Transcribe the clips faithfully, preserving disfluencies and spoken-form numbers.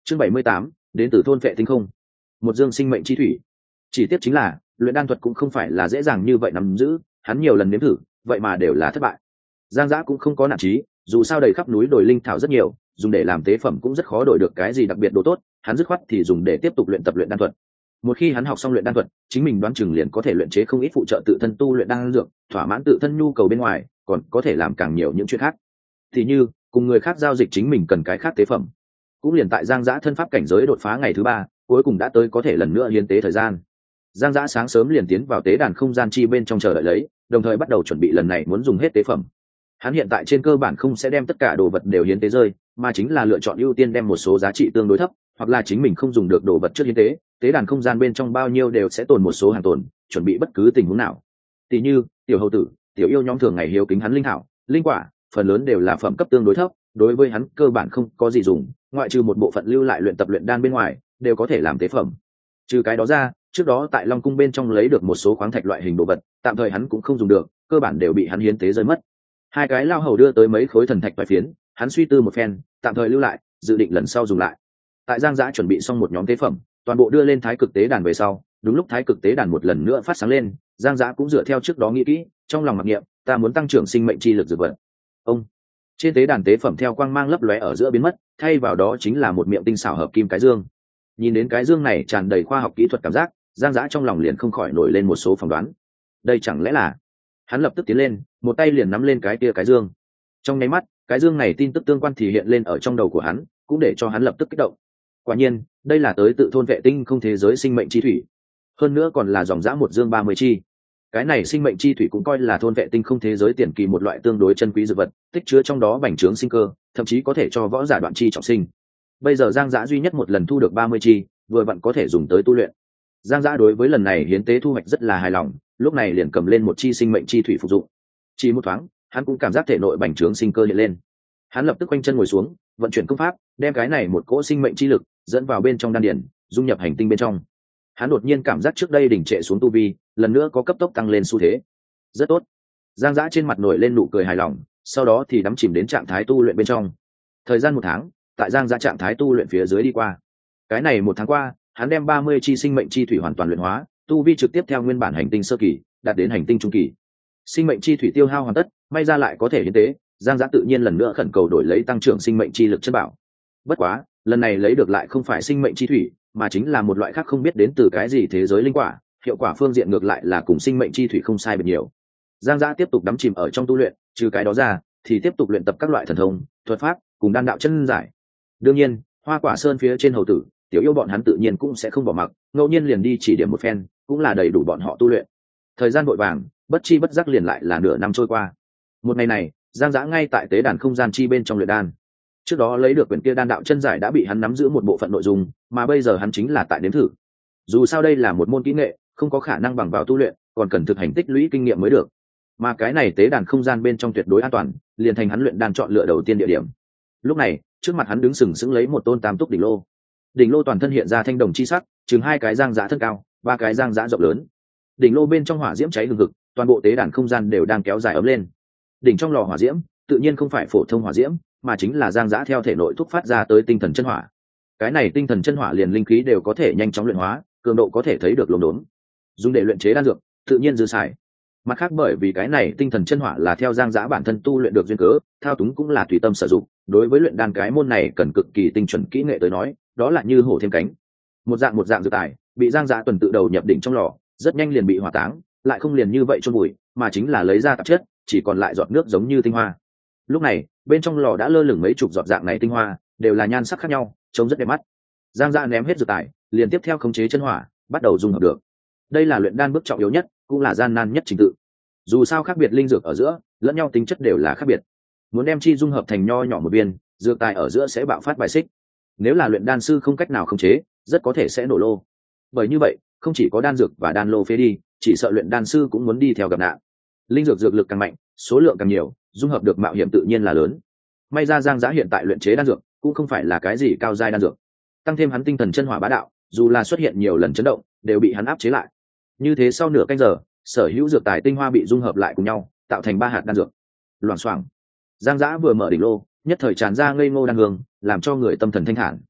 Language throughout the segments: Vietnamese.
chương bảy mươi tám, đến từ thôn vệ tinh không. Một dương sinh mệnh chi thủy. Chỉ tiếc chính là luyện đan thuật cũng không phải là dễ dàng như vậy nắm giữ, hắn nhiều lần nếm thử vậy mà đều là thất bại. Giang Dã cũng không có nản chí, dù sao đầy khắp núi đồi linh thảo rất nhiều, dùng để làm tế phẩm cũng rất khó đổi được cái gì đặc biệt đồ tốt, hắn dứt khoát thì dùng để tiếp tục luyện tập luyện đan thuật. Một khi hắn học xong luyện đan thuật, chính mình đoán chừng liền có thể luyện chế không ít phụ trợ tự thân tu luyện đan dược, thỏa mãn tự thân nhu cầu bên ngoài, còn có thể làm càng nhiều những chuyện khác. Thì như cùng người khác giao dịch chính mình cần cái khác tế phẩm. Cũng liền tại Giang Dã thân pháp cảnh giới đột phá ngày thứ ba, cuối cùng đã tới có thể lần nữa hiến tế thời gian. Giang Dã sáng sớm liền tiến vào tế đàn không gian chi bên trong chờ đợi lấy, đồng thời bắt đầu chuẩn bị lần này muốn dùng hết tế phẩm. Hắn hiện tại trên cơ bản không sẽ đem tất cả đồ vật đều hiến tế rơi, mà chính là lựa chọn ưu tiên đem một số giá trị tương đối thấp, hoặc là chính mình không dùng được đồ vật trước hiến tế, tế đàn không gian bên trong bao nhiêu đều sẽ tồn một số hàng tồn, chuẩn bị bất cứ tình huống nào. Tỷ như tiểu hầu tử, tiểu yêu nhóm thường ngày hiếu kính hắn linh thảo, linh quả, phần lớn đều là phẩm cấp tương đối thấp, đối với hắn cơ bản không có gì dùng, ngoại trừ một bộ phận lưu lại luyện tập luyện đan bên ngoài, đều có thể làm tế phẩm. Trừ cái đó ra, trước đó tại Long cung bên trong lấy được một số khoáng thạch loại hình đồ vật, tạm thời hắn cũng không dùng được, cơ bản đều bị hắn hiến tế rơi mất. Hai cái lao hầu đưa tới mấy khối thần thạch vài phiến, hắn suy tư một phen, tạm thời lưu lại, dự định lần sau dùng lại. Tại Giang Dã chuẩn bị xong một nhóm tế phẩm, toàn bộ đưa lên thái cực tế đàn về sau, đúng lúc thái cực tế đàn một lần nữa phát sáng lên, Giang Dã cũng dựa theo trước đó nghĩ kỹ, trong lòng mặc niệm, ta muốn tăng trưởng sinh mệnh chi lực dược vật. Ông trên tế đàn tế phẩm theo quang mang lấp lóe ở giữa biến mất, thay vào đó chính là một miệng tinh xảo hợp kim cái dương. Nhìn đến cái dương này tràn đầy khoa học kỹ thuật cảm giác, Giang Dã trong lòng liền không khỏi nổi lên một số phỏng đoán. Đây chẳng lẽ là... Hắn lập tức tiến lên, một tay liền nắm lên cái kia cái dương. Trong nháy mắt, cái dương này tin tức tương quan thì hiện lên ở trong đầu của hắn, cũng để cho hắn lập tức kích động. Quả nhiên, đây là tới tự thôn vệ tinh không thế giới sinh mệnh chi thủy. Hơn nữa còn là dòng dã một dương ba mươi chi. Cái này sinh mệnh chi thủy cũng coi là thôn vệ tinh không thế giới tiền kỳ một loại tương đối chân quý dược vật, tích chứa trong đó bành trướng sinh cơ, thậm chí có thể cho võ giả đoạn chi trọng sinh. Bây giờ Giang Dã duy nhất một lần thu được ba mươi chi, vừa vặn có thể dùng tới tu luyện. Giang Dã đối với lần này hiến tế thu hoạch rất là hài lòng, lúc này liền cầm lên một chi sinh mệnh chi thủy phục dụng. Chỉ một thoáng, hắn cũng cảm giác thể nội bành trướng sinh cơ hiện lên. Hắn lập tức quanh chân ngồi xuống, vận chuyển công pháp, đem cái này một cỗ sinh mệnh chi lực dẫn vào bên trong đan điển, dung nhập hành tinh bên trong. Hắn đột nhiên cảm giác trước đây đỉnh trệ xuống tu vi, lần nữa có cấp tốc tăng lên xu thế. Rất tốt. Giang Dã trên mặt nổi lên nụ cười hài lòng, sau đó thì đắm chìm đến trạng thái tu luyện bên trong. Thời gian một tháng, tại Giang Dã trạng thái tu luyện phía dưới đi qua. Cái này một tháng qua, hắn đem ba mươi chi sinh mệnh chi thủy hoàn toàn luyện hóa, tu vi trực tiếp theo nguyên bản hành tinh sơ kỳ đạt đến hành tinh trung kỳ. Sinh mệnh chi thủy tiêu hao hoàn tất, may ra lại có thể hiến tế, Giang Dã tự nhiên lần nữa khẩn cầu đổi lấy tăng trưởng sinh mệnh chi lực chất bảo. Bất quá, lần này lấy được lại không phải sinh mệnh chi thủy, mà chính là một loại khác không biết đến từ cái gì thế giới linh quả, hiệu quả phương diện ngược lại là cùng sinh mệnh chi thủy không sai biệt nhiều. Giang Dã tiếp tục đắm chìm ở trong tu luyện, trừ cái đó ra, thì tiếp tục luyện tập các loại thần thông, thuật pháp, cùng đan đạo chân giải. Đương nhiên, Hoa Quả Sơn phía trên hầu tử, tiểu yêu bọn hắn tự nhiên cũng sẽ không bỏ mặc, ngẫu nhiên liền đi chỉ điểm một phen, cũng là đầy đủ bọn họ tu luyện. Thời gian vội vàng, bất chi bất giác liền lại là nửa năm trôi qua. Một ngày này, Giang Dã ngay tại tế đàn không gian chi bên trong luyện đan. Trước đó lấy được quyển kia đan đạo chân giải đã bị hắn nắm giữ một bộ phận nội dung, mà bây giờ hắn chính là tại nếm thử. Dù sao đây là một môn kỹ nghệ, không có khả năng bằng vào tu luyện, còn cần thực hành tích lũy kinh nghiệm mới được. Mà cái này tế đàn không gian bên trong tuyệt đối an toàn, liền thành hắn luyện đan chọn lựa đầu tiên địa điểm. Lúc này, trước mặt hắn đứng sừng sững lấy một tôn tam túc đỉnh lô. Đỉnh lô toàn thân hiện ra thanh đồng chi sắc, chừng hai cái Giang Dã thân cao, ba cái Giang Dã rộng lớn. Đỉnh lô bên trong hỏa diễm cháy hừng hực, toàn bộ tế đàn không gian đều đang kéo dài ấm lên. Đỉnh trong lò hỏa diễm, tự nhiên không phải phổ thông hỏa diễm, mà chính là Giang Dã theo thể nội thúc phát ra tới tinh thần chân hỏa. Cái này tinh thần chân hỏa liền linh khí đều có thể nhanh chóng luyện hóa, cường độ có thể thấy được lồn đốn. Dùng để luyện chế đan dược, tự nhiên dư xài. Mặt khác bởi vì cái này tinh thần chân hỏa là theo Giang Dã bản thân tu luyện được duyên cớ, thao túng cũng là tùy tâm sử dụng. Đối với luyện đan cái môn này cần cực kỳ tinh chuẩn kỹ nghệ tới nói, đó là như hổ thêm cánh. Một dạng một dạng dược tài, bị Giang Dã tuần tự đầu nhập đỉnh trong lò, rất nhanh liền bị hỏa táng, lại không liền như vậy chôn bụi, mà chính là lấy ra tạp chất, chỉ còn lại giọt nước giống như tinh hoa. Lúc này, bên trong lò đã lơ lửng mấy chục giọt dạng này tinh hoa, đều là nhan sắc khác nhau, trông rất đẹp mắt. Giang Dã ném hết dược tài, liền tiếp theo khống chế chân hỏa, bắt đầu dung hợp được. Đây là luyện đan bước trọng yếu nhất, cũng là gian nan nhất trình tự. Dù sao khác biệt linh dược ở giữa, lẫn nhau tính chất đều là khác biệt. Muốn đem chi dung hợp thành nho nhỏ một viên, dược tài ở giữa sẽ bạo phát bài xích. Nếu là luyện đan sư không cách nào khống chế, rất có thể sẽ nổ lô. Bởi như vậy, không chỉ có đan dược và đan lô phế đi, chỉ sợ luyện đan sư cũng muốn đi theo gặp nạn. Linh dược dược lực càng mạnh, số lượng càng nhiều, dung hợp được mạo hiểm tự nhiên là lớn. May ra Giang Dã hiện tại luyện chế đan dược cũng không phải là cái gì cao giai đan dược, tăng thêm hắn tinh thần chân hỏa bá đạo, dù là xuất hiện nhiều lần chấn động, đều bị hắn áp chế lại. Như thế sau nửa canh giờ, sở hữu dược tài tinh hoa bị dung hợp lại cùng nhau, tạo thành ba hạt đan dược. Loảng xoảng, Giang Dã vừa mở đỉnh lô, nhất thời tràn ra ngây ngô đan hương, làm cho người tâm thần thanh thản.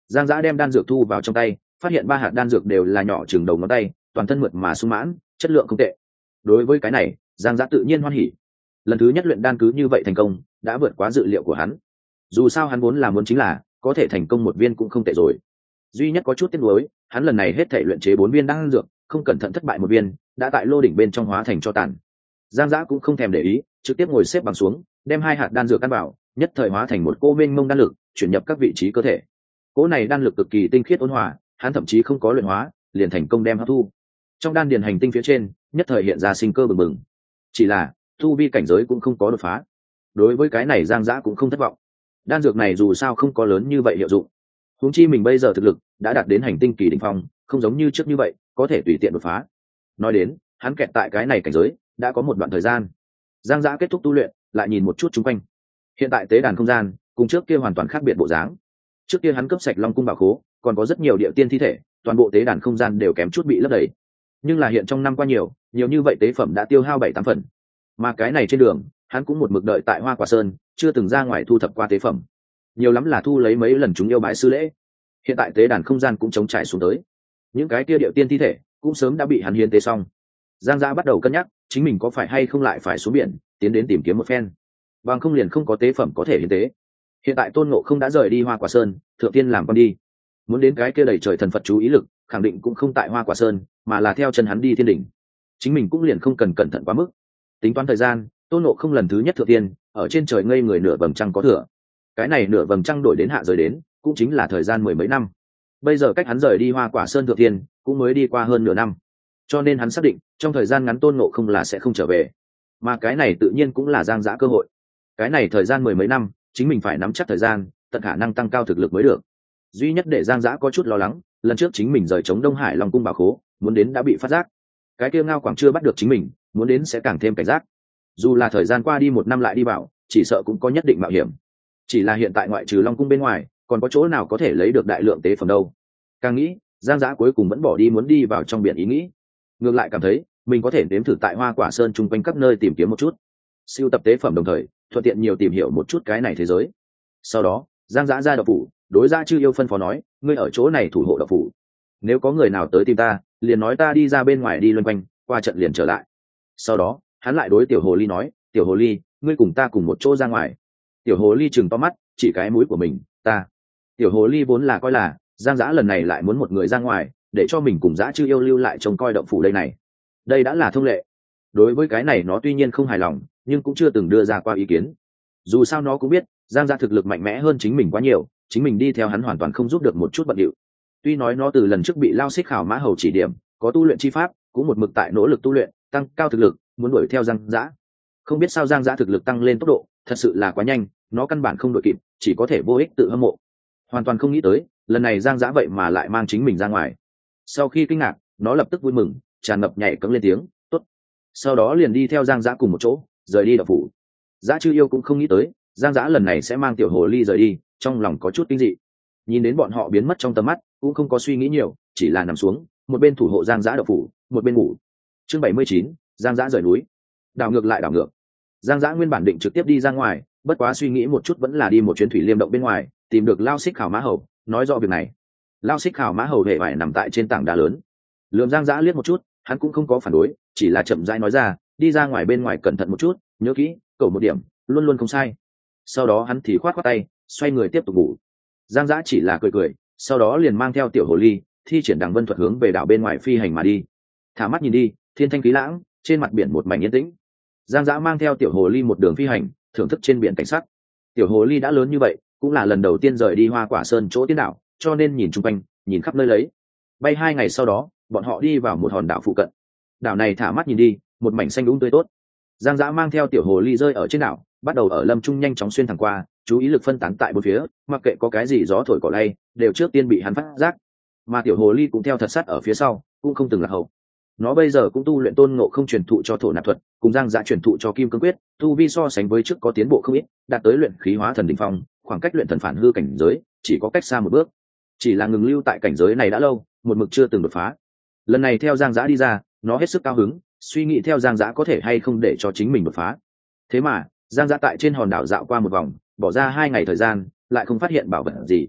Giang Dã đem đan dược thu vào trong tay, phát hiện ba hạt đan dược đều là nhỏ chừng đầu ngón tay, toàn thân mượt mà sung mãn, chất lượng không tệ. Đối với cái này, Giang Dã tự nhiên hoan hỉ. Lần thứ nhất luyện đan cứ như vậy thành công, đã vượt quá dự liệu của hắn. Dù sao hắn vốn là muốn chính là có thể thành công một viên cũng không tệ rồi. Duy nhất có chút tiếc nuối, hắn lần này hết thể luyện chế bốn viên đan dược, không cẩn thận thất bại một viên, đã tại lô đỉnh bên trong hóa thành cho tàn. Giang Dã cũng không thèm để ý, trực tiếp ngồi xếp bằng xuống, đem hai hạt đan dược căn vào, nhất thời hóa thành một cô mênh mông đan lực, chuyển nhập các vị trí cơ thể. Cỗ này đan lực cực kỳ tinh khiết ôn hòa, hắn thậm chí không có luyện hóa, liền thành công đem hấp thu. Trong đan điền hành tinh phía trên, nhất thời hiện ra sinh cơ bừng bừng. Chỉ là, tu vi cảnh giới cũng không có đột phá. Đối với cái này Giang Dã cũng không thất vọng. Đan dược này dù sao không có lớn như vậy hiệu dụng. Huống chi mình bây giờ thực lực đã đạt đến hành tinh kỳ đỉnh phong, không giống như trước như vậy, có thể tùy tiện đột phá. Nói đến, hắn kẹt tại cái này cảnh giới, đã có một đoạn thời gian. Giang Dã kết thúc tu luyện, lại nhìn một chút xung quanh. Hiện tại tế đàn không gian, cùng trước kia hoàn toàn khác biệt bộ dáng. Trước kia hắn cướp sạch Long cung bảo khố, còn có rất nhiều địa tiên thi thể, toàn bộ tế đàn không gian đều kém chút bị lấp đầy. Nhưng là hiện trong năm qua nhiều, nhiều như vậy tế phẩm đã tiêu hao bảy tám phần. Mà cái này trên đường, hắn cũng một mực đợi tại Hoa Quả Sơn, chưa từng ra ngoài thu thập qua tế phẩm. Nhiều lắm là thu lấy mấy lần chúng yêu bái sư lễ. Hiện tại tế đàn không gian cũng trống trải xuống tới. Những cái kia địa tiên thi thể cũng sớm đã bị hắn hiến tế xong. Giang Dã bắt đầu cân nhắc, chính mình có phải hay không lại phải xuống biển, tiến đến tìm kiếm một phen. Bằng không liền không có tế phẩm có thể hiến tế. Hiện tại Tôn Ngộ Không đã rời đi Hoa Quả Sơn, thượng tiên làm con đi. Muốn đến cái kia đầy trời thần Phật chú ý lực, khẳng định cũng không tại Hoa Quả Sơn, mà là theo chân hắn đi thiên đỉnh. Chính mình cũng liền không cần cẩn thận quá mức. Tính toán thời gian, Tôn Ngộ Không lần thứ nhất thượng tiên, ở trên trời ngây người nửa vầng trăng có thừa. Cái này nửa vầng trăng đổi đến hạ rời đến, cũng chính là thời gian mười mấy năm. Bây giờ cách hắn rời đi Hoa Quả Sơn thượng tiên, cũng mới đi qua hơn nửa năm. Cho nên hắn xác định, trong thời gian ngắn Tôn Ngộ Không là sẽ không trở về. Mà cái này tự nhiên cũng là Giang Dã cơ hội. Cái này thời gian mười mấy năm, chính mình phải nắm chắc thời gian, tận khả năng tăng cao thực lực mới được. Duy nhất để Giang Dã có chút lo lắng, lần trước chính mình rời chống Đông Hải Long cung bảo khố, muốn đến đã bị phát giác. Cái kia Ngao Quảng chưa bắt được chính mình, muốn đến sẽ càng thêm cảnh giác. Dù là thời gian qua đi một năm lại đi bảo, chỉ sợ cũng có nhất định mạo hiểm. Chỉ là hiện tại ngoại trừ Long cung bên ngoài, còn có chỗ nào có thể lấy được đại lượng tế phẩm đâu. Càng nghĩ, Giang Dã cuối cùng vẫn bỏ đi muốn đi vào trong biển ý nghĩ. Ngược lại cảm thấy, mình có thể nếm thử tại Hoa Quả Sơn chung quanh các nơi tìm kiếm một chút. Siêu tập tế phẩm đồng thời, thuận tiện nhiều tìm hiểu một chút cái này thế giới. Sau đó, Giang Dã ra đậu phủ, đối Dã Chư Yêu phân phó nói, ngươi ở chỗ này thủ hộ đậu phủ. Nếu có người nào tới tìm ta, liền nói ta đi ra bên ngoài đi loanh quanh, qua trận liền trở lại. Sau đó, hắn lại đối Tiểu Hồ Ly nói, Tiểu Hồ Ly, ngươi cùng ta cùng một chỗ ra ngoài. Tiểu Hồ Ly chừng to mắt, chỉ cái mũi của mình, ta. Tiểu Hồ Ly vốn là coi là, Giang Dã lần này lại muốn một người ra ngoài, để cho mình cùng Dã Chư Yêu lưu lại trông coi động phủ đây này. Đây đã là thông lệ. Đối với cái này nó tuy nhiên không hài lòng, nhưng cũng chưa từng đưa ra qua ý kiến. Dù sao nó cũng biết, Giang Dã thực lực mạnh mẽ hơn chính mình quá nhiều, chính mình đi theo hắn hoàn toàn không giúp được một chút bận điệu. Tuy nói nó từ lần trước bị Lao Xích Khảo Mã Hầu chỉ điểm, có tu luyện chi pháp, cũng một mực tại nỗ lực tu luyện, tăng cao thực lực, muốn đuổi theo Giang Dã. Không biết sao Giang Dã thực lực tăng lên tốc độ, thật sự là quá nhanh, nó căn bản không đuổi kịp, chỉ có thể vô ích tự hâm mộ. Hoàn toàn không nghĩ tới, lần này Giang Dã vậy mà lại mang chính mình ra ngoài. Sau khi kinh ngạc, nó lập tức vui mừng, tràn ngập nhảy cẫng lên tiếng, "Tốt." Sau đó liền đi theo Giang Dã cùng một chỗ, rời đi đạo phủ. Dã Chư Yêu cũng không nghĩ tới, Giang Dã lần này sẽ mang Tiểu Hồ Ly rời đi, trong lòng có chút kinh dị. Nhìn đến bọn họ biến mất trong tầm mắt, cũng không có suy nghĩ nhiều, chỉ là nằm xuống, một bên thủ hộ Giang Dã đạo phủ, một bên ngủ. Chương bảy mươi chín, Giang Dã rời núi. Đảo ngược lại đảo ngược. Giang Dã nguyên bản định trực tiếp đi ra ngoài, bất quá suy nghĩ một chút vẫn là đi một chuyến thủy liêm động bên ngoài, tìm được Lao Xích Khảo Mã Hầu, nói rõ việc này. Lao Xích Khảo Mã Hầu hề phải nằm tại trên tảng đá lớn. Lườm Giang Dã liếc một chút, hắn cũng không có phản đối, chỉ là chậm rãi nói ra, đi ra ngoài bên ngoài cẩn thận một chút, nhớ kỹ, cậu một điểm, luôn luôn không sai. Sau đó hắn thì khoát khoát tay, xoay người tiếp tục ngủ. Giang Dã chỉ là cười cười, sau đó liền mang theo Tiểu Hồ Ly, thi triển Đằng Vân thuật hướng về đảo bên ngoài phi hành mà đi. Thả mắt nhìn đi, thiên thanh khí lãng, trên mặt biển một mảnh yên tĩnh. Giang Dã mang theo Tiểu Hồ Ly một đường phi hành, thưởng thức trên biển cảnh sắc. Tiểu Hồ Ly đã lớn như vậy, cũng là lần đầu tiên rời đi Hoa Quả Sơn chỗ tiến đảo, cho nên nhìn chung quanh, nhìn khắp nơi lấy. Bay hai ngày sau đó, bọn họ đi vào một hòn đảo phụ cận. Đảo này thả mắt nhìn đi, một mảnh xanh đúng tươi tốt. Giang Dã mang theo Tiểu Hồ Ly rơi ở trên đảo, bắt đầu ở lâm trung nhanh chóng xuyên thẳng qua, chú ý lực phân tán tại bốn phía, mặc kệ có cái gì gió thổi cỏ lay, đều trước tiên bị hắn phát giác. Mà Tiểu Hồ Ly cũng theo thật sát ở phía sau, cũng không từng lạc hậu. Nó bây giờ cũng tu luyện Tôn Ngộ Không truyền thụ cho Thổ Nạp thuật, cùng Giang Dã truyền thụ cho Kim Cương Quyết, tu vi so sánh với trước có tiến bộ không ít, đạt tới luyện khí hóa thần đỉnh phong, khoảng cách luyện thần phản hư cảnh giới chỉ có cách xa một bước. Chỉ là ngừng lưu tại cảnh giới này đã lâu, một mực chưa từng đột phá. Lần này theo Giang Dã đi ra, nó hết sức cao hứng, suy nghĩ theo Giang Dã có thể hay không để cho chính mình đột phá. Thế mà, Giang Dã tại trên hòn đảo dạo qua một vòng, bỏ ra hai ngày thời gian, lại không phát hiện bảo vật gì.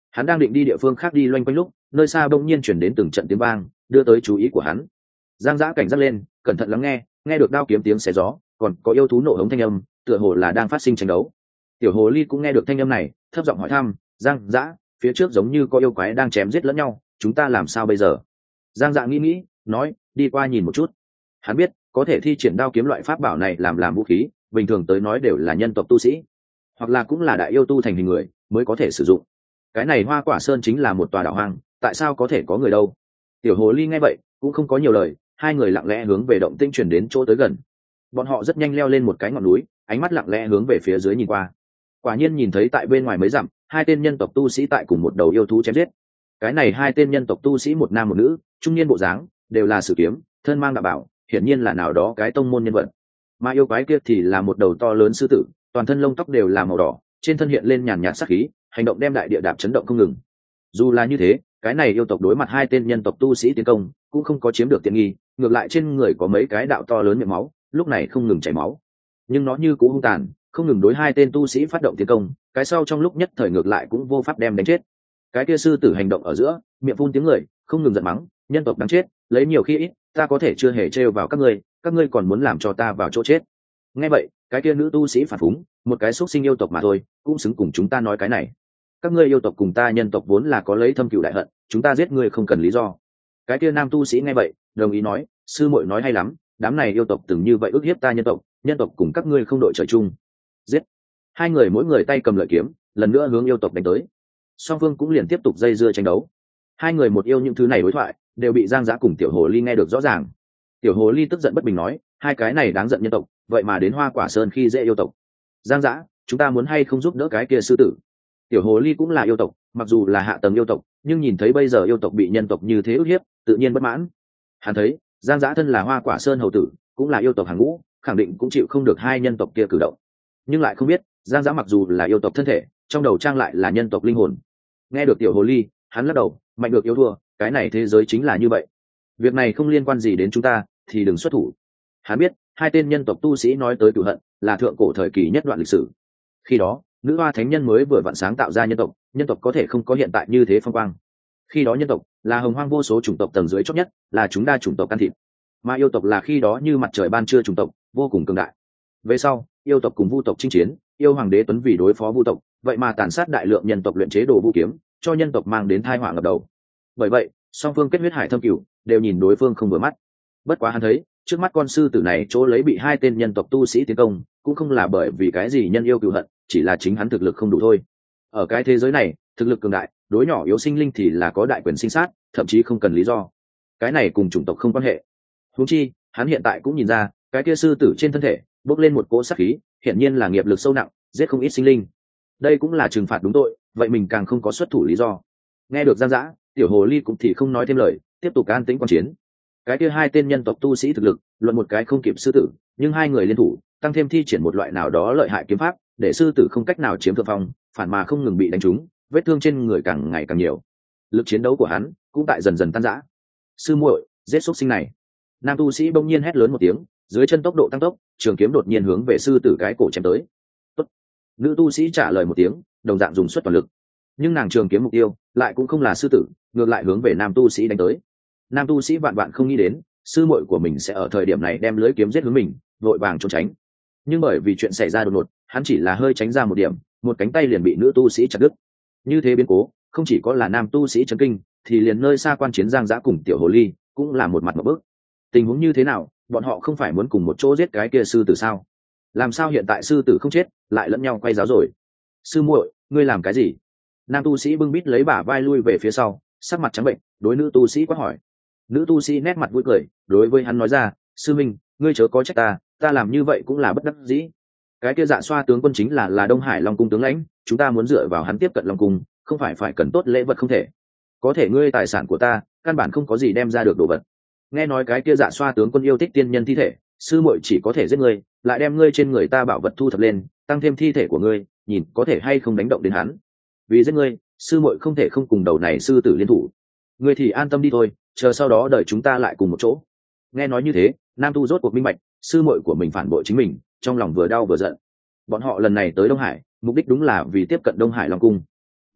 Hắn đang định đi địa phương khác đi loanh quanh lúc nơi xa bỗng nhiên chuyển đến từng trận tiếng vang đưa tới chú ý của hắn. Giang Dã cảnh giác lên, cẩn thận lắng nghe, nghe được đao kiếm tiếng xé gió, còn có yêu thú nộ hống thanh âm, tựa hồ là đang phát sinh tranh đấu. Tiểu hồ ly cũng nghe được thanh âm này, thấp giọng hỏi thăm, Giang Dã, phía trước giống như có yêu quái đang chém giết lẫn nhau, chúng ta làm sao bây giờ? Giang Dạ nghĩ nghĩ, nói, đi qua nhìn một chút. Hắn biết, có thể thi triển đao kiếm loại pháp bảo này làm làm vũ khí, bình thường tới nói đều là nhân tộc tu sĩ, hoặc là cũng là đại yêu tu thành hình người mới có thể sử dụng. Cái này Hoa Quả Sơn chính là một tòa đảo hoang, tại sao có thể có người đâu? Tiểu hồ ly nghe vậy cũng không có nhiều lời, hai người lặng lẽ hướng về động tĩnh truyền đến chỗ tới gần. Bọn họ rất nhanh leo lên một cái ngọn núi, ánh mắt lặng lẽ hướng về phía dưới nhìn qua. Quả nhiên nhìn thấy tại bên ngoài mấy dặm, hai tên nhân tộc tu sĩ tại cùng một đầu yêu thú chém giết. Cái này hai tên nhân tộc tu sĩ một nam một nữ, trung niên bộ dáng, đều là sử kiếm, thân mang đạo bảo, hiển nhiên là nào đó cái tông môn nhân vật. Mà yêu quái kia thì là một đầu to lớn sư tử, toàn thân lông tóc đều là màu đỏ, trên thân hiện lên nhàn nhạt sát khí, hành động đem đại địa đạp chấn động không ngừng. Dù là như thế, cái này yêu tộc đối mặt hai tên nhân tộc tu sĩ tiến công, cũng không có chiếm được tiện nghi, ngược lại trên người có mấy cái đạo to lớn miệng máu, lúc này không ngừng chảy máu. Nhưng nó như cũ hung tàn, không ngừng đối hai tên tu sĩ phát động tiến công, cái sau trong lúc nhất thời ngược lại cũng vô pháp đem đánh chết. Cái kia sư tử hành động ở giữa, miệng phun tiếng người, không ngừng giận mắng, nhân tộc đáng chết, lấy nhiều khi ít, ta có thể chưa hề trêu vào các ngươi, các ngươi còn muốn làm cho ta vào chỗ chết. Nghe vậy, cái kia nữ tu sĩ phản phúng, một cái xuất sinh yêu tộc mà thôi, cũng xứng cùng chúng ta nói cái này. Các ngươi yêu tộc cùng ta nhân tộc vốn là có lấy thâm cừu đại hận, chúng ta giết ngươi không cần lý do. Cái kia nam tu sĩ nghe vậy, đồng ý nói, sư muội nói hay lắm, đám này yêu tộc từng như vậy ức hiếp ta nhân tộc, nhân tộc cùng các ngươi không đội trời chung. Giết. Hai người mỗi người tay cầm lợi kiếm, lần nữa hướng yêu tộc đánh tới. Song phương cũng liền tiếp tục dây dưa tranh đấu. Hai người một yêu những thứ này đối thoại, đều bị Giang Dã cùng Tiểu Hồ Ly nghe được rõ ràng. Tiểu Hồ Ly tức giận bất bình nói, hai cái này đáng giận nhân tộc, vậy mà đến Hoa Quả Sơn khi dễ yêu tộc. Giang Dã, chúng ta muốn hay không giúp đỡ cái kia sư tử? Tiểu Hồ Ly cũng là yêu tộc, mặc dù là hạ tầng yêu tộc, nhưng nhìn thấy bây giờ yêu tộc bị nhân tộc như thế ức hiếp, tự nhiên bất mãn. Hắn thấy, Giang Dã thân là Hoa Quả Sơn hầu tử, cũng là yêu tộc hàng ngũ, khẳng định cũng chịu không được hai nhân tộc kia cử động. Nhưng lại không biết, Giang Dã mặc dù là yêu tộc thân thể, trong đầu trang lại là nhân tộc linh hồn. Nghe được Tiểu Hồ Ly, hắn lắc đầu, mạnh được yếu thua, cái này thế giới chính là như vậy. Việc này không liên quan gì đến chúng ta, thì đừng xuất thủ. Hắn biết, hai tên nhân tộc tu sĩ nói tới cửu hận, là thượng cổ thời kỳ nhất đoạn lịch sử. Khi đó, nữ hoa thánh nhân mới vừa vặn sáng tạo ra nhân tộc, nhân tộc có thể không có hiện tại như thế phong quang. Khi đó nhân tộc là hồng hoang vô số chủng tộc tầng dưới chót nhất, là chúng đa chủng tộc can thiệp. Mà yêu tộc là khi đó như mặt trời ban trưa chủng tộc, vô cùng cường đại. Về sau, yêu tộc cùng vu tộc chinh chiến, yêu hoàng đế tuấn vì đối phó vu tộc, vậy mà tàn sát đại lượng nhân tộc luyện chế đồ vũ kiếm, cho nhân tộc mang đến tai họa ngập đầu. Bởi vậy, song phương kết huyết hải thâm cửu, đều nhìn đối phương không vừa mắt. Bất quá hắn thấy, trước mắt con sư tử này chỗ lấy bị hai tên nhân tộc tu sĩ tiến công, cũng không là bởi vì cái gì nhân yêu cừu hận, chỉ là chính hắn thực lực không đủ thôi. Ở cái thế giới này, thực lực cường đại, đối nhỏ yếu sinh linh thì là có đại quyền sinh sát, thậm chí không cần lý do. Cái này cùng chủng tộc không quan hệ. Huống chi, hắn hiện tại cũng nhìn ra, cái kia sư tử trên thân thể bốc lên một cỗ sát khí, hiển nhiên là nghiệp lực sâu nặng, giết không ít sinh linh. Đây cũng là trừng phạt đúng tội, vậy mình càng không có xuất thủ lý do. Nghe được Giang Dã, Tiểu Hồ Ly cũng thì không nói thêm lời, tiếp tục an tĩnh quan chiến. Cái kia hai tên nhân tộc tu sĩ thực lực, luận một cái không kịp sư tử, nhưng hai người liên thủ, tăng thêm thi triển một loại nào đó lợi hại kiếm pháp, để sư tử không cách nào chiếm thượng phong, phản mà không ngừng bị đánh trúng, vết thương trên người càng ngày càng nhiều. Lực chiến đấu của hắn cũng tại dần dần tan rã. Sư muội, giết xuất sinh này! Nam tu sĩ bỗng nhiên hét lớn một tiếng, dưới chân tốc độ tăng tốc, trường kiếm đột nhiên hướng về sư tử cái cổ chém tới. Tốt. Nữ tu sĩ trả lời một tiếng, đồng dạng dùng suất toàn lực. Nhưng nàng trường kiếm mục tiêu lại cũng không là sư tử, ngược lại hướng về nam tu sĩ đánh tới. Nam tu sĩ vạn vạn không nghĩ đến, sư muội của mình sẽ ở thời điểm này đem lưới kiếm giết hướng mình, vội vàng trốn tránh. Nhưng bởi vì chuyện xảy ra đột ngột, hắn chỉ là hơi tránh ra một điểm, một cánh tay liền bị nữ tu sĩ chặt đứt. Như thế biến cố, không chỉ có là nam tu sĩ chấn kinh, thì liền nơi xa quan chiến Giang Dã cùng Tiểu Hồ Ly cũng là một mặt một bước. Tình huống như thế nào, bọn họ không phải muốn cùng một chỗ giết cái kia sư tử sao? Làm sao hiện tại sư tử không chết, lại lẫn nhau quay giáo rồi? Sư muội, ngươi làm cái gì? Nam tu sĩ bưng bít lấy bả vai lui về phía sau, sắc mặt trắng bệnh, đối nữ tu sĩ quát hỏi. Nữ tu sĩ nét mặt vui cười, đối với hắn nói ra, sư minh, ngươi chớ có trách ta, ta làm như vậy cũng là bất đắc dĩ. Cái kia Dạ Xoa tướng quân chính là là Đông Hải Long cung tướng lãnh, chúng ta muốn dựa vào hắn tiếp cận Long cung, không phải phải cần tốt lễ vật không thể. Có thể ngươi tài sản của ta, căn bản không có gì đem ra được đồ vật. Nghe nói cái kia Dạ Xoa tướng quân yêu thích tiên nhân thi thể, sư muội chỉ có thể giết ngươi, lại đem ngươi trên người ta bảo vật thu thập lên, tăng thêm thi thể của ngươi, nhìn có thể hay không đánh động đến hắn. Vì giết ngươi, sư muội không thể không cùng đầu này sư tử liên thủ. Ngươi thì an tâm đi thôi, chờ sau đó đợi chúng ta lại cùng một chỗ. Nghe nói như thế, nam tu rốt cuộc minh bạch, sư muội của mình phản bội chính mình, trong lòng vừa đau vừa giận. Bọn họ lần này tới Đông Hải, mục đích đúng là vì tiếp cận Đông Hải Long cung.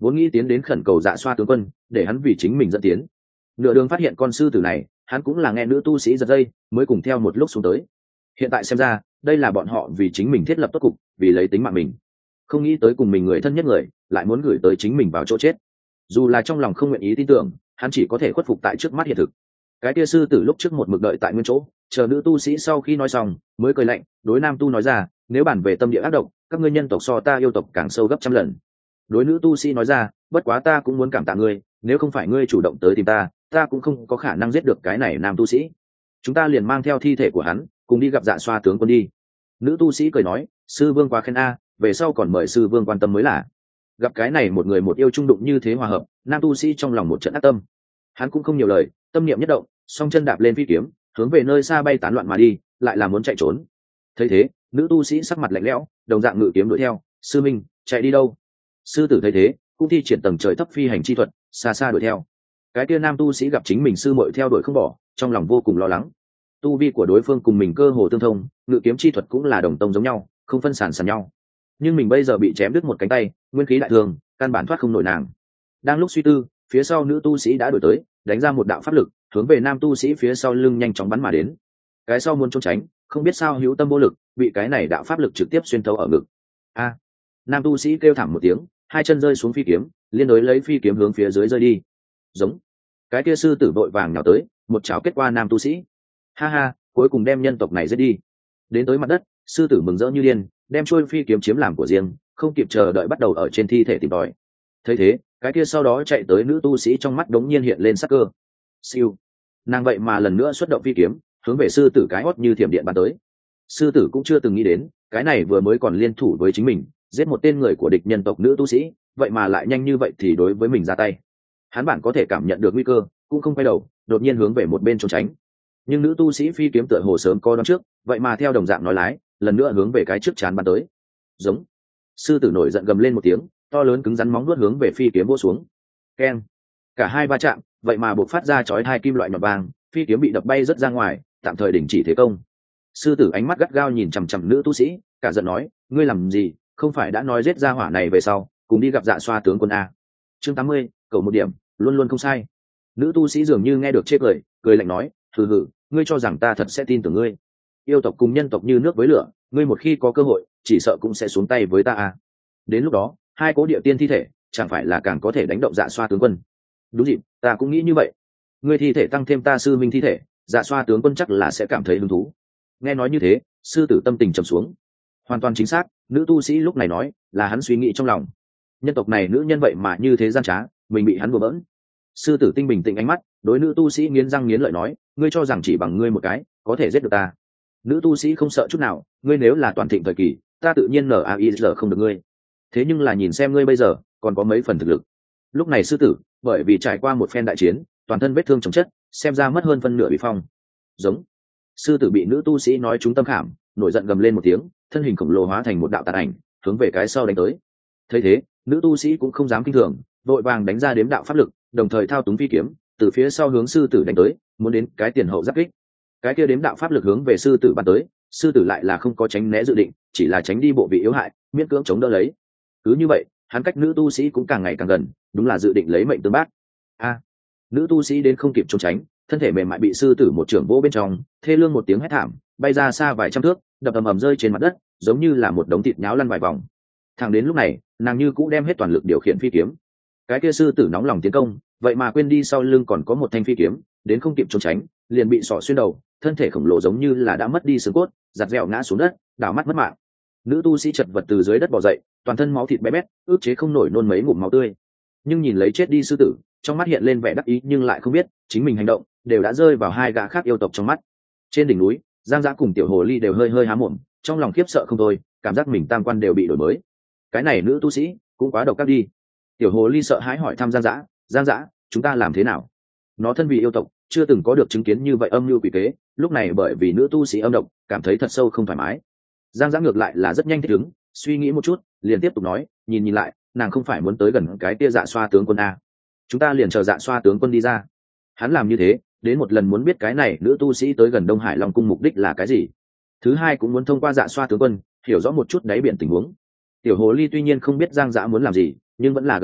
vốn nghĩ tiến đến khẩn cầu dạ xoa tướng quân để hắn vì chính mình dẫn tiến. Nửa đường phát hiện con sư tử này, hắn cũng là nghe nữ tu sĩ giật dây mới cùng theo một lúc xuống tới. Hiện tại xem ra đây là bọn họ vì chính mình thiết lập tốt cục, vì lấy tính mạng mình. Không nghĩ tới cùng mình người thân nhất người lại muốn gửi tới chính mình vào chỗ chết. Dù là trong lòng không nguyện ý tin tưởng, hắn chỉ có thể khuất phục tại trước mắt hiện thực. Cái kia sư tử lúc trước một mực đợi tại nguyên chỗ, chờ nữ tu sĩ sau khi nói xong mới cười lạnh đối nam tu nói ra, nếu bản về tâm địa ác độc, các ngươi nhân tộc so ta yêu tộc càng sâu gấp trăm lần. Đối nữ tu sĩ nói ra, bất quá ta cũng muốn cảm tạ ngươi, nếu không phải ngươi chủ động tới tìm ta, ta cũng không có khả năng giết được cái này nam tu sĩ. Chúng ta liền mang theo thi thể của hắn cùng đi gặp dạ xoa tướng quân đi. Nữ tu sĩ cười nói, sư vương quá khen a, về sau còn mời sư vương quan tâm mới là. Gặp cái này một người một yêu trung đụng như thế hòa hợp, nam tu sĩ trong lòng một trận ác tâm. Hắn cũng không nhiều lời, tâm niệm nhất động, song chân đạp lên phi kiếm, hướng về nơi xa bay tán loạn mà đi, lại là muốn chạy trốn. Thấy thế, nữ tu sĩ sắc mặt lạnh lẽo, đồng dạng ngự kiếm đuổi theo. Sư minh, chạy đi đâu? Sư tử thấy thế, cũng thi triển tầng trời thấp phi hành chi thuật, xa xa đuổi theo. Cái kia nam tu sĩ gặp chính mình sư muội theo đuổi không bỏ, trong lòng vô cùng lo lắng. Tu vi của đối phương cùng mình cơ hồ tương thông, ngự kiếm chi thuật cũng là đồng tông giống nhau, không phân sản sàn nhau. Nhưng mình bây giờ bị chém đứt một cánh tay, nguyên khí đại thương, căn bản thoát không nổi nàng. Đang lúc suy tư, phía sau nữ tu sĩ đã đuổi tới, đánh ra một đạo pháp lực, hướng về nam tu sĩ phía sau lưng nhanh chóng bắn mà đến. Cái sau muốn trốn tránh, không biết sao hữu tâm vô lực, bị cái này đạo pháp lực trực tiếp xuyên thấu ở ngực. A! Nam tu sĩ kêu thảm một tiếng, hai chân rơi xuống phi kiếm, liên đối lấy phi kiếm hướng phía dưới rơi đi. Giống. Cái kia sư tử vội vàng nhào tới, một chảo kết qua nam tu sĩ. Ha ha, cuối cùng đem nhân tộc này giết đi. Đến tới mặt đất, sư tử mừng rỡ như điên, đem trôi phi kiếm chiếm làm của riêng, không kịp chờ đợi bắt đầu ở trên thi thể tìm tòi. Thấy thế, cái kia sau đó chạy tới nữ tu sĩ trong mắt đống nhiên hiện lên sắc cơ. Siêu. Nàng vậy mà lần nữa xuất động phi kiếm, hướng về sư tử cái hót như thiểm điện bắn tới. Sư tử cũng chưa từng nghĩ đến, cái này vừa mới còn liên thủ với chính mình, giết một tên người của địch nhân tộc nữ tu sĩ, vậy mà lại nhanh như vậy thì đối với mình ra tay. Hắn bản có thể cảm nhận được nguy cơ, cũng không quay đầu, đột nhiên hướng về một bên trốn tránh. Nhưng nữ tu sĩ phi kiếm tựa hồ sớm có đoán trước, vậy mà theo đồng dạng nói lái, lần nữa hướng về cái trước chán bắn tới. Giống. Sư tử nổi giận gầm lên một tiếng, to lớn cứng rắn móng vuốt hướng về phi kiếm vỗ xuống. Keng. Cả hai va chạm, vậy mà buộc phát ra chói hai kim loại nhọn vàng, phi kiếm bị đập bay rất ra ngoài, tạm thời đình chỉ thế công. Sư tử ánh mắt gắt gao nhìn chằm chằm nữ tu sĩ, cả giận nói, ngươi làm gì, không phải đã nói giết ra hỏa này về sau cùng đi gặp dạ xoa tướng quân a. Chương tám mươi, cầu một điểm, luôn luôn không sai. Nữ tu sĩ dường như nghe được chê cười, cười lạnh nói, hừ hừ, ngươi cho rằng ta thật sẽ tin tưởng ngươi? Yêu tộc cùng nhân tộc như nước với lửa, ngươi một khi có cơ hội chỉ sợ cũng sẽ xuống tay với ta a. Đến lúc đó hai cố địa tiên thi thể chẳng phải là càng có thể đánh động dạ xoa tướng quân? Đúng dịp, ta cũng nghĩ như vậy. Ngươi thi thể tăng thêm ta sư minh thi thể, dạ xoa tướng quân chắc là sẽ cảm thấy hứng thú. Nghe nói như thế, sư tử tâm tình trầm xuống. Hoàn toàn chính xác, nữ tu sĩ lúc này nói là hắn suy nghĩ trong lòng. Nhân tộc này nữ nhân vậy mà như thế gian trá, mình bị hắn đùa bỡn. Sư tử tinh bình tĩnh ánh mắt, đối nữ tu sĩ nghiến răng nghiến lợi nói, ngươi cho rằng chỉ bằng ngươi một cái có thể giết được ta? Nữ tu sĩ không sợ chút nào, ngươi nếu là toàn thịnh thời kỳ, ta tự nhiên nở ai giờ không được ngươi. Thế nhưng là nhìn xem ngươi bây giờ còn có mấy phần thực lực. Lúc này sư tử bởi vì trải qua một phen đại chiến, toàn thân vết thương chồng chất, xem ra mất hơn phân nửa bị phong. Giống. Sư tử bị nữ tu sĩ nói trúng tâm khảm, nổi giận gầm lên một tiếng, thân hình khổng lồ hóa thành một đạo tàn ảnh, hướng về cái sau đánh tới. Thấy thế, nữ tu sĩ cũng không dám kinh thường, vội vàng đánh ra đếm đạo pháp lực, đồng thời thao túng phi kiếm, từ phía sau hướng sư tử đánh tới, muốn đến cái tiền hậu giáp kích. Cái kia đếm đạo pháp lực hướng về sư tử bắn tới, sư tử lại là không có tránh né dự định, chỉ là tránh đi bộ vị yếu hại, miễn cưỡng chống đỡ lấy. Cứ như vậy, hắn cách nữ tu sĩ cũng càng ngày càng gần, đúng là dự định lấy mệnh tương bác. A! Nữ tu sĩ đến không kịp trốn tránh, thân thể mềm mại bị sư tử một trưởng vỗ bên trong, thê lương một tiếng hét thảm, bay ra xa vài trăm thước, đập ầm ầm rơi trên mặt đất, giống như là một đống thịt nháo lăn vài vòng. Thẳng đến lúc này, nàng như cũ đem hết toàn lực điều khiển phi kiếm. Cái kia sư tử nóng lòng tiến công, vậy mà quên đi sau lưng còn có một thanh phi kiếm, đến không kịp trốn tránh, liền bị sọ xuyên đầu, thân thể khổng lồ giống như là đã mất đi xương cốt, giật dẻo ngã xuống đất, đảo mắt mất mạng. Nữ tu sĩ chật vật từ dưới đất bò dậy, toàn thân máu thịt bé bét, ức chế không nổi nôn mấy ngụm máu tươi. Nhưng nhìn lấy chết đi sư tử, trong mắt hiện lên vẻ đắc ý nhưng lại không biết, chính mình hành động đều đã rơi vào hai gã khác yêu tộc trong mắt. Trên đỉnh núi, Giang Dã cùng Tiểu Hồ Ly đều hơi hơi há mồm, trong lòng khiếp sợ không thôi, cảm giác mình tam quan đều bị đổi mới. Cái này nữ tu sĩ cũng quá độc ác đi. Tiểu Hồ Ly sợ hãi hỏi thăm Giang Dã, Giang Dã, chúng ta làm thế nào? Nó thân vì yêu tộc, chưa từng có được chứng kiến như vậy âm mưu quỷ kế, lúc này bởi vì nữ tu sĩ âm độc, cảm thấy thật sâu không thoải mái. Giang Dã ngược lại là rất nhanh thích ứng, suy nghĩ một chút, liền tiếp tục nói, nhìn nhìn lại, nàng không phải muốn tới gần cái tia Dạ Xoa tướng quân a? Chúng ta liền chờ Dạ Xoa tướng quân đi ra. Hắn làm như thế, đến một lần muốn biết cái này nữ tu sĩ tới gần Đông Hải Long cung mục đích là cái gì. Thứ hai cũng muốn thông qua Dạ Xoa tướng quân, hiểu rõ một chút đáy biển tình huống. Tiểu Hồ Ly tuy nhiên không biết Giang Dã muốn làm gì, nhưng vẫn là gật đầu,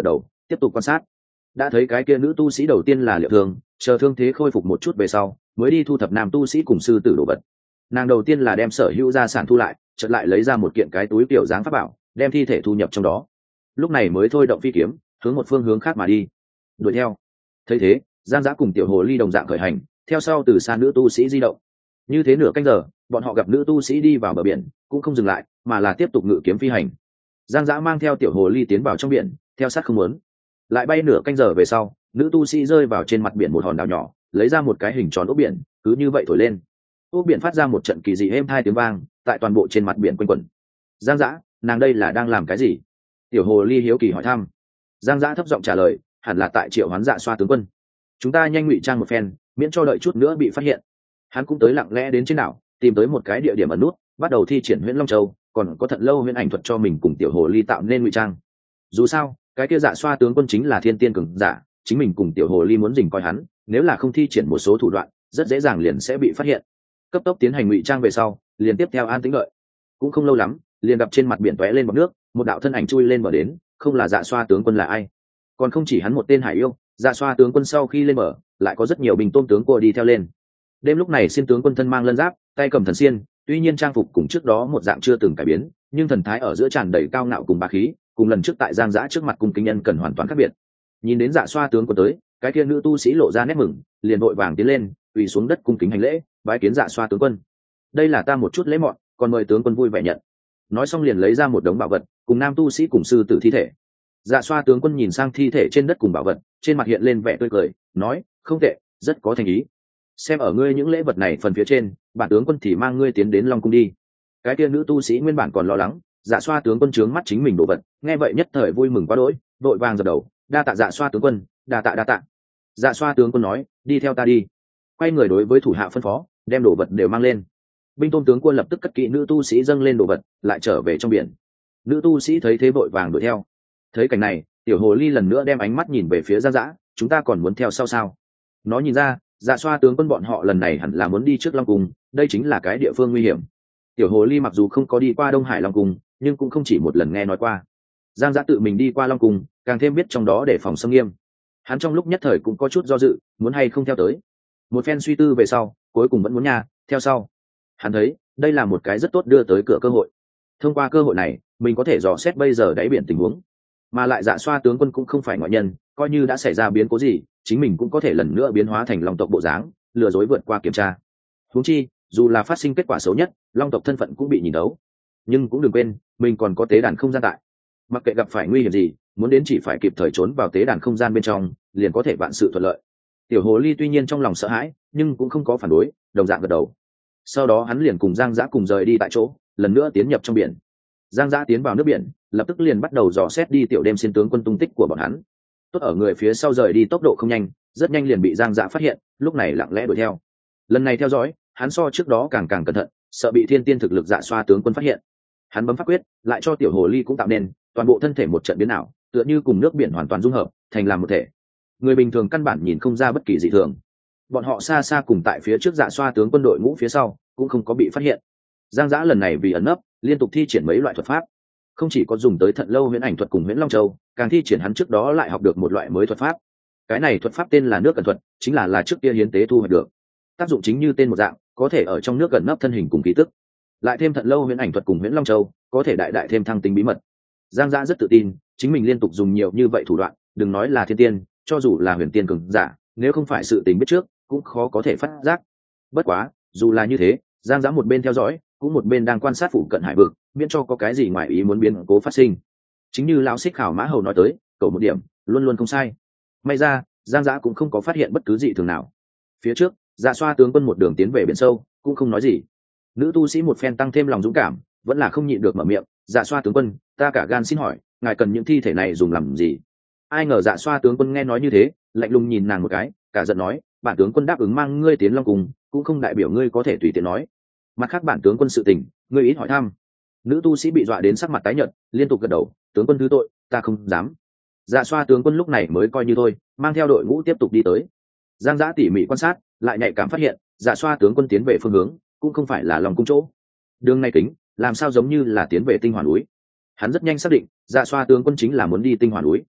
tiếp tục quan sát. Đã thấy cái kia nữ tu sĩ đầu tiên là liệu thương, chờ thương thế khôi phục một chút về sau mới đi thu thập nam tu sĩ cùng sư tử đồ vật. Nàng đầu tiên là đem sở hữu gia sản thu lại, chợt lại lấy ra một kiện cái túi kiểu dáng pháp bảo, đem thi thể thu nhập trong đó. Lúc này mới thôi động phi kiếm hướng một phương hướng khác mà đi. Đuổi theo. Thấy thế, Giang Giã cùng tiểu hồ ly đồng dạng khởi hành, theo sau từ xa nữ tu sĩ di động. Như thế nửa canh giờ, bọn họ gặp nữ tu sĩ đi vào bờ biển cũng không dừng lại, mà là tiếp tục ngự kiếm phi hành. Giang Giã mang theo tiểu hồ ly tiến vào trong biển, theo sát không muốn. Lại bay nửa canh giờ về sau, nữ tu sĩ rơi vào trên mặt biển một hòn đảo nhỏ, lấy ra một cái hình tròn ốc biển, cứ như vậy thổi lên. Ốc biển phát ra một trận kỳ dị êm hai tiếng vang, tại toàn bộ trên mặt biển quanh quẩn. Giang Giã, nàng đây là đang làm cái gì? Tiểu hồ ly hiếu kỳ hỏi thăm. Giang Giã thấp giọng trả lời, hẳn là tại triệu hoán Dạ Xoa tướng quân. Chúng ta nhanh ngụy trang một phen, miễn cho đợi chút nữa bị phát hiện. Hắn cũng tới lặng lẽ đến trên đảo, tìm tới một cái địa điểm ẩn nút, bắt đầu thi triển Huyễn Long Châu, còn có Thận Lâu huyễn ảnh thuật cho mình cùng tiểu hồ ly tạo nên ngụy trang. Dù sao, cái kia Dạ Xoa tướng quân chính là thiên tiên cường giả, chính mình cùng tiểu hồ ly muốn dình coi hắn, nếu là không thi triển một số thủ đoạn, rất dễ dàng liền sẽ bị phát hiện. Cấp tốc tiến hành ngụy trang về sau, liền tiếp theo an tĩnh đợi. Cũng không lâu lắm, liền gặp trên mặt biển tóe lên bọt nước, một đạo thân ảnh chui lên bờ đến, không là Dạ Xoa tướng quân là ai? Còn không chỉ hắn một tên hải yêu, Dạ Xoa tướng quân sau khi lên bờ, lại có rất nhiều bình tôm tướng cua đi theo lên. Đêm lúc này Xiên tướng quân thân mang lân giáp, tay cầm thần xiên, tuy nhiên trang phục cùng trước đó một dạng chưa từng cải biến, nhưng thần thái ở giữa tràn đầy cao ngạo cùng bá khí, cùng lần trước tại Giang Giã trước mặt cung kính nhân cần hoàn toàn khác biệt. Nhìn đến Dạ Xoa tướng quân tới, cái kia nữ tu sĩ lộ ra nét mừng, liền vội vàng tiến lên, quỳ xuống đất cung kính hành lễ, bái kiến Dạ Xoa tướng quân. Đây là ta một chút lễ mọn, còn mời tướng quân vui vẻ nhận. Nói xong liền lấy ra một đống bảo vật, cùng nam tu sĩ cùng sư tử thi thể. Dạ Xoa tướng quân nhìn sang thi thể trên đất cùng bảo vật, trên mặt hiện lên vẻ tươi cười, nói, không tệ, rất có thành ý. Xem ở ngươi những lễ vật này phần phía trên, bản tướng quân thì mang ngươi tiến đến Long cung đi. Cái kia nữ tu sĩ nguyên bản còn lo lắng, Dạ Xoa tướng quân trướng mắt chính mình đồ vật, nghe vậy nhất thời vui mừng quá đỗi, vội vàng dập đầu, đa tạ Dạ Xoa tướng quân, đa tạ đa tạ. Dạ Xoa tướng quân nói, đi theo ta đi. Quay người đối với thủ hạ phân phó, đem đồ vật đều mang lên. Binh Tôn tướng quân lập tức cất kỹ nữ tu sĩ dâng lên đồ vật, lại trở về trong biển. Nữ tu sĩ thấy thế vội vàng đuổi theo. Thấy cảnh này, tiểu hồ ly lần nữa đem ánh mắt nhìn về phía Giang Giã, chúng ta còn muốn theo sau sao? Nó nhìn ra, Dạ Xoa tướng quân bọn họ lần này hẳn là muốn đi trước Long cung, đây chính là cái địa phương nguy hiểm. Tiểu hồ ly mặc dù không có đi qua Đông Hải Long cung, nhưng cũng không chỉ một lần nghe nói qua. Giang Giã tự mình đi qua Long cung, càng thêm biết trong đó để phòng xâm nghiêm. Hắn trong lúc nhất thời cũng có chút do dự, muốn hay không theo tới. Một phen suy tư về sau, cuối cùng vẫn muốn nha, theo sau. Hắn thấy, đây là một cái rất tốt đưa tới cửa cơ hội. Thông qua cơ hội này, mình có thể dò xét bây giờ đáy biển tình huống. Mà lại Dạ Xoa tướng quân cũng không phải ngoại nhân, coi như đã xảy ra biến cố gì, chính mình cũng có thể lần nữa biến hóa thành long tộc bộ dáng, lừa dối vượt qua kiểm tra. Huống chi, dù là phát sinh kết quả xấu nhất, long tộc thân phận cũng bị nhìn đấu. Nhưng cũng đừng quên, mình còn có tế đàn không gian tại. Mặc kệ gặp phải nguy hiểm gì, muốn đến chỉ phải kịp thời trốn vào tế đàn không gian bên trong, liền có thể vạn sự thuận lợi. Tiểu hồ ly tuy nhiên trong lòng sợ hãi, nhưng cũng không có phản đối, đồng dạng gật đầu. Sau đó hắn liền cùng Giang Giã cùng rời đi tại chỗ, lần nữa tiến nhập trong biển. Giang Giã tiến vào nước biển, lập tức liền bắt đầu dò xét đi tiểu đêm Xiên tướng quân tung tích của bọn hắn. Tốt ở người phía sau rời đi tốc độ không nhanh, rất nhanh liền bị Giang Giã phát hiện, lúc này lặng lẽ đuổi theo. Lần này theo dõi, hắn so trước đó càng càng cẩn thận, sợ bị thiên tiên thực lực Dạ Xoa tướng quân phát hiện. Hắn bấm pháp quyết, lại cho tiểu hồ ly cũng tạo nên toàn bộ thân thể một trận biến ảo, tựa như cùng nước biển hoàn toàn dung hợp, thành làm một thể. Người bình thường căn bản nhìn không ra bất kỳ dị thường. Bọn họ xa xa cùng tại phía trước Dạ Xoa tướng quân đội ngũ phía sau, cũng không có bị phát hiện. Giang Giã lần này vì ẩn nấp, liên tục thi triển mấy loại thuật pháp, không chỉ có dùng tới Thận Lâu huyễn ảnh thuật cùng Huyễn Long Châu, càng thi triển hắn trước đó lại học được một loại mới thuật pháp. Cái này thuật pháp tên là nước cẩn thuật, chính là là trước kia hiến tế thu hoạch được. Tác dụng chính như tên một dạng, có thể ở trong nước gần nấp thân hình cùng ký tức. Lại thêm Thận Lâu huyễn ảnh thuật cùng Huyễn Long Châu, có thể đại đại thêm thăng tính bí mật. Giang Giã rất tự tin, chính mình liên tục dùng nhiều như vậy thủ đoạn, đừng nói là thiên tiên, cho dù là huyền tiên cường giả, nếu không phải sự tình biết trước, cũng khó có thể phát giác. Bất quá, dù là như thế, Giang Giã một bên theo dõi, cũng một bên đang quan sát phụ cận hải vực, miễn cho có cái gì ngoài ý muốn biến cố phát sinh. Chính như lão Xích Khảo Mã Hầu nói tới, cầu một điểm, luôn luôn không sai. May ra, Giang Giã cũng không có phát hiện bất cứ gì thường nào. Phía trước, Dạ Xoa tướng quân một đường tiến về biển sâu, cũng không nói gì. Nữ tu sĩ một phen tăng thêm lòng dũng cảm, vẫn là không nhịn được mở miệng, Dạ Xoa tướng quân, ta cả gan xin hỏi, ngài cần những thi thể này dùng làm gì? Ai ngờ Dạ Xoa tướng quân nghe nói như thế, lạnh lùng nhìn nàng một cái, cả giận nói, bản tướng quân đáp ứng mang ngươi tiến Long cung, cũng không đại biểu ngươi có thể tùy tiện nói. Mặt khác bản tướng quân sự tình, ngươi ít hỏi thăm. Nữ tu sĩ bị dọa đến sắc mặt tái nhợt, liên tục gật đầu, tướng quân thứ tội, ta không dám. Dạ Xoa tướng quân lúc này mới coi như thôi, mang theo đội ngũ tiếp tục đi tới. Giang Giã tỉ mỉ quan sát, lại nhạy cảm phát hiện, Dạ Xoa tướng quân tiến về phương hướng, cũng không phải là Long cung chỗ. Đường này kính, làm sao giống như là tiến về Tinh Hoàn núi. Hắn rất nhanh xác định, Dạ Xoa tướng quân chính là muốn đi Tinh Hoàn núi.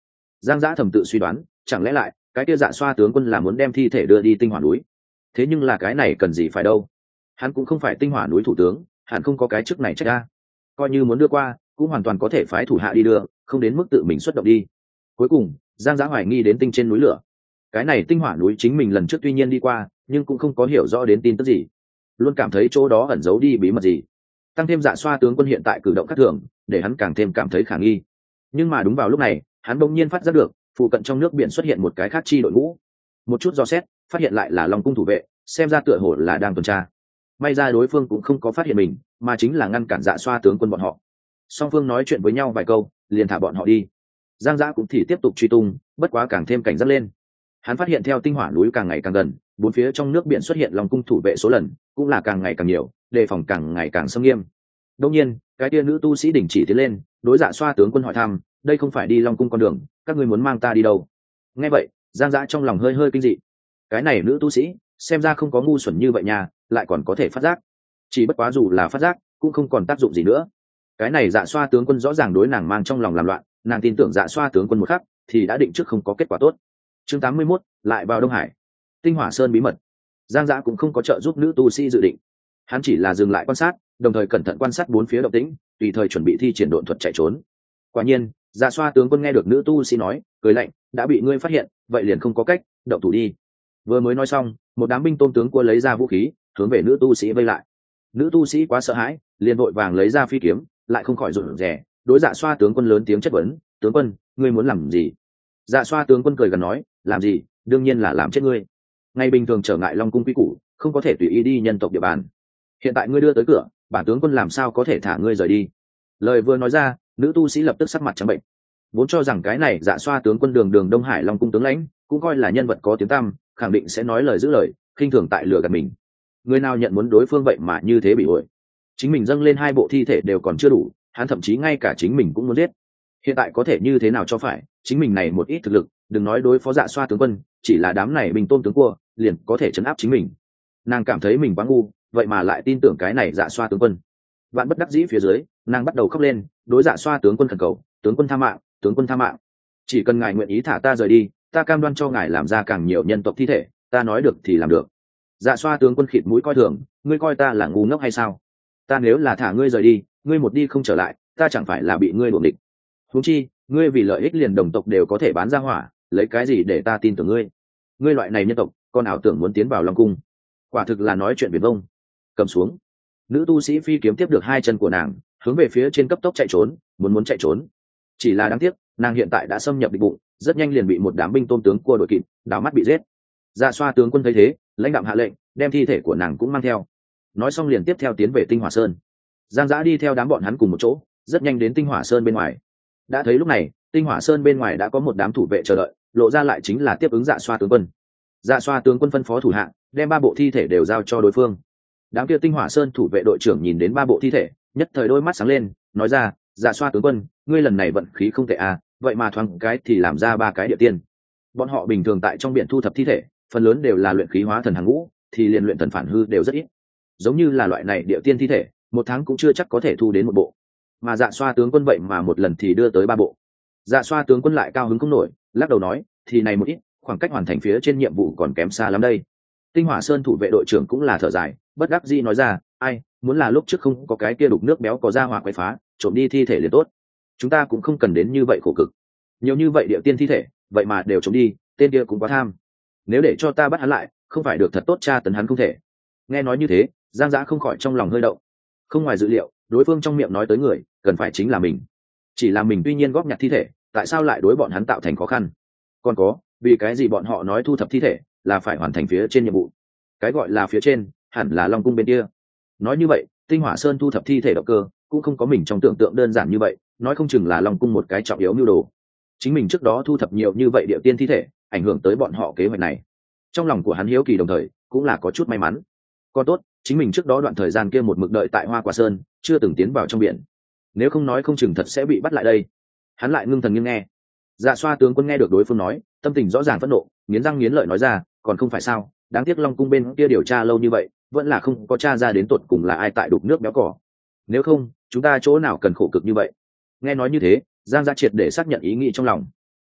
Giang Dã thầm tự suy đoán, chẳng lẽ lại cái kia Dạ Xoa tướng quân là muốn đem thi thể đưa đi Tinh Hỏa núi? Thế nhưng là cái này cần gì phải đâu, hắn cũng không phải Tinh Hỏa núi thủ tướng, hẳn không có cái chức này trách ra. Coi như muốn đưa qua, cũng hoàn toàn có thể phái thủ hạ đi đưa, không đến mức tự mình xuất động đi. Cuối cùng Giang Dã hoài nghi đến tinh trên núi lửa. Cái này Tinh Hỏa núi chính mình lần trước tuy nhiên đi qua, nhưng cũng không có hiểu rõ đến tin tức gì, luôn cảm thấy chỗ đó ẩn giấu đi bí mật gì. Tăng thêm Dạ Xoa tướng quân hiện tại cử động khác thường, để hắn càng thêm cảm thấy khả nghi. Nhưng mà đúng vào lúc này, hắn bỗng nhiên phát giác được phụ cận trong nước biển xuất hiện một cái khác chi đội ngũ. Một chút dò xét, phát hiện lại là Long cung thủ vệ, xem ra tựa hồ là đang tuần tra. May ra đối phương cũng không có phát hiện mình, mà chính là ngăn cản Dạ Xoa tướng quân bọn họ. Song phương nói chuyện với nhau vài câu, liền thả bọn họ đi. Giang Dã cũng thì tiếp tục truy tung, bất quá càng thêm cảnh giác lên. Hắn phát hiện theo Tinh Hỏa núi càng ngày càng gần, bốn phía trong nước biển xuất hiện Long cung thủ vệ số lần cũng là càng ngày càng nhiều, đề phòng càng ngày càng xâm nghiêm. Đương nhiên, cái tia nữ tu sĩ đình chỉ tiến lên, đối Dạ Xoa tướng quân hỏi thăm, đây không phải đi Long cung con đường, các ngươi muốn mang ta đi đâu? Nghe vậy, Giang Dã trong lòng hơi hơi kinh dị. Cái này nữ tu sĩ xem ra không có ngu xuẩn như vậy nha, lại còn có thể phát giác. Chỉ bất quá dù là phát giác, cũng không còn tác dụng gì nữa. Cái này Dạ Xoa tướng quân rõ ràng đối nàng mang trong lòng làm loạn, nàng tin tưởng Dạ Xoa tướng quân một khắc thì đã định trước không có kết quả tốt. Chương tám mươi mốt, lại vào Đông Hải. Tinh Hỏa Sơn bí mật. Giang Dã cũng không có trợ giúp nữ tu sĩ dự định, hắn chỉ là dừng lại quan sát, đồng thời cẩn thận quan sát bốn phía động tĩnh, tùy thời chuẩn bị thi triển độn thuật chạy trốn. Quả nhiên, Dạ Xoa tướng quân nghe được nữ tu sĩ nói, cười lạnh, đã bị ngươi phát hiện, vậy liền không có cách, động thủ đi. Vừa mới nói xong, một đám binh tôm tướng cua lấy ra vũ khí, hướng về nữ tu sĩ vây lại. Nữ tu sĩ quá sợ hãi, liền vội vàng lấy ra phi kiếm, lại không khỏi rụt rè, đối Dạ Xoa tướng quân lớn tiếng chất vấn, tướng quân, ngươi muốn làm gì? Dạ Xoa tướng quân cười gần nói, làm gì, đương nhiên là làm chết ngươi. Ngày bình thường trở ngại Long cung quy củ, không có thể tùy ý đi nhân tộc địa bàn. Hiện tại ngươi đưa tới cửa, bản tướng quân làm sao có thể thả ngươi rời đi? Lời vừa nói ra, nữ tu sĩ lập tức sắc mặt trắng bệnh. Vốn cho rằng cái này Dạ Xoa tướng quân đường đường Đông Hải Long cung tướng lãnh, cũng coi là nhân vật có tiếng tăm, khẳng định sẽ nói lời giữ lời, khinh thường tại lừa gạt mình. Người nào nhận muốn đối phương vậy mà như thế bị uội. Chính mình dâng lên hai bộ thi thể đều còn chưa đủ, hắn thậm chí ngay cả chính mình cũng muốn giết. Hiện tại có thể như thế nào cho phải, chính mình này một ít thực lực, đừng nói đối phó Dạ Xoa tướng quân, chỉ là đám này bình tôm tướng cua, liền có thể chấn áp chính mình. Nàng cảm thấy mình quá ngu, vậy mà lại tin tưởng cái này Dạ Xoa tướng quân. Vạn bất đắc dĩ phía dưới, nàng bắt đầu khóc lên, đối Dạ Xoa tướng quân khẩn cầu, tướng quân tha mạng, tướng quân tha mạng, chỉ cần ngài nguyện ý thả ta rời đi, ta cam đoan cho ngài làm ra càng nhiều nhân tộc thi thể, ta nói được thì làm được. Dạ Xoa tướng quân khịt mũi coi thường, ngươi coi ta là ngu ngốc hay sao? Ta nếu là thả ngươi rời đi, ngươi một đi không trở lại, ta chẳng phải là bị ngươi đuổi địch. Huống chi, ngươi vì lợi ích liền đồng tộc đều có thể bán ra hỏa, lấy cái gì để ta tin tưởng ngươi? Ngươi loại này nhân tộc, con ảo tưởng muốn tiến vào Long cung, quả thực là nói chuyện viển vông. Cầm xuống. Nữ tu sĩ phi kiếm tiếp được hai chân của nàng, hướng về phía trên cấp tốc chạy trốn, muốn muốn chạy trốn. Chỉ là đáng tiếc, nàng hiện tại đã xâm nhập địch bụng, rất nhanh liền bị một đám binh tôm tướng cua đuổi kịp, đảo mắt bị giết. Dạ Xoa tướng quân thấy thế, lãnh đạm hạ lệnh, đem thi thể của nàng cũng mang theo. Nói xong liền tiếp theo tiến về Tinh Hỏa Sơn. Giang Dã đi theo đám bọn hắn cùng một chỗ, rất nhanh đến Tinh Hỏa Sơn bên ngoài. Đã thấy lúc này, Tinh Hỏa Sơn bên ngoài đã có một đám thủ vệ chờ đợi, lộ ra lại chính là tiếp ứng Dạ Xoa tướng quân. Dạ Xoa tướng quân phân phó thủ hạ, đem ba bộ thi thể đều giao cho đối phương. Đám kia Tinh Hỏa Sơn thủ vệ đội trưởng nhìn đến ba bộ thi thể, nhất thời đôi mắt sáng lên, nói ra, Dạ Xoa tướng quân, ngươi lần này vận khí không tệ à, vậy mà thoáng cái thì làm ra ba cái địa tiên. Bọn họ bình thường tại trong biển thu thập thi thể, phần lớn đều là luyện khí hóa thần hàng ngũ, thì liền luyện thần phản hư đều rất ít. Giống như là loại này địa tiên thi thể, một tháng cũng chưa chắc có thể thu đến một bộ, mà Dạ Xoa tướng quân vậy mà một lần thì đưa tới ba bộ. Dạ Xoa tướng quân lại cao hứng không nổi, lắc đầu nói, thì này một ít, khoảng cách hoàn thành phía trên nhiệm vụ còn kém xa lắm đây. Tinh Hỏa Sơn thủ vệ đội trưởng cũng là thở dài, bất đắc dĩ nói ra, ai, muốn là lúc trước không có cái kia đục nước béo có ra hỏa quấy phá, trộm đi thi thể liền tốt, chúng ta cũng không cần đến như vậy khổ cực. Nhiều như vậy địa tiên thi thể, vậy mà đều trộm đi, tên kia cũng quá tham. Nếu để cho ta bắt hắn lại, không phải được thật tốt tra tấn hắn không thể. Nghe nói như thế, Giang Dã không khỏi trong lòng hơi động. Không ngoài dự liệu, đối phương trong miệng nói tới người, cần phải chính là mình. Chỉ là mình tuy nhiên góp nhặt thi thể, tại sao lại đối bọn hắn tạo thành khó khăn? Còn có, vì cái gì bọn họ nói thu thập thi thể là phải hoàn thành phía trên nhiệm vụ? Cái gọi là phía trên, hẳn là Long cung bên kia. Nói như vậy, Tinh Hỏa Sơn thu thập thi thể động cơ, cũng không có mình trong tưởng tượng đơn giản như vậy, nói không chừng là Long cung một cái trọng yếu mưu đồ. Chính mình trước đó thu thập nhiều như vậy địa tiên thi thể, ảnh hưởng tới bọn họ kế hoạch này. Trong lòng của hắn hiếu kỳ đồng thời, cũng là có chút may mắn. Còn tốt, chính mình trước đó đoạn thời gian kia một mực đợi tại Hoa Quả Sơn, chưa từng tiến vào trong biển. Nếu không nói không chừng thật sẽ bị bắt lại đây. Hắn lại ngưng thần nghiêng nghe. Dạ Xoa tướng quân nghe được đối phương nói, tâm tình rõ ràng phẫn nộ, nghiến răng nghiến lợi nói ra, còn không phải sao, đáng tiếc Long cung bên kia điều tra lâu như vậy, vẫn là không có tra ra đến tột cùng là ai tại đục nước béo cỏ. Nếu không, chúng ta chỗ nào cần khổ cực như vậy. Nghe nói như thế, Giang Gia triệt để xác nhận ý nghĩ trong lòng.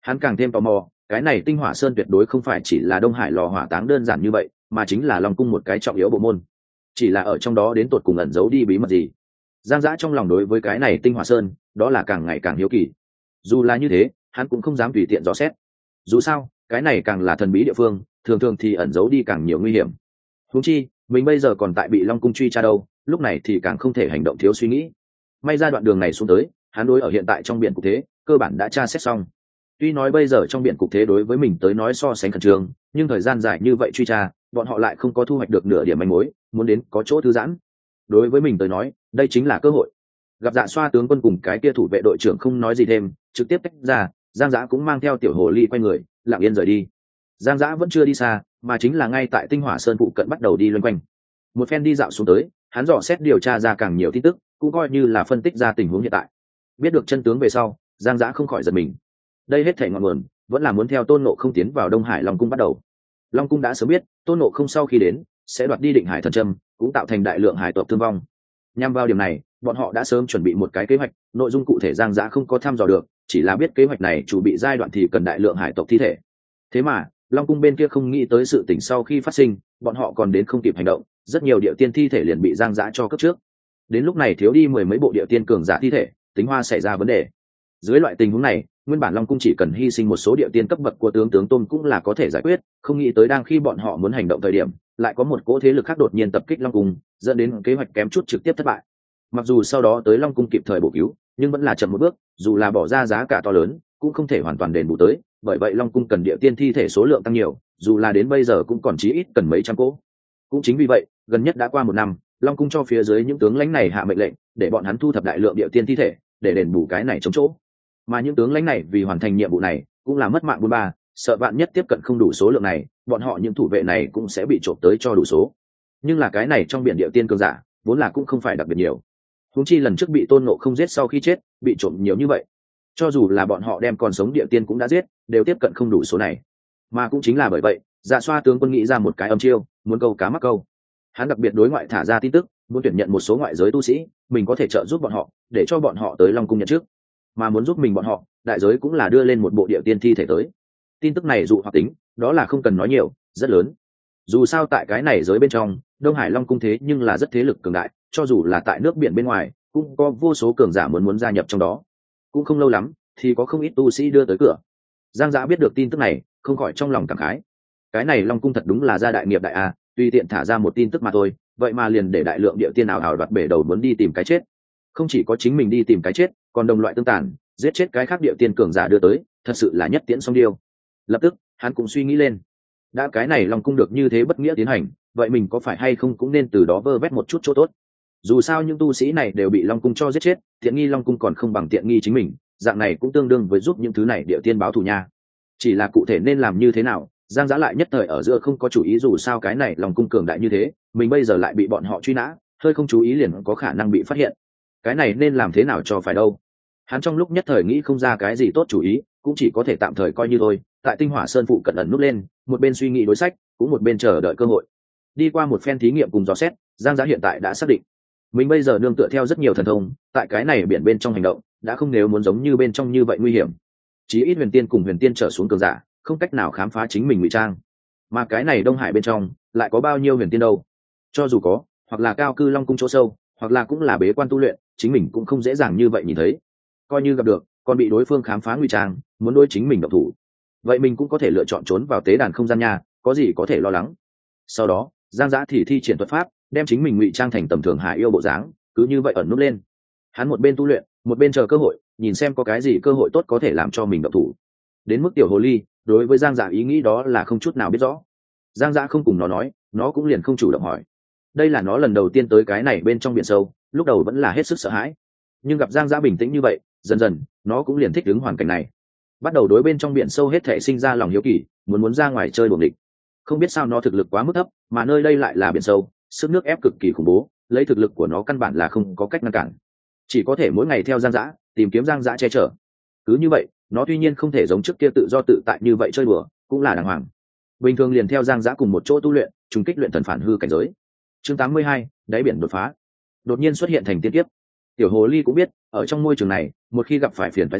Hắn càng thêm tò mò, cái này Tinh Hỏa Sơn tuyệt đối không phải chỉ là Đông Hải lò hỏa táng đơn giản như vậy, mà chính là Long cung một cái trọng yếu bộ môn. Chỉ là ở trong đó đến tột cùng ẩn giấu đi bí mật gì. Giang Dã trong lòng đối với cái này Tinh Hỏa Sơn, đó là càng ngày càng hiếu kỳ. Dù là như thế, hắn cũng không dám tùy tiện dò xét. Dù sao, cái này càng là thần bí địa phương, thường thường thì ẩn giấu đi càng nhiều nguy hiểm. Huống chi, mình bây giờ còn tại bị Long cung truy tra đâu, lúc này thì càng không thể hành động thiếu suy nghĩ. May ra đoạn đường này xuống tới, hắn đối ở hiện tại trong biển cục thế, cơ bản đã tra xét xong. Tuy nói bây giờ trong biển cục thế đối với mình tới nói so sánh khẩn trương, nhưng thời gian dài như vậy truy tra, bọn họ lại không có thu hoạch được nửa điểm manh mối, muốn đến có chỗ thư giãn. Đối với mình tới nói, đây chính là cơ hội. Gặp Dạ Xoa tướng quân cùng cái kia thủ vệ đội trưởng không nói gì thêm, trực tiếp tách ra, Giang Dã cũng mang theo tiểu hồ ly quay người, lặng yên rời đi. Giang Dã vẫn chưa đi xa, mà chính là ngay tại Tinh Hỏa Sơn phụ cận bắt đầu đi loanh quanh. Một phen đi dạo xuống tới, hắn dò xét điều tra ra càng nhiều tin tức, cũng coi như là phân tích ra tình huống hiện tại. Biết được chân tướng về sau, Giang Dã không khỏi giật mình. Đây hết thảy ngọn nguồn, vẫn là muốn theo Tôn Ngộ Không tiến vào Đông Hải Long cung bắt đầu. Long cung đã sớm biết, Tôn Ngộ Không sau khi đến, sẽ đoạt đi Định Hải thần trâm, cũng tạo thành đại lượng hải tộc thương vong. Nhằm vào điểm này, bọn họ đã sớm chuẩn bị một cái kế hoạch, nội dung cụ thể Giang Dã không có thăm dò được, chỉ là biết kế hoạch này chủ bị giai đoạn thì cần đại lượng hải tộc thi thể. Thế mà, Long cung bên kia không nghĩ tới sự tình sau khi phát sinh, bọn họ còn đến không kịp hành động, rất nhiều địa tiên thi thể liền bị Giang Dã cho cấp trước. Đến lúc này thiếu đi mười mấy bộ địa tiên cường giả thi thể, tính hoa xảy ra vấn đề. Dưới loại tình huống này, nguyên bản Long cung chỉ cần hy sinh một số địa tiên cấp bậc của tướng tướng Tôn cũng là có thể giải quyết, không nghĩ tới đang khi bọn họ muốn hành động thời điểm, lại có một cỗ thế lực khác đột nhiên tập kích Long cung, dẫn đến kế hoạch kém chút trực tiếp thất bại. Mặc dù sau đó tới Long cung kịp thời bổ cứu, nhưng vẫn là chậm một bước, dù là bỏ ra giá cả to lớn, cũng không thể hoàn toàn đền bù tới, bởi vậy Long cung cần địa tiên thi thể số lượng tăng nhiều, dù là đến bây giờ cũng còn chí ít cần mấy trăm cỗ. Cũng chính vì vậy, gần nhất đã qua một năm, Long cung cho phía dưới những tướng lãnh này hạ mệnh lệnh, để bọn hắn thu thập đại lượng địa tiên thi thể, để đền bù cái này chống chỗ. Mà những tướng lãnh này vì hoàn thành nhiệm vụ này, cũng là mất mạng bốn ba, sợ vạn nhất tiếp cận không đủ số lượng này, bọn họ những thủ vệ này cũng sẽ bị trộm tới cho đủ số. Nhưng là cái này trong biển địa tiên cường giả, vốn là cũng không phải đặc biệt nhiều. Huống chi lần trước bị Tôn Ngộ Không giết sau khi chết, bị trộm nhiều như vậy. Cho dù là bọn họ đem còn sống địa tiên cũng đã giết, đều tiếp cận không đủ số này. Mà cũng chính là bởi vậy, Dạ Xoa tướng quân nghĩ ra một cái âm chiêu, muốn câu cá mắc câu. Hắn đặc biệt đối ngoại thả ra tin tức, muốn tuyển nhận một số ngoại giới tu sĩ, mình có thể trợ giúp bọn họ, để cho bọn họ tới Long cung nhận trước. Mà muốn giúp mình bọn họ, đại giới cũng là đưa lên một bộ địa tiên thi thể tới. Tin tức này dụ hoặc tính, đó là không cần nói nhiều, rất lớn. Dù sao tại cái này giới bên trong, Đông Hải Long cung thế nhưng là rất thế lực cường đại, cho dù là tại nước biển bên ngoài, cũng có vô số cường giả muốn muốn gia nhập trong đó. Cũng không lâu lắm, thì có không ít tu sĩ đưa tới cửa. Giang Dã biết được tin tức này, không khỏi trong lòng cảm khái. Cái này Long cung thật đúng là gia đại nghiệp đại a, tùy tiện thả ra một tin tức mà thôi, vậy mà liền để đại lượng địa tiên ảo ảo đoạt bể đầu muốn đi tìm cái chết. Không chỉ có chính mình đi tìm cái chết, còn đồng loại tương tàn, giết chết cái khác địa tiên cường giả đưa tới, thật sự là nhất tiễn song điêu. Lập tức, hắn cũng suy nghĩ lên, đã cái này Long cung được như thế bất nghĩa tiến hành, vậy mình có phải hay không cũng nên từ đó vơ vét một chút chỗ tốt. Dù sao những tu sĩ này đều bị Long cung cho giết chết, tiện nghi Long cung còn không bằng tiện nghi chính mình, dạng này cũng tương đương với giúp những thứ này địa tiên báo thù nha. Chỉ là cụ thể nên làm như thế nào, Giang Dã lại nhất thời ở giữa không có chủ ý, dù sao cái này Long cung cường đại như thế, mình bây giờ lại bị bọn họ truy nã, hơi không chú ý liền có khả năng bị phát hiện. Cái này nên làm thế nào cho phải đâu. Hắn trong lúc nhất thời nghĩ không ra cái gì tốt chủ ý, cũng chỉ có thể tạm thời coi như thôi, tại Tinh Hỏa Sơn phụ cận ẩn nút lên, một bên suy nghĩ đối sách, cũng một bên chờ đợi cơ hội. Đi qua một phen thí nghiệm cùng dò xét, Giang Dã hiện tại đã xác định, mình bây giờ nương tựa theo rất nhiều thần thông, tại cái này biển bên trong hành động, đã không nếu muốn giống như bên trong như vậy nguy hiểm. Chí ít huyền tiên cùng huyền tiên trở xuống cường giả, không cách nào khám phá chính mình ngụy trang. Mà cái này Đông Hải bên trong, lại có bao nhiêu huyền tiên đâu? Cho dù có, hoặc là cao cư Long cung chỗ sâu, hoặc là cũng là bế quan tu luyện, chính mình cũng không dễ dàng như vậy nhìn thấy. Coi như gặp được, còn bị đối phương khám phá ngụy trang, muốn đối chính mình động thủ, vậy mình cũng có thể lựa chọn trốn vào tế đàn không gian nha, có gì có thể lo lắng. Sau đó, Giang Dã thì thi triển thuật pháp, đem chính mình ngụy trang thành tầm thường hải yêu bộ dáng, cứ như vậy ẩn núp lên. Hắn một bên tu luyện, một bên chờ cơ hội, nhìn xem có cái gì cơ hội tốt có thể làm cho mình động thủ. Đến mức tiểu hồ ly, đối với Giang Dã ý nghĩ đó là không chút nào biết rõ. Giang Dã không cùng nó nói, nó cũng liền không chủ động hỏi. Đây là nó lần đầu tiên tới cái này bên trong biển sâu, lúc đầu vẫn là hết sức sợ hãi. Nhưng gặp Giang Dã bình tĩnh như vậy, dần dần, nó cũng liền thích ứng hoàn cảnh này. Bắt đầu đối bên trong biển sâu hết thảy sinh ra lòng hiếu kỳ, muốn muốn ra ngoài chơi đùa nghịch. Không biết sao nó thực lực quá mức thấp, mà nơi đây lại là biển sâu, sức nước ép cực kỳ khủng bố, lấy thực lực của nó căn bản là không có cách ngăn cản. Chỉ có thể mỗi ngày theo Giang Dã, tìm kiếm Giang Dã che chở. Cứ như vậy, nó tuy nhiên không thể giống trước kia tự do tự tại như vậy chơi đùa, cũng là đàng hoàng. Bình thường liền theo Giang Dã cùng một chỗ tu luyện, trùng kích luyện thần phản hư cảnh giới. Chương tám mươi hai, đáy biển đột phá. Đột nhiên xuất hiện thành tiên kiếp. Tiểu hồ ly cũng biết, ở trong môi trường này, một khi gặp phải phiền phức gì,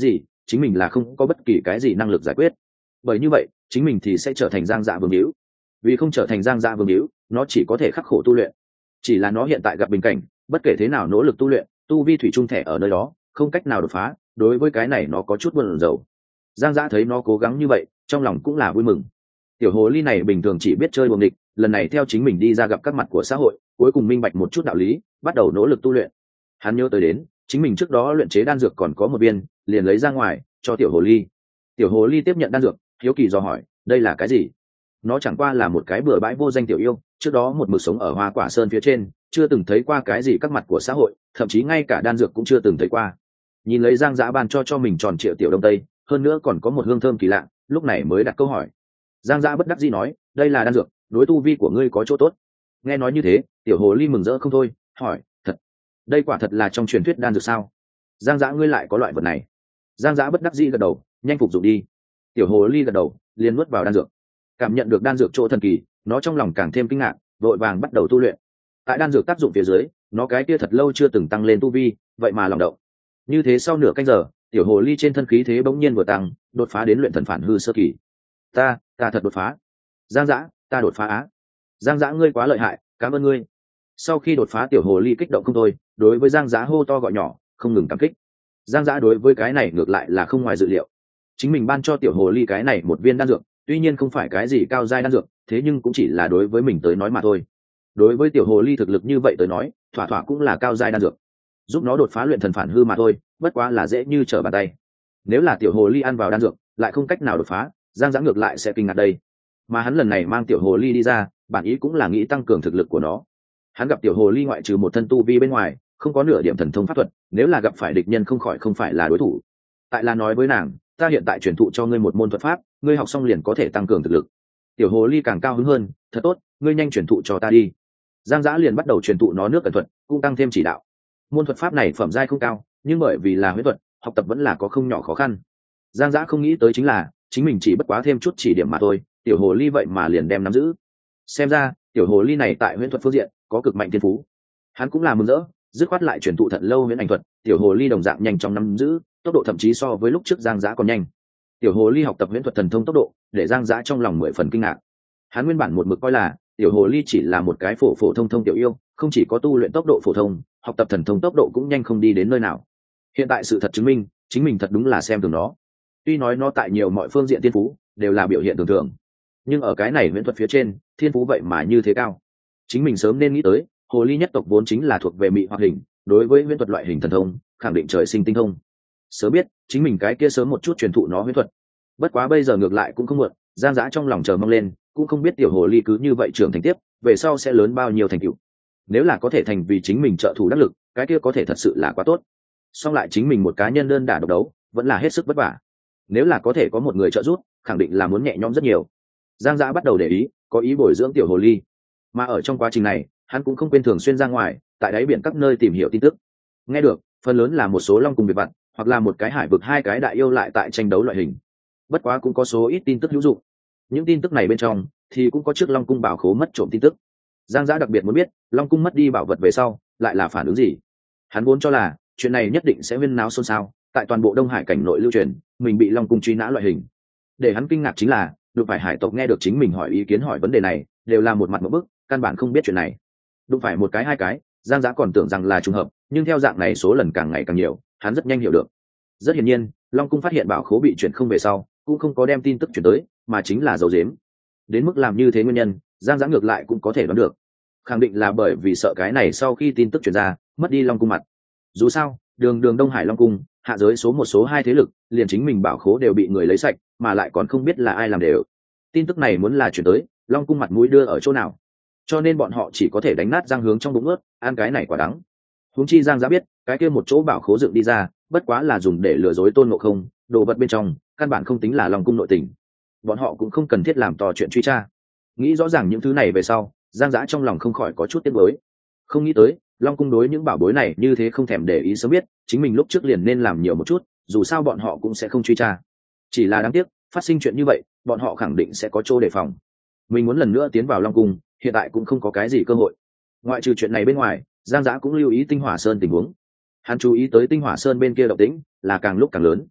chính mình là không có bất kỳ cái gì năng lực giải quyết. Bởi như vậy chính mình thì sẽ trở thành Giang Dạ vương hữu. Vì không trở thành Giang Dạ vương hữu, nó chỉ có thể khắc khổ tu luyện. Chỉ là nó hiện tại gặp bình cảnh, bất kể thế nào nỗ lực tu luyện, tu vi thủy chung thẻ ở nơi đó, không cách nào đột phá. Đối với cái này nó có chút buồn rầu. Giang Dạ thấy nó cố gắng như vậy, trong lòng cũng là vui mừng. Tiểu hồ ly này bình thường chỉ biết chơi buồng địch, lần này theo chính mình đi ra gặp các mặt của xã hội, cuối cùng minh bạch một chút đạo lý, bắt đầu nỗ lực tu luyện. Hắn nhớ tới đến chính mình trước đó luyện chế đan dược còn có một viên, liền lấy ra ngoài cho tiểu hồ ly. Tiểu hồ ly tiếp nhận đan dược, hiếu kỳ dò hỏi đây là cái gì. Nó chẳng qua là một cái bừa bãi vô danh tiểu yêu, trước đó một mực sống ở Hoa Quả Sơn phía trên, chưa từng thấy qua cái gì các mặt của xã hội, thậm chí ngay cả đan dược cũng chưa từng thấy qua. Nhìn lấy Giang Dã ban cho cho mình tròn triệu tiểu đông tây, hơn nữa còn có một hương thơm kỳ lạ, lúc này mới đặt câu hỏi. Giang Dã bất đắc dĩ nói đây là đan dược, đối tu vi của ngươi có chỗ tốt. Nghe nói như thế, tiểu hồ ly mừng rỡ không thôi, hỏi thật, đây quả thật là trong truyền thuyết đan dược sao? Giang Dã ngươi lại có loại vật này? Giang Dã bất đắc dĩ gật đầu, nhanh phục dụng đi. Tiểu hồ ly gật đầu, liền nuốt vào đan dược. Cảm nhận được đan dược chỗ thần kỳ, nó trong lòng càng thêm kinh ngạc, vội vàng bắt đầu tu luyện. Tại đan dược tác dụng phía dưới, nó cái kia thật lâu chưa từng tăng lên tu vi, vậy mà lòng động. Như thế sau nửa canh giờ, tiểu hồ ly trên thân khí thế bỗng nhiên vừa tăng, đột phá đến luyện thần phản hư sơ kỳ. Ta, ta thật đột phá. Giang Dã, ta đột phá á. Giang Dã ngươi quá lợi hại, cảm ơn ngươi. Sau khi đột phá, tiểu hồ ly kích động không thôi, đối với Giang Dã hô to gọi nhỏ, không ngừng cảm kích. Giang Dã đối với cái này ngược lại là không ngoài dự liệu. Chính mình ban cho tiểu hồ ly cái này một viên đan dược, tuy nhiên không phải cái gì cao giai đan dược, thế nhưng cũng chỉ là đối với mình tới nói mà thôi. Đối với tiểu hồ ly thực lực như vậy tới nói, thỏa thỏa cũng là cao giai đan dược, giúp nó đột phá luyện thần phản hư mà thôi, bất quá là dễ như trở bàn tay. Nếu là tiểu hồ ly ăn vào đan dược lại không cách nào đột phá, Giang Dã ngược lại sẽ kinh ngạc đây. Mà hắn lần này mang tiểu hồ ly đi ra, bản ý cũng là nghĩ tăng cường thực lực của nó. Hắn gặp tiểu hồ ly ngoại trừ một thân tu vi bên ngoài, không có nửa điểm thần thông pháp thuật, nếu là gặp phải địch nhân không khỏi không phải là đối thủ. Tại là nói với nàng, ta hiện tại truyền thụ cho ngươi một môn thuật pháp, ngươi học xong liền có thể tăng cường thực lực. Tiểu hồ ly càng cao hứng hơn, thật tốt, ngươi nhanh truyền thụ cho ta đi. Giang Dã liền bắt đầu truyền thụ nó nước cẩn thuật, cũng tăng thêm chỉ đạo. Môn thuật pháp này phẩm giai không cao, nhưng bởi vì là huyễn thuật, học tập vẫn là có không nhỏ khó khăn. Giang Dã không nghĩ tới chính là chính mình chỉ bất quá thêm chút chỉ điểm mà thôi, tiểu hồ ly vậy mà liền đem nắm giữ. Xem ra tiểu hồ ly này tại huyễn thuật phương diện có cực mạnh thiên phú. Hắn cũng là mừng rỡ, dứt khoát lại truyền thụ thật lâu huyễn ảnh thuật, tiểu hồ ly đồng dạng nhanh chóng nắm giữ, tốc độ thậm chí so với lúc trước Giang Dã còn nhanh. Tiểu hồ ly học tập huyễn thuật thần thông tốc độ, để Giang Dã trong lòng mười phần kinh ngạc. Hắn nguyên bản một mực coi là tiểu hồ ly chỉ là một cái phổ phổ thông thông tiểu yêu, không chỉ có tu luyện tốc độ phổ thông, học tập thần thông tốc độ cũng nhanh không đi đến nơi nào. Hiện tại sự thật chứng minh, chính mình thật đúng là xem thường nó. Tuy nói nó tại nhiều mọi phương diện thiên phú đều là biểu hiện thường thường, nhưng ở cái này huyễn thuật phía trên, thiên phú vậy mà như thế cao. Chính mình sớm nên nghĩ tới, hồ ly nhất tộc vốn chính là thuộc về mị hoặc hình, đối với huyễn thuật loại hình thần thông, khẳng định trời sinh tinh thông. Sớm biết, chính mình cái kia sớm một chút truyền thụ nó huyễn thuật. Bất quá bây giờ ngược lại cũng không muộn, Giang Dã trong lòng chờ mong lên, cũng không biết tiểu hồ ly cứ như vậy trưởng thành tiếp, về sau sẽ lớn bao nhiêu thành tựu. Nếu là có thể thành vì chính mình trợ thủ đắc lực, cái kia có thể thật sự là quá tốt. Song lại chính mình một cá nhân đơn đả độc đấu, vẫn là hết sức vất vả. Nếu là có thể có một người trợ giúp, khẳng định là muốn nhẹ nhõm rất nhiều. Giang Dã bắt đầu để ý, có ý bồi dưỡng tiểu hồ ly. Mà ở trong quá trình này, hắn cũng không quên thường xuyên ra ngoài, tại đáy biển các nơi tìm hiểu tin tức. Nghe được, phần lớn là một số long cùng biệt vặt, hoặc là một cái hải vực hai cái đại yêu lại tại tranh đấu loại hình. Bất quá cũng có số ít tin tức hữu dụng. Những tin tức này bên trong thì cũng có trước long cung bảo khố mất trộm tin tức. Giang Dã đặc biệt muốn biết, long cung mất đi bảo vật về sau lại là phản ứng gì. Hắn vốn cho là chuyện này nhất định sẽ huyên náo xôn xao, tại toàn bộ Đông Hải cảnh nội lưu truyền, mình bị long cung truy nã loại hình. Để hắn kinh ngạc chính là, đụng phải hải tộc nghe được chính mình hỏi ý kiến hỏi vấn đề này, đều là một mặt một bức, căn bản không biết chuyện này. Đụng phải một cái hai cái, Giang Dã còn tưởng rằng là trùng hợp, nhưng theo dạng này số lần càng ngày càng nhiều, hắn rất nhanh hiểu được. Rất hiển nhiên, long cung phát hiện bảo khố bị chuyển không về sau, cũng không có đem tin tức chuyển tới, mà chính là giấu giếm. Đến mức làm như thế nguyên nhân, Giang Dã ngược lại cũng có thể đoán được. Khẳng định là bởi vì sợ cái này sau khi tin tức chuyển ra, mất đi long cung mặt. Dù sao, đường đường Đông Hải long cung, hạ giới số một số hai thế lực, liền chính mình bảo khố đều bị người lấy sạch, mà lại còn không biết là ai làm đều. Tin tức này muốn là chuyển tới, long cung mặt mũi đưa ở chỗ nào? Cho nên bọn họ chỉ có thể đánh nát răng hướng trong bụng ướt, ăn cái này quả đắng. Huống chi Giang Dã biết, cái kia một chỗ bảo khố dựng đi ra, bất quá là dùng để lừa dối Tôn Ngộ Không, đồ vật bên trong căn bản không tính là long cung nội tình. Bọn họ cũng không cần thiết làm to chuyện truy tra. Nghĩ rõ ràng những thứ này về sau, Giang Dã trong lòng không khỏi có chút tiếc nuối. Không nghĩ tới, long cung đối những bảo bối này như thế không thèm để ý sớm biết, chính mình lúc trước liền nên làm nhiều một chút, dù sao bọn họ cũng sẽ không truy tra. Chỉ là đáng tiếc, phát sinh chuyện như vậy, bọn họ khẳng định sẽ có chỗ đề phòng. Mình muốn lần nữa tiến vào long cung, hiện tại cũng không có cái gì cơ hội. Ngoại trừ chuyện này bên ngoài, Giang Dã cũng lưu ý Tinh Hỏa Sơn tình huống. Hắn chú ý tới Tinh Hỏa Sơn bên kia động tĩnh là càng lúc càng lớn.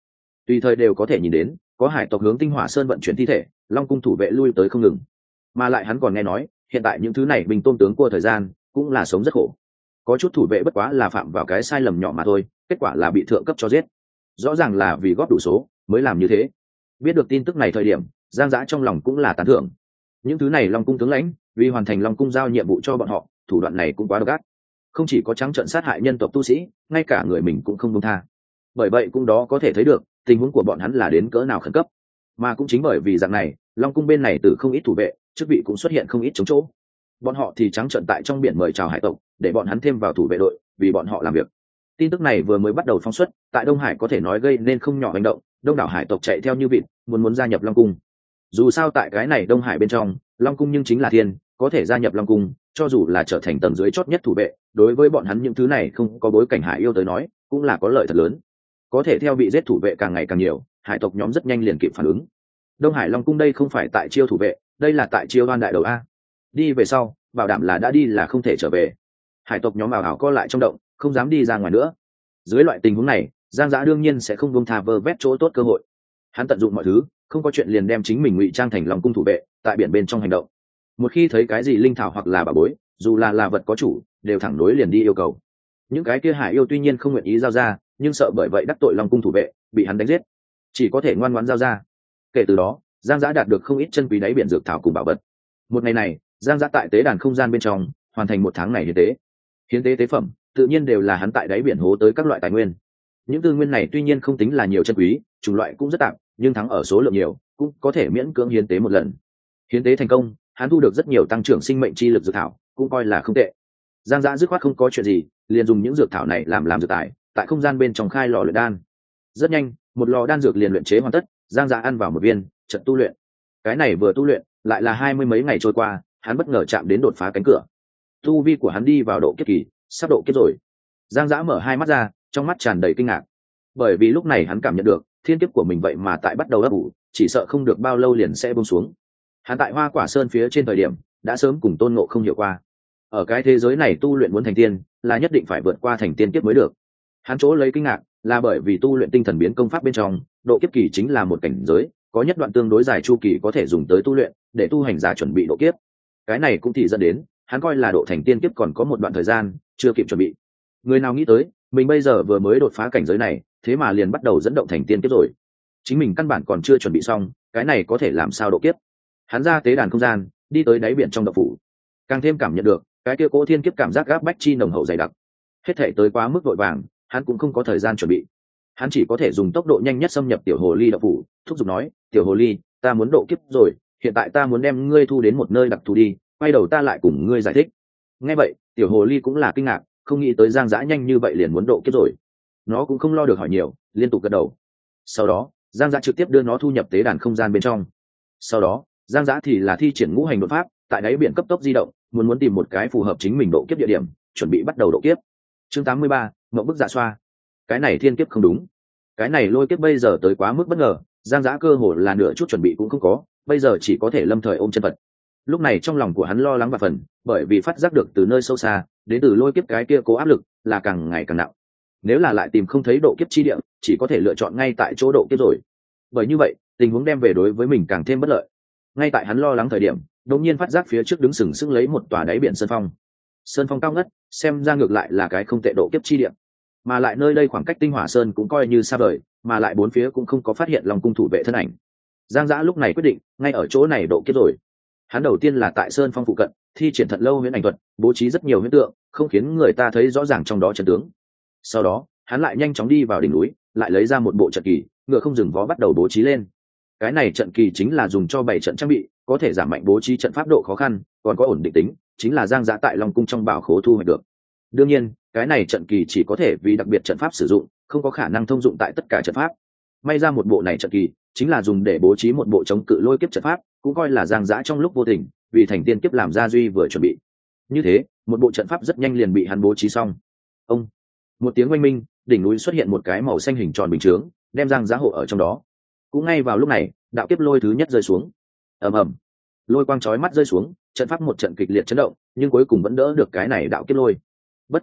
tùy thời đều có thể nhìn đến có hải tộc hướng Tinh Hỏa Sơn vận chuyển thi thể, Long cung thủ vệ lui tới không ngừng. Mà lại hắn còn nghe nói hiện tại những thứ này binh tôn tướng của thời gian cũng là sống rất khổ, có chút thủ vệ bất quá là phạm vào cái sai lầm nhỏ mà thôi, kết quả là bị thượng cấp cho giết, rõ ràng là vì góp đủ số mới làm như thế. Biết được tin tức này thời điểm, Giang Dã trong lòng cũng là tán thưởng. Những thứ này Long cung tướng lãnh vì hoàn thành Long cung giao nhiệm vụ cho bọn họ, thủ đoạn này cũng quá độc ác, không chỉ có trắng trợn sát hại nhân tộc tu sĩ, ngay cả người mình cũng không buông tha. Bởi vậy cũng đó có thể thấy được tình huống của bọn hắn là đến cỡ nào khẩn cấp. Mà cũng chính bởi vì dạng này, Long cung bên này từ không ít thủ vệ, chức vị cũng xuất hiện không ít chống chỗ. Bọn họ thì trắng trợn tại trong biển mời chào hải tộc, để bọn hắn thêm vào thủ vệ đội, vì bọn họ làm việc. Tin tức này vừa mới bắt đầu phóng xuất, tại Đông Hải có thể nói gây nên không nhỏ hành động, đông đảo hải tộc chạy theo như vịt, muốn muốn gia nhập Long cung. Dù sao tại cái này Đông Hải bên trong, Long cung nhưng chính là thiên, có thể gia nhập Long cung, cho dù là trở thành tầng dưới chót nhất thủ vệ, đối với bọn hắn những thứ này không có bối cảnh hải yêu tới nói, cũng là có lợi thật lớn. Có thể theo bị giết thủ vệ càng ngày càng nhiều, hải tộc nhóm rất nhanh liền kịp phản ứng. Đông Hải Long cung đây không phải tại chiêu thủ vệ, đây là tại chiêu oan đại đầu a. Đi về sau, bảo đảm là đã đi là không thể trở về. Hải tộc nhóm ảo ảo co lại trong động, không dám đi ra ngoài nữa. Dưới loại tình huống này, Giang Dã đương nhiên sẽ không buông tha vơ vét chỗ tốt cơ hội. Hắn tận dụng mọi thứ, không có chuyện liền đem chính mình ngụy trang thành Long cung thủ vệ, tại biển bên trong hành động. Một khi thấy cái gì linh thảo hoặc là bảo bối, dù là là vật có chủ, đều thẳng đối liền đi yêu cầu. Những cái kia hải yêu tuy nhiên không nguyện ý giao ra, nhưng sợ bởi vậy đắc tội Long cung thủ vệ, bị hắn đánh giết, chỉ có thể ngoan ngoãn giao ra. Kể từ đó, Giang Dã đạt được không ít chân quý đáy biển dược thảo cùng bảo vật. Một ngày này, Giang Dã tại tế đàn không gian bên trong hoàn thành một tháng này hiến tế. Hiến tế tế phẩm tự nhiên đều là hắn tại đáy biển hố tới các loại tài nguyên. Những tư nguyên này tuy nhiên không tính là nhiều chân quý, chủng loại cũng rất tạm, nhưng thắng ở số lượng nhiều, cũng có thể miễn cưỡng hiến tế một lần. Hiến tế thành công, hắn thu được rất nhiều tăng trưởng sinh mệnh chi lực dược thảo, cũng coi là không tệ. Giang Dã dứt khoát không có chuyện gì, liền dùng những dược thảo này làm làm dược tài, tại không gian bên trong khai lò luyện đan. Rất nhanh, một lò đan dược liền luyện chế hoàn tất, Giang Dã ăn vào một viên, trận tu luyện. Cái này vừa tu luyện, lại là hai mươi mấy ngày trôi qua, hắn bất ngờ chạm đến đột phá cánh cửa. Tu vi của hắn đi vào độ kiếp kỳ, sắp độ kiếp rồi. Giang Dã mở hai mắt ra, trong mắt tràn đầy kinh ngạc, bởi vì lúc này hắn cảm nhận được thiên kiếp của mình vậy mà tại bắt đầu ấp ủ, chỉ sợ không được bao lâu liền sẽ buông xuống. Hắn tại Hoa Quả Sơn phía trên thời điểm đã sớm cùng Tôn Ngộ không hiểu qua, ở cái thế giới này tu luyện muốn thành tiên là nhất định phải vượt qua thành tiên kiếp mới được. Hắn chỗ lấy kinh ngạc là bởi vì tu luyện tinh thần biến công pháp bên trong, độ kiếp kỳ chính là một cảnh giới có nhất đoạn tương đối dài chu kỳ có thể dùng tới tu luyện, để tu hành giả chuẩn bị độ kiếp. Cái này cũng thì dẫn đến hắn coi là độ thành tiên kiếp còn có một đoạn thời gian chưa kịp chuẩn bị. Người nào nghĩ tới mình bây giờ vừa mới đột phá cảnh giới này, thế mà liền bắt đầu dẫn động thành tiên kiếp rồi. Chính mình căn bản còn chưa chuẩn bị xong, cái này có thể làm sao độ kiếp. Hắn ra tế đàn không gian, đi tới đáy biển trong động phủ, càng thêm cảm nhận được cái kia cỗ thiên kiếp cảm giác gáp bách chi nồng hậu dày đặc. Hết thể tới quá mức vội vàng, hắn cũng không có thời gian chuẩn bị. Hắn chỉ có thể dùng tốc độ nhanh nhất xâm nhập tiểu hồ ly động phủ, thúc giục nói: tiểu hồ ly, ta muốn độ kiếp rồi, hiện tại ta muốn đem ngươi thu đến một nơi đặc thù đi, quay đầu ta lại cùng ngươi giải thích. Nghe vậy, tiểu hồ ly cũng là kinh ngạc, không nghĩ tới Giang Dã nhanh như vậy liền muốn độ kiếp rồi. Nó cũng không lo được hỏi nhiều, liên tục gật đầu. Sau đó, Giang Dã trực tiếp đưa nó thu nhập tế đàn không gian bên trong. Sau đó, Giang Dã thì là thi triển ngũ hành đột pháp, tại đáy biển cấp tốc di động, muốn muốn tìm một cái phù hợp chính mình độ kiếp địa điểm, chuẩn bị bắt đầu độ kiếp. Chương tám mươi ba, Mộng bức dạ xoa. Cái này thiên kiếp không đúng, cái này lôi kiếp bây giờ tới quá mức bất ngờ, Giang Dã cơ hồ là nửa chút chuẩn bị cũng không có, bây giờ chỉ có thể lâm thời ôm chân vật. Lúc này trong lòng của hắn lo lắng và phần, bởi vì phát giác được từ nơi sâu xa đến từ lôi kiếp cái kia cố áp lực là càng ngày càng nặng. Nếu là lại tìm không thấy độ kiếp chi địa, chỉ có thể lựa chọn ngay tại chỗ độ kiếp rồi. Bởi như vậy, tình huống đem về đối với mình càng thêm bất lợi. Ngay tại hắn lo lắng thời điểm, đột nhiên phát giác phía trước đứng sừng sững lấy một tòa đáy biển sơn phong. Sơn phong cao ngất, xem ra ngược lại là cái không tệ độ kiếp chi địa. Mà lại nơi đây khoảng cách Tinh Hỏa Sơn cũng coi như xa vời, mà lại bốn phía cũng không có phát hiện Long cung thủ vệ thân ảnh. Giang Dã lúc này quyết định ngay ở chỗ này độ kiếp rồi. Hắn đầu tiên là tại sơn phong phụ cận thi triển Thật Lâu huyễn ảnh thuật, bố trí rất nhiều huyễn tượng, không khiến người ta thấy rõ ràng trong đó trận tướng. Sau đó hắn lại nhanh chóng đi vào đỉnh núi, lại lấy ra một bộ trận kỳ, ngựa không dừng vó bắt đầu bố trí lên. Cái này trận kỳ chính là dùng cho bảy trận trang bị, có thể giảm mạnh bố trí trận pháp độ khó khăn, còn có ổn định tính, chính là Giang Dã tại Long cung trong bảo khố thu hoạch được. Đương nhiên, cái này trận kỳ chỉ có thể vì đặc biệt trận pháp sử dụng, không có khả năng thông dụng tại tất cả trận pháp. May ra một bộ này trận kỳ chính là dùng để bố trí một bộ chống cự lôi kiếp trận pháp, cũng coi là Giang Dã trong lúc vô tình vì thành tiên kiếp làm ra duy vừa chuẩn bị. Như thế, một bộ trận pháp rất nhanh liền bị hắn bố trí xong. Ông, một tiếng oanh minh, đỉnh núi xuất hiện một cái màu xanh hình tròn bình chướng, đem Giang Dã hộ ở trong đó. Cũng ngay vào lúc này, đạo kiếp lôi thứ nhất rơi xuống. Ầm ầm, lôi quang chói mắt rơi xuống, trận pháp một trận kịch liệt chấn động, nhưng cuối cùng vẫn đỡ được cái này đạo kiếp lôi. Bất quá,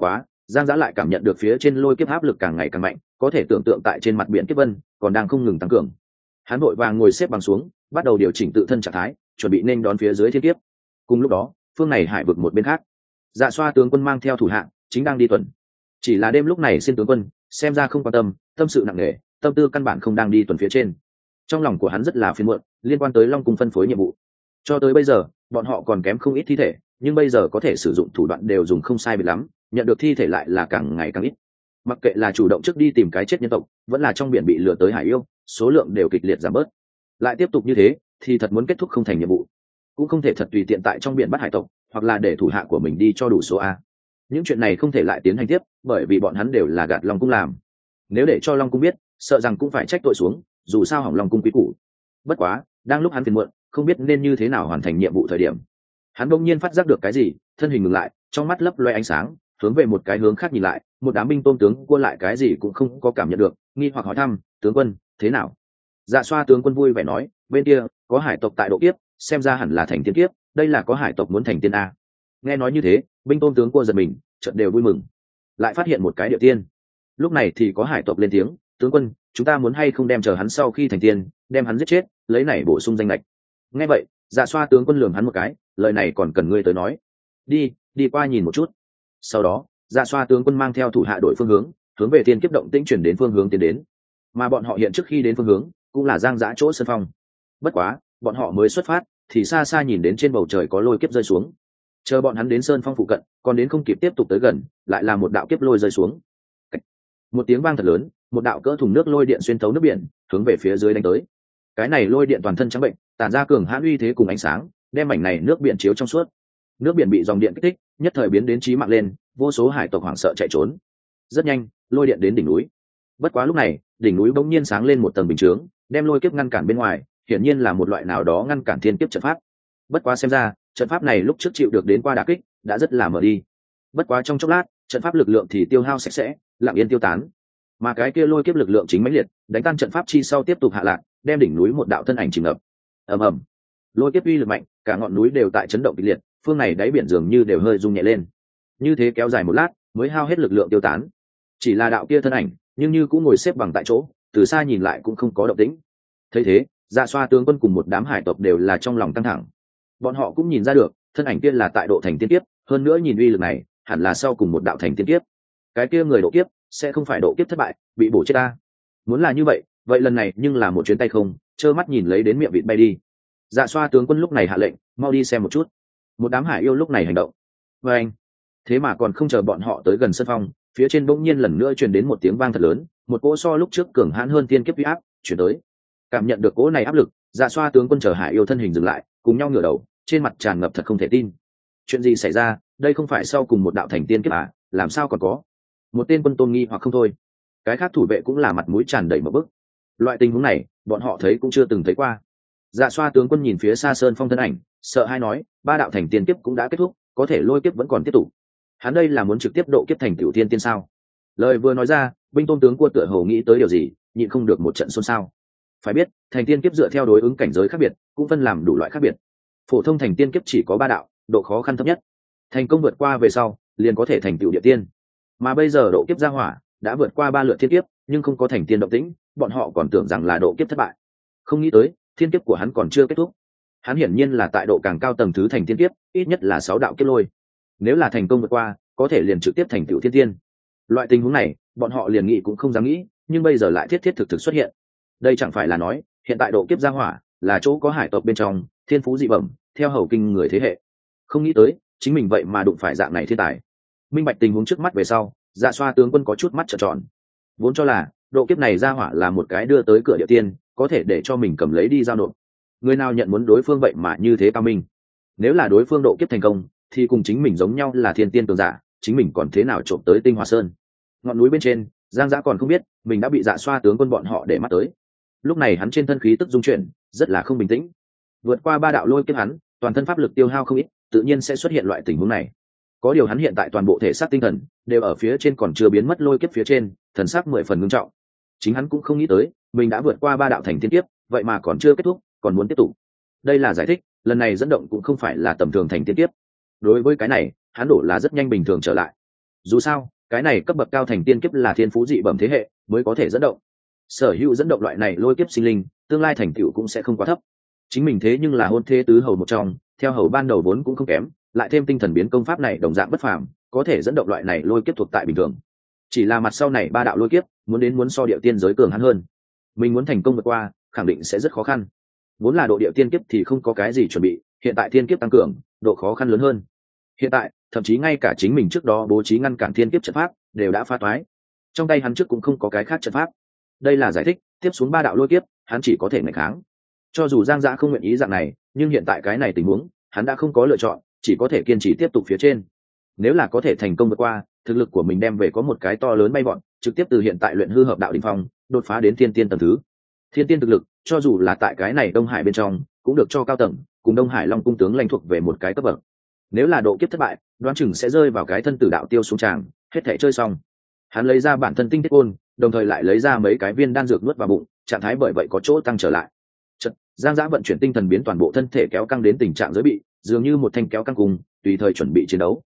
Giang Giã lại cảm nhận được phía trên lôi kiếp áp lực càng ngày càng mạnh, có thể tưởng tượng tại trên mặt biển kiếp vân còn đang không ngừng tăng cường. Hắn vội vàng ngồi xếp bằng xuống, bắt đầu điều chỉnh tự thân trạng thái, chuẩn bị nên đón phía dưới thiên kiếp. Cùng lúc đó, phương này hải vực một bên khác, Dạ Xoa tướng quân mang theo thủ hạ chính đang đi tuần. Chỉ là đêm lúc này xin tướng quân xem ra không quan tâm, tâm sự nặng nề, tâm tư căn bản không đang đi tuần phía trên. Trong lòng của hắn rất là phiền muộn, liên quan tới Long Cung phân phối nhiệm vụ. Cho tới bây giờ, bọn họ còn kém không ít thi thể, nhưng bây giờ có thể sử dụng thủ đoạn đều dùng không sai biệt lắm, nhận được thi thể lại là càng ngày càng ít. Mặc kệ là chủ động trước đi tìm cái chết nhân tộc, vẫn là trong biển bị lừa tới hải yêu, số lượng đều kịch liệt giảm bớt. Lại tiếp tục như thế, thì thật muốn kết thúc không thành nhiệm vụ. Cũng không thể thật tùy tiện tại trong biển bắt hải tộc, hoặc là để thủ hạ của mình đi cho đủ số a. Những chuyện này không thể lại tiến hành tiếp, bởi vì bọn hắn đều là gạt Long Cung làm. Nếu để cho Long Cung biết, sợ rằng cũng phải trách tội xuống, dù sao hỏng Long Cung quý củ. Bất quá, đang lúc hắn phiền muộn, không biết nên như thế nào hoàn thành nhiệm vụ thời điểm, hắn bỗng nhiên phát giác được cái gì, thân hình ngừng lại, trong mắt lấp loe ánh sáng, hướng về một cái hướng khác nhìn lại, một đám binh tôm tướng cua lại cái gì cũng không có cảm nhận được, nghi hoặc hỏi thăm, tướng quân thế nào? Dạ Xoa tướng quân vui vẻ nói, bên kia có hải tộc tại độ kiếp, xem ra hẳn là thành tiên kiếp, đây là có hải tộc muốn thành tiên a. Nghe nói như thế, binh tôm tướng cua giật mình, chợt đều vui mừng, lại phát hiện một cái địa tiên. Lúc này thì có hải tộc lên tiếng, tướng quân chúng ta muốn hay không đem chờ hắn sau khi thành tiên, đem hắn giết chết, lấy này bổ sung danh lệch. Nghe vậy, Dạ Xoa tướng quân lườm hắn một cái, lời này còn cần ngươi tới nói, đi đi qua nhìn một chút. Sau đó, Dạ Xoa tướng quân mang theo thủ hạ đội phương hướng, hướng về tiên kiếp động tĩnh chuyển đến phương hướng tiến đến. Mà bọn họ hiện trước khi đến phương hướng cũng là Giang Giã chỗ sân phong. Bất quá, bọn họ mới xuất phát thì xa xa nhìn đến trên bầu trời có lôi kiếp rơi xuống. Chờ bọn hắn đến sơn phong phụ cận, còn đến không kịp tiếp tục tới gần, lại là một đạo kiếp lôi rơi xuống. Một tiếng vang thật lớn, một đạo cỡ thùng nước lôi điện xuyên thấu nước biển, hướng về phía dưới đánh tới. Cái này lôi điện toàn thân trắng bệnh, tản ra cường hãn uy thế cùng ánh sáng, đem mảnh này nước biển chiếu trong suốt. Nước biển bị dòng điện kích thích, nhất thời biến đến chí mạng lên, vô số hải tộc hoảng sợ chạy trốn. Rất nhanh, lôi điện đến đỉnh núi. Bất quá lúc này, đỉnh núi bỗng nhiên sáng lên một tầng bình chướng, đem lôi kiếp ngăn cản bên ngoài, hiển nhiên là một loại nào đó ngăn cản thiên kiếp trận pháp. Bất quá xem ra, trận pháp này lúc trước chịu được đến qua đả kích, đã rất là mở đi. Bất quá trong chốc lát, trận pháp lực lượng thì tiêu hao sạch sẽ, lặng yên tiêu tán. Mà cái kia lôi kiếp lực lượng chính mãnh liệt, đánh tan trận pháp chi sau tiếp tục hạ lạc, đem đỉnh núi một đạo thân ảnh chìm ngập. Ầm ầm. Lôi kiếp uy lực mạnh, cả ngọn núi đều tại chấn động kịch liệt, phương này đáy biển dường như đều hơi rung nhẹ lên. Như thế kéo dài một lát, mới hao hết lực lượng tiêu tán. Chỉ là đạo kia thân ảnh, nhưng như cũng ngồi xếp bằng tại chỗ, từ xa nhìn lại cũng không có động tĩnh. Thấy thế, Dạ Xoa tướng quân cùng một đám hải tộc đều là trong lòng căng thẳng. Bọn họ cũng nhìn ra được, thân ảnh kia là tại độ thành tiên kiếp, hơn nữa nhìn uy lực này, hẳn là sau cùng một đạo thành tiên kiếp. Cái kia người độ kiếp sẽ không phải độ kiếp thất bại, bị bổ chết ta. Muốn là như vậy, vậy lần này nhưng là một chuyến tay không, trơ mắt nhìn lấy đến miệng vịt bay đi. Dạ Xoa tướng quân lúc này hạ lệnh, mau đi xem một chút. Một đám hải yêu lúc này hành động. Và anh, thế mà còn không chờ bọn họ tới gần sân phong, phía trên bỗng nhiên lần nữa truyền đến một tiếng vang thật lớn, một cỗ so lúc trước cường hãn hơn tiên kiếp uy áp chuyển tới. Cảm nhận được cỗ này áp lực, Dạ Xoa tướng quân chờ hải yêu thân hình dừng lại, cùng nhau ngửa đầu, trên mặt tràn ngập thật không thể tin. Chuyện gì xảy ra? Đây không phải sau cùng một đạo thành tiên kiếp à? Làm sao còn có? Một tên quân tôn nghi hoặc không thôi. Cái khác thủ vệ cũng là mặt mũi tràn đầy một bức. Loại tình huống này, bọn họ thấy cũng chưa từng thấy qua. Dạ Xoa tướng quân nhìn phía xa sơn phong thân ảnh, sợ hai nói, ba đạo thành tiên kiếp cũng đã kết thúc, có thể lôi kiếp vẫn còn tiếp tục. Hắn đây là muốn trực tiếp độ kiếp thành tiểu tiên tiên sao? Lời vừa nói ra, binh tôn tướng quân tựa hồ nghĩ tới điều gì, nhịn không được một trận xôn xao. Phải biết, thành tiên kiếp dựa theo đối ứng cảnh giới khác biệt, cũng phân làm đủ loại khác biệt. Phổ thông thành tiên kiếp chỉ có ba đạo, độ khó khăn thấp nhất. Thành công vượt qua về sau, liền có thể thành tiểu địa tiên. Mà bây giờ độ kiếp gia hỏa đã vượt qua ba lượt thiên kiếp, nhưng không có thành tiên động tĩnh, bọn họ còn tưởng rằng là độ kiếp thất bại. Không nghĩ tới, thiên kiếp của hắn còn chưa kết thúc. Hắn hiển nhiên là tại độ càng cao tầng thứ thành tiên kiếp, ít nhất là sáu đạo kiếp lôi. Nếu là thành công vượt qua, có thể liền trực tiếp thành tiểu thiên tiên. Loại tình huống này, bọn họ liền nghĩ cũng không dám nghĩ, nhưng bây giờ lại thiết thiết thực thực xuất hiện. Đây chẳng phải là nói, hiện tại độ kiếp gia hỏa là chỗ có hải tộc bên trong, thiên phú dị bẩm, theo hầu kinh người thế hệ. Không nghĩ tới, chính mình vậy mà đụng phải dạng này thiên tài. Minh bạch tình huống trước mắt về sau, Dạ Xoa tướng quân có chút mắt trợn tròn. Vốn cho là độ kiếp này gia hỏa là một cái đưa tới cửa địa tiên, có thể để cho mình cầm lấy đi giao nộp. Người nào nhận muốn đối phương vậy mà như thế cao minh. Nếu là đối phương độ kiếp thành công, thì cùng chính mình giống nhau là thiên tiên cường giả, chính mình còn thế nào trộm tới Tinh Hoa Sơn. Ngọn núi bên trên, Giang Giã còn không biết mình đã bị Dạ Xoa tướng quân bọn họ để mắt tới. Lúc này hắn trên thân khí tức dung chuyển, rất là không bình tĩnh. Vượt qua ba đạo lôi kiếp hắn, toàn thân pháp lực tiêu hao không ít, tự nhiên sẽ xuất hiện loại tình huống này. Có điều hắn hiện tại toàn bộ thể xác tinh thần đều ở phía trên, còn chưa biến mất lôi kiếp phía trên, thần sắc mười phần ngưng trọng. Chính hắn cũng không nghĩ tới, mình đã vượt qua ba đạo thành thiên kiếp, vậy mà còn chưa kết thúc, còn muốn tiếp tục. Đây là giải thích, lần này dẫn động cũng không phải là tầm thường thành thiên kiếp. Đối với cái này, hắn đổ là rất nhanh bình thường trở lại. Dù sao, cái này cấp bậc cao thành tiên kiếp là thiên phú dị bẩm thế hệ mới có thể dẫn động. Sở hữu dẫn động loại này lôi kiếp sinh linh, tương lai thành tựu cũng sẽ không quá thấp. Chính mình thế nhưng là hôn thế tứ hầu một trong, theo hầu ban đầu vốn cũng không kém, lại thêm tinh thần biến công pháp này đồng dạng bất phàm, có thể dẫn động loại này lôi kiếp thuộc tại bình thường. Chỉ là mặt sau này ba đạo lôi kiếp, muốn đến muốn so địa tiên giới cường hắn hơn. Mình muốn thành công vượt qua, khẳng định sẽ rất khó khăn. Vốn là độ địa tiên kiếp thì không có cái gì chuẩn bị, hiện tại thiên kiếp tăng cường, độ khó khăn lớn hơn. Hiện tại, thậm chí ngay cả chính mình trước đó bố trí ngăn cản thiên kiếp trận pháp đều đã phá toái. Trong tay hắn trước cũng không có cái khác trận pháp. Đây là giải thích, tiếp xuống ba đạo lôi kiếp, hắn chỉ có thể nghịch kháng. Cho dù Giang Dã không nguyện ý dạng này, nhưng hiện tại cái này tình huống, hắn đã không có lựa chọn, chỉ có thể kiên trì tiếp tục phía trên. Nếu là có thể thành công vượt qua, thực lực của mình đem về có một cái to lớn bay vọt, trực tiếp từ hiện tại luyện hư hợp đạo đỉnh phong, đột phá đến thiên tiên tầng thứ. Thiên tiên thực lực, cho dù là tại cái này Đông Hải bên trong, cũng được cho cao tầng, cùng Đông Hải Long cung tướng lãnh thuộc về một cái cấp bậc. Nếu là độ kiếp thất bại, đoán chừng sẽ rơi vào cái thân tử đạo tiêu xuống tràng, hết thể chơi xong. Hắn lấy ra bản thân tinh thiết côn, đồng thời lại lấy ra mấy cái viên đan dược nuốt vào bụng, trạng thái bởi vậy có chỗ tăng trở lại. Chật, Giang Dã vận chuyển tinh thần biến toàn bộ thân thể kéo căng đến tình trạng giới bị, dường như một thanh kéo căng cùng, tùy thời chuẩn bị chiến đấu.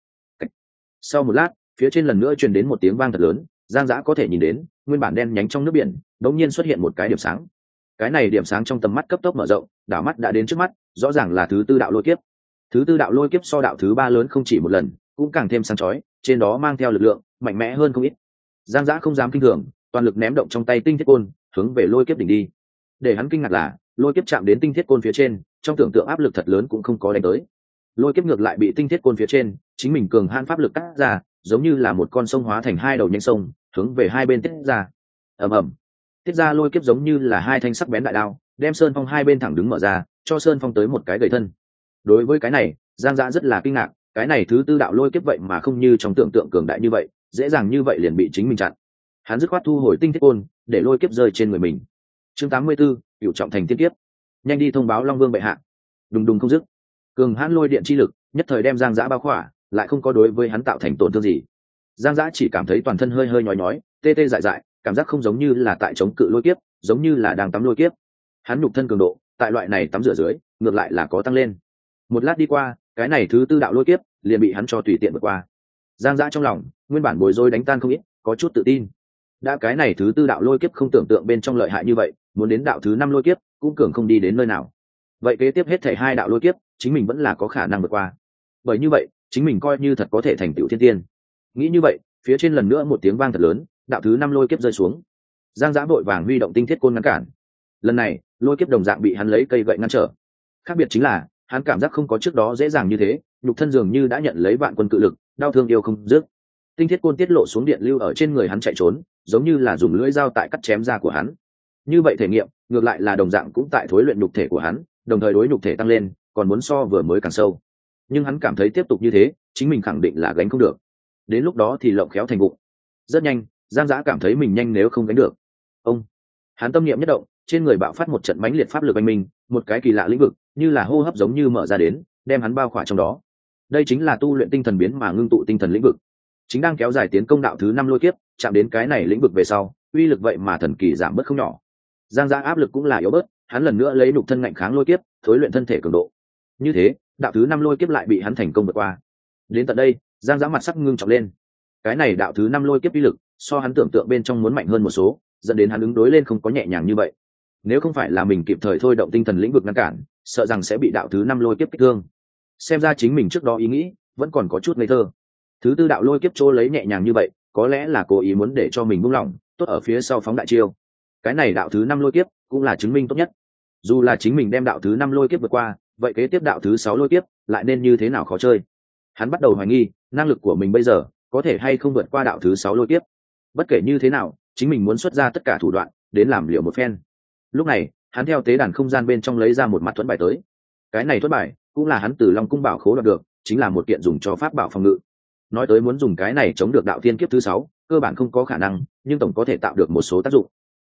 Sau một lát, phía trên lần nữa truyền đến một tiếng vang thật lớn, Giang Dã có thể nhìn đến, nguyên bản đen nhánh trong nước biển, đột nhiên xuất hiện một cái điểm sáng. Cái này điểm sáng trong tầm mắt cấp tốc mở rộng, đảo mắt đã đến trước mắt, rõ ràng là thứ tư đạo lôi kiếp. Thứ tư đạo lôi kiếp so đạo thứ ba lớn không chỉ một lần, cũng càng thêm sáng chói, trên đó mang theo lực lượng mạnh mẽ hơn không ít. Giang Dã không dám kinh thường, toàn lực ném động trong tay tinh thiết côn, hướng về lôi kiếp đỉnh đi. Để hắn kinh ngạc là, lôi kiếp chạm đến tinh thiết côn phía trên, trong tưởng tượng áp lực thật lớn cũng không có đánh tới. Lôi kiếp ngược lại bị tinh thiết côn phía trên, chính mình cường hãn pháp lực cắt ra, giống như là một con sông hóa thành hai đầu nhánh sông, hướng về hai bên tiết ra. Ầm ầm. Tiết ra lôi kiếp giống như là hai thanh sắc bén đại đao, đem sơn phong hai bên thẳng đứng mở ra, cho sơn phong tới một cái gầy thân. Đối với cái này, Giang Dã rất là kinh ngạc, cái này thứ tư đạo lôi kiếp vậy mà không như trong tưởng tượng cường đại như vậy, dễ dàng như vậy liền bị chính mình chặn. Hắn dứt khoát thu hồi tinh thiết côn, để lôi kiếp rơi trên người mình. Chương tám mươi 84, cửu trọng thành tiên kiếp. Nhanh đi thông báo Long Vương bệ hạ. Đùng đùng không dứt. Cường hãn lôi điện chi lực, nhất thời đem Giang Dã bao khỏa, lại không có đối với hắn tạo thành tổn thương gì. Giang Dã chỉ cảm thấy toàn thân hơi hơi nhói nhói, tê tê dại dại, cảm giác không giống như là tại chống cự lôi kiếp, giống như là đang tắm lôi kiếp. Hắn nhục thân cường độ, tại loại này tắm rửa dưới, ngược lại là có tăng lên. Một lát đi qua, cái này thứ tư đạo lôi kiếp liền bị hắn cho tùy tiện vượt qua. Giang Dã trong lòng, nguyên bản bối rối đánh tan không ít, có chút tự tin. Đã cái này thứ tư đạo lôi kiếp không tưởng tượng bên trong lợi hại như vậy, muốn đến đạo thứ năm lôi kiếp, cũng cường không đi đến nơi nào. Vậy kế tiếp hết thảy hai đạo lôi kiếp, chính mình vẫn là có khả năng vượt qua. Bởi như vậy, chính mình coi như thật có thể thành tựu thiên tiên. Nghĩ như vậy, phía trên lần nữa một tiếng vang thật lớn, đạo thứ năm lôi kiếp rơi xuống. Giang Dã vội vàng huy động tinh thiết côn ngăn cản. Lần này, lôi kiếp đồng dạng bị hắn lấy cây gậy ngăn trở. Khác biệt chính là, hắn cảm giác không có trước đó dễ dàng như thế, nhục thân dường như đã nhận lấy vạn quân cự lực, đau thương yêu không dứt. Tinh thiết côn tiết lộ xuống điện lưu ở trên người hắn chạy trốn, giống như là dùng lưỡi dao tại cắt chém da của hắn. Như vậy thể nghiệm, ngược lại là đồng dạng cũng tại thối luyện nhục thể của hắn, đồng thời đối nhục thể tăng lên, còn muốn so vừa mới càng sâu. Nhưng hắn cảm thấy tiếp tục như thế, chính mình khẳng định là gánh không được. Đến lúc đó thì lộng khéo thành bụng. Rất nhanh, Giang Dã cảm thấy mình nhanh nếu không gánh được. Ông, hắn tâm niệm nhất động, trên người bạo phát một trận mãnh liệt pháp lực anh minh, một cái kỳ lạ lĩnh vực, như là hô hấp giống như mở ra đến, đem hắn bao khỏa trong đó. Đây chính là tu luyện tinh thần biến mà ngưng tụ tinh thần lĩnh vực. Chính đang kéo dài tiến công đạo thứ năm lôi kiếp, chạm đến cái này lĩnh vực về sau, uy lực vậy mà thần kỳ giảm bớt không nhỏ. Giang Dã áp lực cũng là yếu bớt, hắn lần nữa lấy nục thân ngạnh kháng lôi kiếp, thối luyện thân thể cường độ. Như thế, đạo thứ năm lôi kiếp lại bị hắn thành công vượt qua. Đến tận đây, Giang Dã mặt sắc ngưng trọng lên. Cái này đạo thứ năm lôi kiếp uy lực, so hắn tưởng tượng bên trong muốn mạnh hơn một số, dẫn đến hắn ứng đối lên không có nhẹ nhàng như vậy. Nếu không phải là mình kịp thời thôi động tinh thần lĩnh vực ngăn cản, sợ rằng sẽ bị đạo thứ năm lôi kiếp kích thương. Xem ra chính mình trước đó ý nghĩ vẫn còn có chút ngây thơ. Thứ tư đạo lôi kiếp chỗ lấy nhẹ nhàng như vậy, có lẽ là cố ý muốn để cho mình buông lỏng, tốt ở phía sau phóng đại chiêu. Cái này đạo thứ năm lôi kiếp cũng là chứng minh tốt nhất. Dù là chính mình đem đạo thứ năm lôi kiếp vượt qua, vậy kế tiếp đạo thứ sáu lôi kiếp lại nên như thế nào khó chơi. Hắn bắt đầu hoài nghi năng lực của mình bây giờ có thể hay không vượt qua đạo thứ sáu lôi kiếp. Bất kể như thế nào, chính mình muốn xuất ra tất cả thủ đoạn đến làm liệu một phen. Lúc này, hắn theo tế đàn không gian bên trong lấy ra một mặt thuẫn bài tới. Cái này thuẫn bài cũng là hắn từ Long cung bảo khố đoạt được, chính là một kiện dùng cho pháp bảo phòng ngự. Nói tới muốn dùng cái này chống được đạo thiên kiếp thứ sáu, cơ bản không có khả năng, nhưng tổng có thể tạo được một số tác dụng.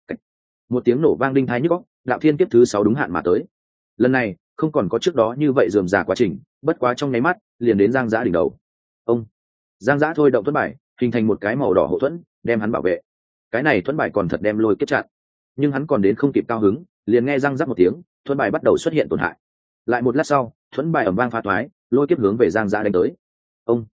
Một tiếng nổ vang đinh tai nhức óc, đạo thiên kiếp thứ sáu đúng hạn mà tới. Lần này, không còn có trước đó như vậy rườm rà quá trình, bất quá trong nháy mắt, liền đến Giang Dã đỉnh đầu. Ông, Giang Dã thôi động thuẫn bài, hình thành một cái màu đỏ hộ thuẫn, đem hắn bảo vệ. Cái này thuẫn bài còn thật đem lôi kiếp chặn. Nhưng hắn còn đến không kịp cao hứng, liền nghe răng rắc một tiếng, thuẫn bài bắt đầu xuất hiện tổn hại. Lại một lát sau, thuẫn bài ầm vang phá toái, lôi kiếp hướng về Giang Dã đánh tới. Ông,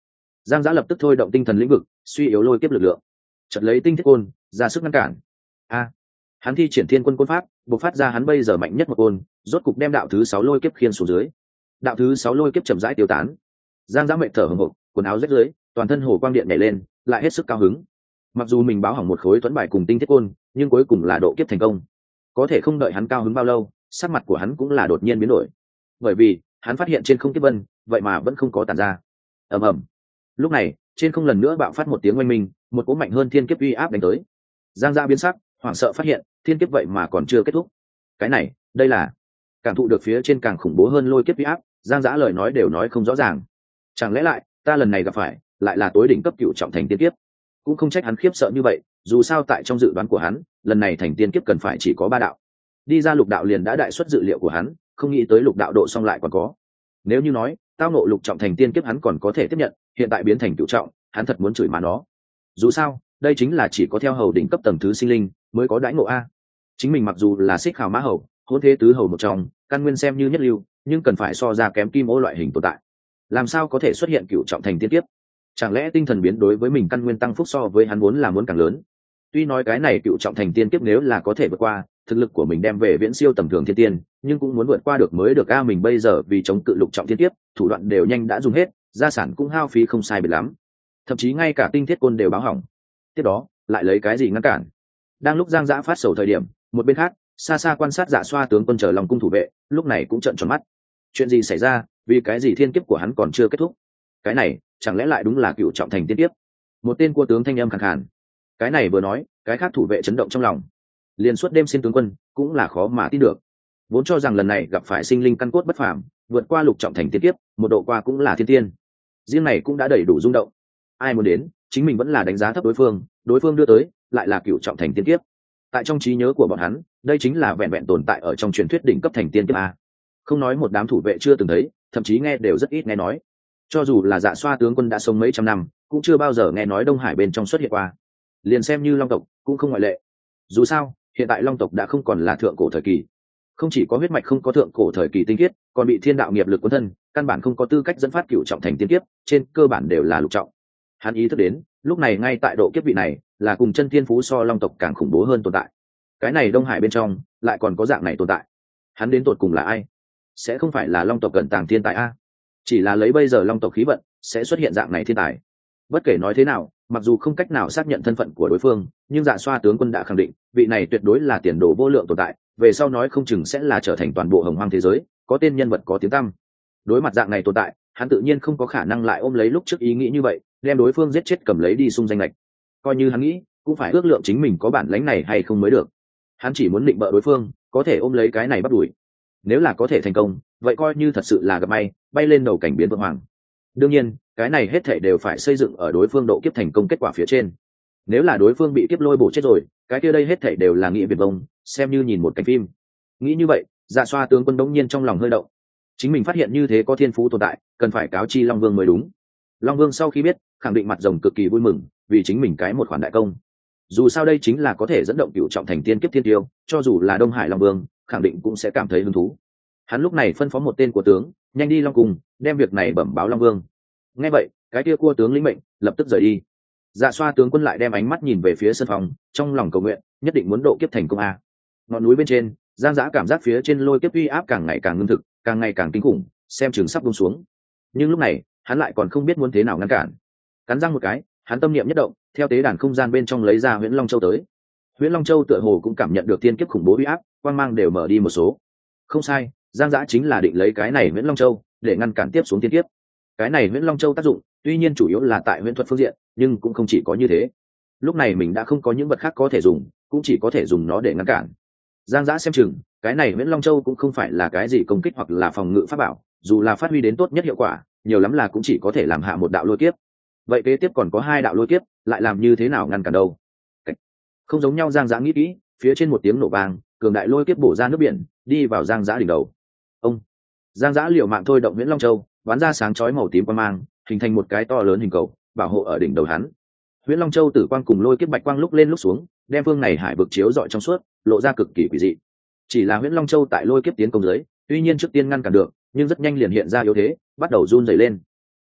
Giang Giã lập tức thôi động tinh thần lĩnh vực, suy yếu lôi kiếp lực lượng, chợt lấy tinh thiết côn ra sức ngăn cản. A, hắn thi triển thiên quân côn pháp, bộc phát ra hắn bây giờ mạnh nhất một côn, rốt cục đem đạo thứ sáu lôi kiếp khiên xuống dưới. Đạo thứ sáu lôi kiếp chậm rãi tiêu tán. Giang Giã mệt thở hổn hộc, quần áo rách rưới, toàn thân hồ quang điện nhảy lên, lại hết sức cao hứng. Mặc dù mình báo hỏng một khối thuẫn bài cùng tinh thiết côn, nhưng cuối cùng là độ kiếp thành công. Có thể không đợi hắn cao hứng bao lâu, sắc mặt của hắn cũng là đột nhiên biến đổi, bởi vì hắn phát hiện trên không kiếp vân vậy mà vẫn không có tản ra. Ầm ầm. Lúc này trên không lần nữa bạo phát một tiếng oanh minh, một cỗ mạnh hơn thiên kiếp uy áp đánh tới. Giang Giã biến sắc, hoảng sợ phát hiện thiên kiếp vậy mà còn chưa kết thúc. Cái này, đây là cảm thụ được phía trên càng khủng bố hơn lôi kiếp uy áp, Giang Giã lời nói đều nói không rõ ràng. Chẳng lẽ lại ta lần này gặp phải lại là tối đỉnh cấp cựu trọng thành tiên kiếp? Cũng không trách hắn khiếp sợ như vậy, dù sao tại trong dự đoán của hắn, lần này thành tiên kiếp cần phải chỉ có ba đạo. Đi ra lục đạo liền đã đại xuất dự liệu của hắn, không nghĩ tới lục đạo độ xong lại còn có. Nếu như nói tao nộ lục trọng thành tiên kiếp hắn còn có thể tiếp nhận, hiện tại biến thành cựu trọng, hắn thật muốn chửi má nó. Dù sao đây chính là chỉ có theo hầu đỉnh cấp tầng thứ sinh linh mới có đãi ngộ a. Chính mình mặc dù là xích khảo mã hầu, hôn thế tứ hầu một trong, căn nguyên xem như nhất lưu, nhưng cần phải so ra kém kim ô loại hình tồn tại. Làm sao có thể xuất hiện cựu trọng thành tiên kiếp? Chẳng lẽ tinh thần biến đối với mình căn nguyên tăng phúc so với hắn muốn là muốn càng lớn? Tuy nói cái này cựu trọng thành tiên kiếp nếu là có thể vượt qua, thực lực của mình đem về viễn siêu tầm thường thiên tiên, nhưng cũng muốn vượt qua được mới được a. Mình bây giờ vì chống cự lục trọng thiên kiếp, thủ đoạn đều nhanh đã dùng hết, gia sản cũng hao phí không sai biệt lắm, thậm chí ngay cả tinh thiết côn đều báo hỏng. Tiếp đó lại lấy cái gì ngăn cản? Đang lúc Giang Giã phát sầu thời điểm, một bên khác xa xa quan sát Dạ Xoa tướng quân chờ lòng cung thủ vệ lúc này cũng trợn tròn mắt. Chuyện gì xảy ra? Vì cái gì thiên kiếp của hắn còn chưa kết thúc? Cái này chẳng lẽ lại đúng là cựu trọng thành tiên kiếp? Một tên cua tướng thanh âm khàn khàn. Cái này vừa nói, cái khác thủ vệ chấn động trong lòng. Liên suốt đêm xin tướng quân cũng là khó mà tin được, vốn cho rằng lần này gặp phải sinh linh căn cốt bất phàm, vượt qua lục trọng thành tiên kiếp, một độ qua cũng là thiên tiên, riêng này cũng đã đầy đủ rung động. Ai muốn đến chính mình vẫn là đánh giá thấp đối phương, đối phương đưa tới lại là cựu trọng thành tiên kiếp. Tại trong trí nhớ của bọn hắn, đây chính là vẹn vẹn tồn tại ở trong truyền thuyết đỉnh cấp thành tiên kiếp a. Không nói một đám thủ vệ chưa từng thấy, thậm chí nghe đều rất ít nghe nói. Cho dù là Dạ Xoa tướng quân đã sống mấy trăm năm, cũng chưa bao giờ nghe nói Đông Hải bên trong xuất hiện qua. Liền xem như Long tộc cũng không ngoại lệ. Dù sao hiện tại Long tộc đã không còn là thượng cổ thời kỳ, không chỉ có huyết mạch không có thượng cổ thời kỳ tinh khiết, còn bị thiên đạo nghiệp lực cuốn thân, căn bản không có tư cách dẫn phát cựu trọng thành tiên kiếp, trên cơ bản đều là lục trọng. Hắn ý thức đến lúc này ngay tại độ kiếp vị này là cùng chân thiên phú so Long tộc càng khủng bố hơn tồn tại. Cái này Đông Hải bên trong lại còn có dạng này tồn tại, hắn đến tột cùng là ai? Sẽ không phải là Long tộc gần tàng thiên tài a? Chỉ là lấy bây giờ Long tộc khí vận sẽ xuất hiện dạng này thiên tài. Bất kể nói thế nào, mặc dù không cách nào xác nhận thân phận của đối phương, nhưng Dạ Xoa tướng quân đã khẳng định vị này tuyệt đối là tiền đồ vô lượng tồn tại, về sau nói không chừng sẽ là trở thành toàn bộ hồng hoang thế giới có tên nhân vật có tiếng tăm. Đối mặt dạng này tồn tại, hắn tự nhiên không có khả năng lại ôm lấy lúc trước ý nghĩ như vậy, đem đối phương giết chết cầm lấy đi xung danh lệch. Coi như hắn nghĩ cũng phải ước lượng chính mình có bản lĩnh này hay không mới được. Hắn chỉ muốn định bợ đối phương có thể ôm lấy cái này bắt đuổi, nếu là có thể thành công vậy coi như thật sự là gặp may, bay lên đầu cảnh biến vượng hoàng. Đương nhiên cái này hết thảy đều phải xây dựng ở đối phương độ kiếp thành công kết quả phía trên. Nếu là đối phương bị kiếp lôi bổ chết rồi, cái kia đây hết thảy đều là nghĩa viền vông, xem như nhìn một cảnh phim. Nghĩ như vậy, Dạ Xoa tướng quân đống nhiên trong lòng hơi động. Chính mình phát hiện như thế có thiên phú tồn tại, cần phải cáo chi Long Vương mới đúng. Long Vương sau khi biết, khẳng định mặt rồng cực kỳ vui mừng, vì chính mình cái một khoản đại công. Dù sao đây chính là có thể dẫn động cựu trọng thành tiên kiếp thiên tiêu, cho dù là Đông Hải Long Vương, khẳng định cũng sẽ cảm thấy hứng thú. Hắn lúc này phân phó một tên của tướng, nhanh đi Long Cung, đem việc này bẩm báo Long Vương. Nghe vậy, cái kia cua tướng lĩnh mệnh, lập tức rời đi. Dạ Xoa tướng quân lại đem ánh mắt nhìn về phía sân phòng, trong lòng cầu nguyện, nhất định muốn độ kiếp thành công a. Ngọn núi bên trên, Giang Giã cảm giác phía trên lôi kiếp uy áp càng ngày càng ngưng thực, càng ngày càng kinh khủng, xem chừng sắp buông xuống. Nhưng lúc này, hắn lại còn không biết muốn thế nào ngăn cản. Cắn răng một cái, hắn tâm niệm nhất động, theo tế đàn không gian bên trong lấy ra Huyễn Long Châu tới. Huyễn Long Châu tựa hồ cũng cảm nhận được tiên kiếp khủng bố uy áp, quang mang đều mở đi một số. Không sai, Giang Giã chính là định lấy cái này Huyễn Long Châu để ngăn cản tiếp xuống tiên kiếp. Cái này Huyễn Long Châu tác dụng, tuy nhiên chủ yếu là tại huyễn thuật phương diện, nhưng cũng không chỉ có như thế. Lúc này mình đã không có những vật khác có thể dùng, cũng chỉ có thể dùng nó để ngăn cản. Giang Giã xem chừng, cái này Huyễn Long Châu cũng không phải là cái gì công kích hoặc là phòng ngự pháp bảo, dù là phát huy đến tốt nhất hiệu quả, nhiều lắm là cũng chỉ có thể làm hạ một đạo lôi kiếp. Vậy kế tiếp còn có hai đạo lôi kiếp, lại làm như thế nào ngăn cản đâu? Không giống nhau. Giang Giã nghĩ kỹ, phía trên một tiếng nổ vang, cường đại lôi kiếp bổ ra nước biển, đi vào Giang Giã đỉnh đầu. Ông Giang Giã liều mạng thôi động Huyễn Long Châu, bắn ra sáng chói màu tím quang mang, hình thành một cái to lớn hình cầu, bảo hộ ở đỉnh đầu hắn. Huyễn Long Châu tử quang cùng lôi kiếp bạch quang lúc lên lúc xuống, đem phương này hải vực chiếu rọi trong suốt, lộ ra cực kỳ quỷ dị. Chỉ là Huyễn Long Châu tại lôi kiếp tiến công dưới, tuy nhiên trước tiên ngăn cản được, nhưng rất nhanh liền hiện ra yếu thế, bắt đầu run rẩy lên.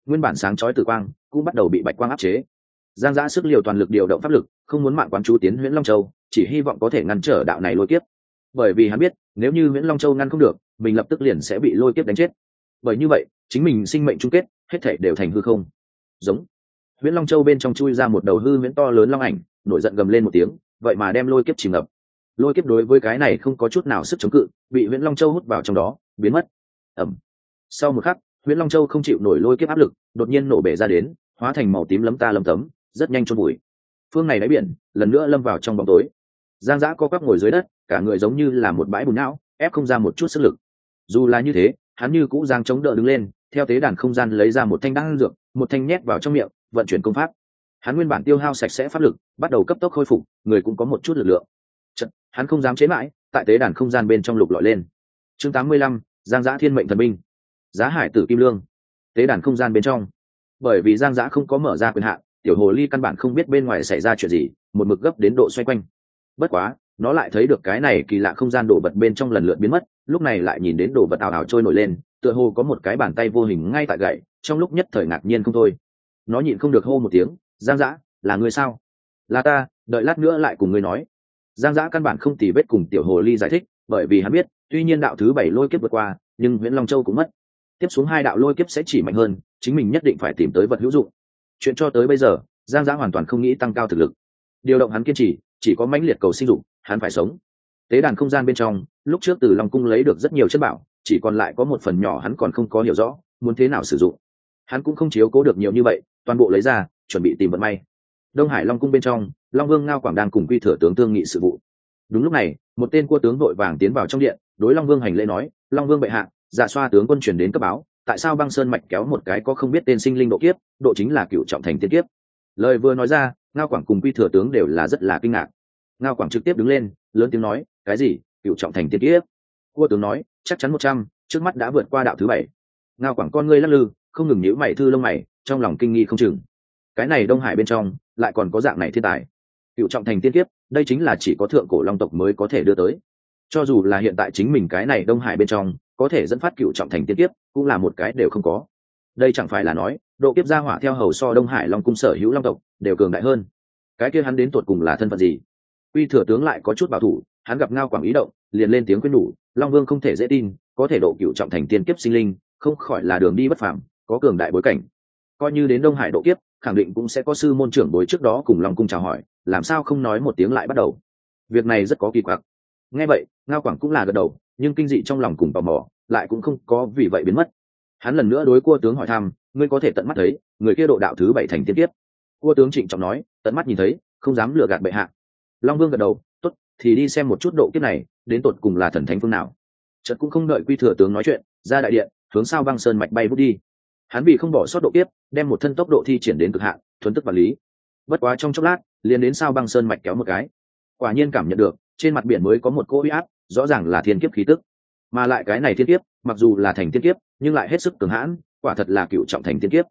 nguyên bản sáng chói tử quang cũng bắt đầu bị bạch quang áp chế. Giang Dã sức liều toàn lực điều động pháp lực, không muốn mạng quán chú tiến Huyễn Long Châu, chỉ hy vọng có thể ngăn trở đạo này lôi kiếp. Bởi vì hắn biết, nếu như Huyễn Long Châu ngăn không được, mình lập tức liền sẽ bị lôi kiếp đánh chết. Bởi như vậy, chính mình sinh mệnh chung kết, hết thảy đều thành hư không. Giống. Huyễn Long Châu bên trong chui ra một đầu hư huyễn to lớn long ảnh, nổi giận gầm lên một tiếng, vậy mà đem lôi kiếp chìm ngập. Lôi kiếp đối với cái này không có chút nào sức chống cự, bị Huyễn Long Châu hút vào trong đó, biến mất. Ầm. Sau một khắc, Huyễn Long Châu không chịu nổi lôi kiếp áp lực, đột nhiên nổ bể ra đến, hóa thành màu tím lấm ta lấm tấm, rất nhanh chôn vùi. Phương này đáy biển, lần nữa lâm vào trong bóng tối. Giang Dã co quắp ngồi dưới đất, cả người giống như là một bãi bùn não, ép không ra một chút sức lực. Dù là như thế, hắn như cũ giang chống đỡ đứng lên, theo tế đàn không gian lấy ra một thanh đan dược, một thanh nhét vào trong miệng, vận chuyển công pháp. Hắn nguyên bản tiêu hao sạch sẽ pháp lực, bắt đầu cấp tốc khôi phục, người cũng có một chút lực lượng. Chật, hắn không dám chế mãi, tại tế đàn không gian bên trong lục lọi lên. Chương tám mươi lăm, Giang Dã Thiên Mệnh Thần Binh. Giá Hải Tử Kim Lương. Tế đàn không gian bên trong. Bởi vì Giang Dã không có mở ra quyền hạn, tiểu hồ ly căn bản không biết bên ngoài xảy ra chuyện gì, một mực gấp đến độ xoay quanh. Bất quá, nó lại thấy được cái này kỳ lạ không gian đồ vật bên trong lần lượt biến mất, lúc này lại nhìn đến đồ vật ảo ảo trôi nổi lên, tựa hồ có một cái bàn tay vô hình ngay tại gậy, trong lúc nhất thời ngạc nhiên không thôi. Nó nhịn không được hô một tiếng, Giang Dã, là ngươi sao? Là ta, đợi lát nữa lại cùng ngươi nói. Giang Dã căn bản không tì vết cùng tiểu hồ ly giải thích, bởi vì hắn biết, tuy nhiên đạo thứ bảy lôi kiếp vượt qua, nhưng Huyễn Long Châu cũng mất. Tiếp xuống hai đạo lôi kiếp sẽ chỉ mạnh hơn, chính mình nhất định phải tìm tới vật hữu dụng. Chuyện cho tới bây giờ, Giang Dã hoàn toàn không nghĩ tăng cao thực lực. Điều động hắn kiên trì, chỉ có mãnh liệt cầu sinh dục, hắn phải sống. Tế đàn không gian bên trong, lúc trước từ Long cung lấy được rất nhiều chất bảo, chỉ còn lại có một phần nhỏ hắn còn không có hiểu rõ, muốn thế nào sử dụng. Hắn cũng không chiếu cố được nhiều như vậy, toàn bộ lấy ra, chuẩn bị tìm vận may. Đông Hải Long cung bên trong, Long Vương Ngao Quảng đang cùng Quy Thừa tướng thương nghị sự vụ. Đúng lúc này, một tên cua tướng vội vàng tiến vào trong điện, đối Long Vương hành lễ nói, Long Vương bệ hạ, Dạ Xoa tướng quân truyền đến cấp báo, tại sao băng sơn mạch kéo một cái có không biết tên sinh linh độ kiếp, độ chính là cựu trọng thành tiên kiếp. Lời vừa nói ra, Ngao Quảng cùng Quy Thừa tướng đều là rất là kinh ngạc. Ngao Quảng trực tiếp đứng lên, lớn tiếng nói, cái gì, cựu trọng thành tiên kiếp? Cua tướng nói, chắc chắn một trăm, trước mắt đã vượt qua đạo thứ bảy. Ngao Quảng con ngươi lắc lư, không ngừng nhíu mày thư lông mày, trong lòng kinh nghi không chừng. Cái này Đông Hải bên trong lại còn có dạng này thiên tài. Cựu trọng thành tiên kiếp, đây chính là chỉ có thượng cổ long tộc mới có thể đưa tới. Cho dù là hiện tại chính mình cái này Đông Hải bên trong có thể dẫn phát cựu trọng thành tiên kiếp, cũng là một cái đều không có. Đây chẳng phải là nói độ kiếp gia hỏa theo hầu so Đông Hải Long cung sở hữu long tộc đều cường đại hơn. Cái kia hắn đến tột cùng là thân phận gì? Quy Thừa tướng lại có chút bảo thủ, hắn gặp Ngao Quảng ý động, liền lên tiếng khuyên nhủ, Long Vương không thể dễ tin, có thể độ cựu trọng thành tiên kiếp sinh linh, không khỏi là đường đi bất phàm, có cường đại bối cảnh. Coi như đến Đông Hải độ kiếp, khẳng định cũng sẽ có sư môn trưởng bối trước đó cùng Long cung chào hỏi, làm sao không nói một tiếng lại bắt đầu. Việc này rất có kỳ quặc. Nghe vậy, Ngao Quảng cũng là gật đầu, nhưng kinh dị trong lòng cùng tò mò lại cũng không có vì vậy biến mất. Hắn lần nữa đối cua tướng hỏi thăm, ngươi có thể tận mắt thấy người kia độ đạo thứ bảy thành tiên kiếp? Cua tướng trịnh trọng nói, tận mắt nhìn thấy, không dám lừa gạt bệ hạ. Long Vương gật đầu, tốt, thì đi xem một chút độ kiếp này đến tột cùng là thần thánh phương nào. Chợt cũng không đợi Quy Thừa tướng nói chuyện, ra đại điện, hướng Sao Băng Sơn mạch bay vút đi. Hắn vì không bỏ sót độ kiếp, đem một thân tốc độ thi triển đến cực hạn, thuần tức và lý. Bất quá trong chốc lát, liền đến Sao Băng Sơn mạch kéo một cái. Quả nhiên cảm nhận được, trên mặt biển mới có một cỗ uy áp, rõ ràng là thiên kiếp khí tức. Mà lại cái này thiên kiếp, mặc dù là thành thiên kiếp, nhưng lại hết sức cường hãn, quả thật là cựu trọng thành thiên kiếp.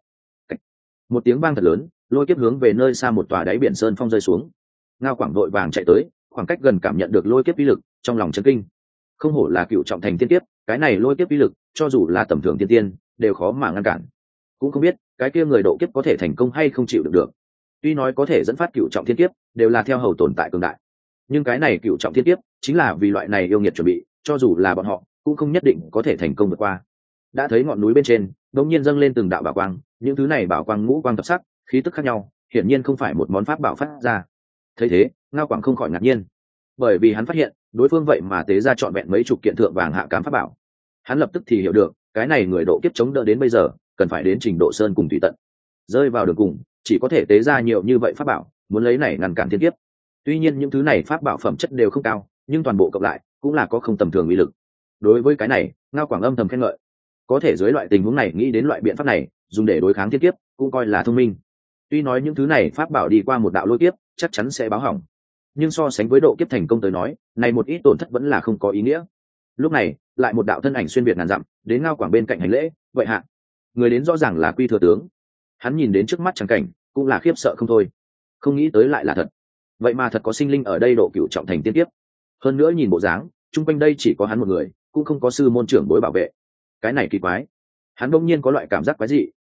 Một tiếng vang thật lớn, lôi kiếp hướng về nơi xa một tòa đáy biển sơn phong rơi xuống. Ngao Quảng đội vàng chạy tới, khoảng cách gần cảm nhận được lôi kiếp uy lực, trong lòng chấn kinh. Không hổ là cựu trọng thành thiên kiếp, cái này lôi kiếp uy lực, cho dù là tầm thường tiên tiên, đều khó mà ngăn cản. Cũng không biết, cái kia người độ kiếp có thể thành công hay không chịu được được. Tuy nói có thể dẫn phát cựu trọng thiên kiếp, đều là theo hầu tồn tại cường đại. Nhưng cái này cựu trọng thiên kiếp, chính là vì loại này yêu nghiệt chuẩn bị, cho dù là bọn họ, cũng không nhất định có thể thành công vượt qua. Đã thấy ngọn núi bên trên, đột nhiên dâng lên từng đạo bảo quang, những thứ này bảo quang ngũ quang thập sắc, khí tức khác nhau, hiển nhiên không phải một món pháp bảo phát ra. Thấy thế, Ngao Quảng không khỏi ngạc nhiên, bởi vì hắn phát hiện, đối phương vậy mà tế ra trọn vẹn mấy chục kiện thượng vàng hạ cám pháp bảo. Hắn lập tức thì hiểu được, cái này người độ kiếp chống đỡ đến bây giờ, cần phải đến trình độ sơn cùng tùy tận. Rơi vào đường cùng, chỉ có thể tế ra nhiều như vậy pháp bảo, muốn lấy này ngăn cản thiên kiếp. Tuy nhiên những thứ này pháp bảo phẩm chất đều không cao, nhưng toàn bộ cộng lại cũng là có không tầm thường uy lực. Đối với cái này, Ngao Quảng âm thầm khen ngợi. Có thể dưới loại tình huống này nghĩ đến loại biện pháp này, dùng để đối kháng thiên kiếp, cũng coi là thông minh. Tuy nói những thứ này pháp bảo đi qua một đạo lôi kiếp, chắc chắn sẽ báo hỏng, nhưng so sánh với độ kiếp thành công tới nói, này một ít tổn thất vẫn là không có ý nghĩa. Lúc này, lại một đạo thân ảnh xuyên việt ngàn dặm, đến Ngao Quảng bên cạnh hành lễ, vậy hạ. Người đến rõ ràng là Quy Thừa tướng. Hắn nhìn đến trước mắt trắng cảnh, cũng là khiếp sợ không thôi. Không nghĩ tới lại là thật. Vậy mà thật có sinh linh ở đây độ cửu trọng thành tiên kiếp. Hơn nữa nhìn bộ dáng, chung quanh đây chỉ có hắn một người, cũng không có sư môn trưởng bối bảo vệ. Cái này kỳ quái. Hắn bỗng nhiên có loại cảm giác quái dị,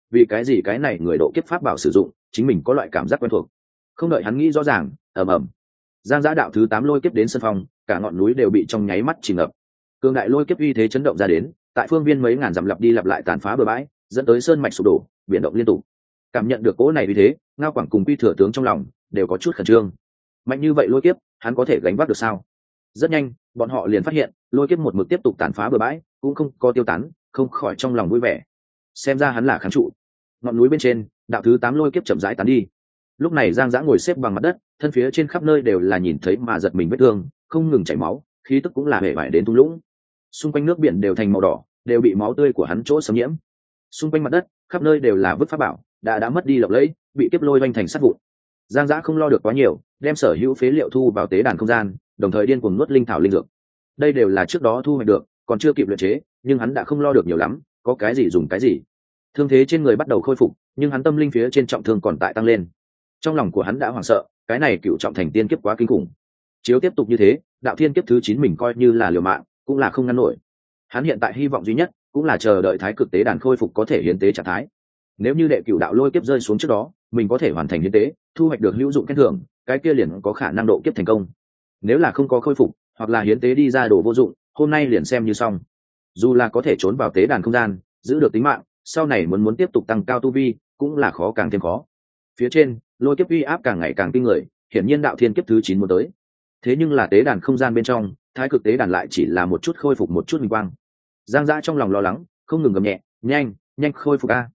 vì cái gì cái này người độ kiếp pháp bảo sử dụng chính mình có loại cảm giác quen thuộc. Không đợi hắn nghĩ rõ ràng, ầm ầm, giang giã đạo thứ tám lôi kiếp đến sân phòng, cả ngọn núi đều bị trong nháy mắt chìm ngập. Cường đại lôi kiếp uy thế chấn động ra đến, tại phương viên mấy ngàn dặm lặp đi lặp lại tàn phá bừa bãi, dẫn tới sơn mạch sụp đổ, biển động liên tục. Cảm nhận được cỗ này uy thế, Ngao Quảng cùng Quy Thừa tướng trong lòng đều có chút khẩn trương. Mạnh như vậy lôi kiếp, hắn có thể gánh vác được sao? Rất nhanh, bọn họ liền phát hiện, lôi kiếp một mực tiếp tục tàn phá bừa bãi, cũng không có tiêu tán, không khỏi trong lòng vui vẻ. Xem ra hắn là kháng trụ. Ngọn núi bên trên, đạo thứ tám lôi kiếp chậm rãi tán đi. Lúc này Giang Giã ngồi xếp bằng mặt đất, thân phía trên khắp nơi đều là nhìn thấy mà giật mình vết thương, không ngừng chảy máu, khí tức cũng là hề vải đến thung lũng. Xung quanh nước biển đều thành màu đỏ, đều bị máu tươi của hắn chỗ xâm nhiễm. Xung quanh mặt đất, khắp nơi đều là vứt pháp bảo, đã đã mất đi lộng lẫy, bị kiếp lôi vanh thành sắt vụn. Giang Giã không lo được quá nhiều, đem sở hữu phế liệu thu vào tế đàn không gian, đồng thời điên cuồng nuốt linh thảo linh dược. Đây đều là trước đó thu hoạch được, còn chưa kịp luyện chế, nhưng hắn đã không lo được nhiều lắm, có cái gì dùng cái gì. Thương thế trên người bắt đầu khôi phục, nhưng hắn tâm linh phía trên trọng thương còn tại tăng lên. Trong lòng của hắn đã hoảng sợ, cái này cựu trọng thành tiên kiếp quá kinh khủng. Chiếu tiếp tục như thế, đạo thiên kiếp thứ chín mình coi như là liều mạng, cũng là không ngăn nổi. Hắn hiện tại hy vọng duy nhất cũng là chờ đợi thái cực tế đàn khôi phục có thể hiến tế trạng thái. Nếu như đệ cửu đạo lôi kiếp rơi xuống trước đó, mình có thể hoàn thành hiến tế, thu hoạch được hữu dụng khen thưởng, cái kia liền có khả năng độ kiếp thành công. Nếu là không có khôi phục, hoặc là hiến tế đi ra đồ vô dụng, hôm nay liền xem như xong. Dù là có thể trốn vào tế đàn không gian, giữ được tính mạng, sau này muốn muốn tiếp tục tăng cao tu vi, cũng là khó càng thêm khó. Phía trên, lôi kiếp uy áp càng ngày càng kinh người, hiển nhiên đạo thiên kiếp thứ chín muốn tới. Thế nhưng là tế đàn không gian bên trong, thái cực tế đàn lại chỉ là một chút khôi phục một chút minh quang. Giang Giã trong lòng lo lắng, không ngừng gầm nhẹ, nhanh, nhanh khôi phục a.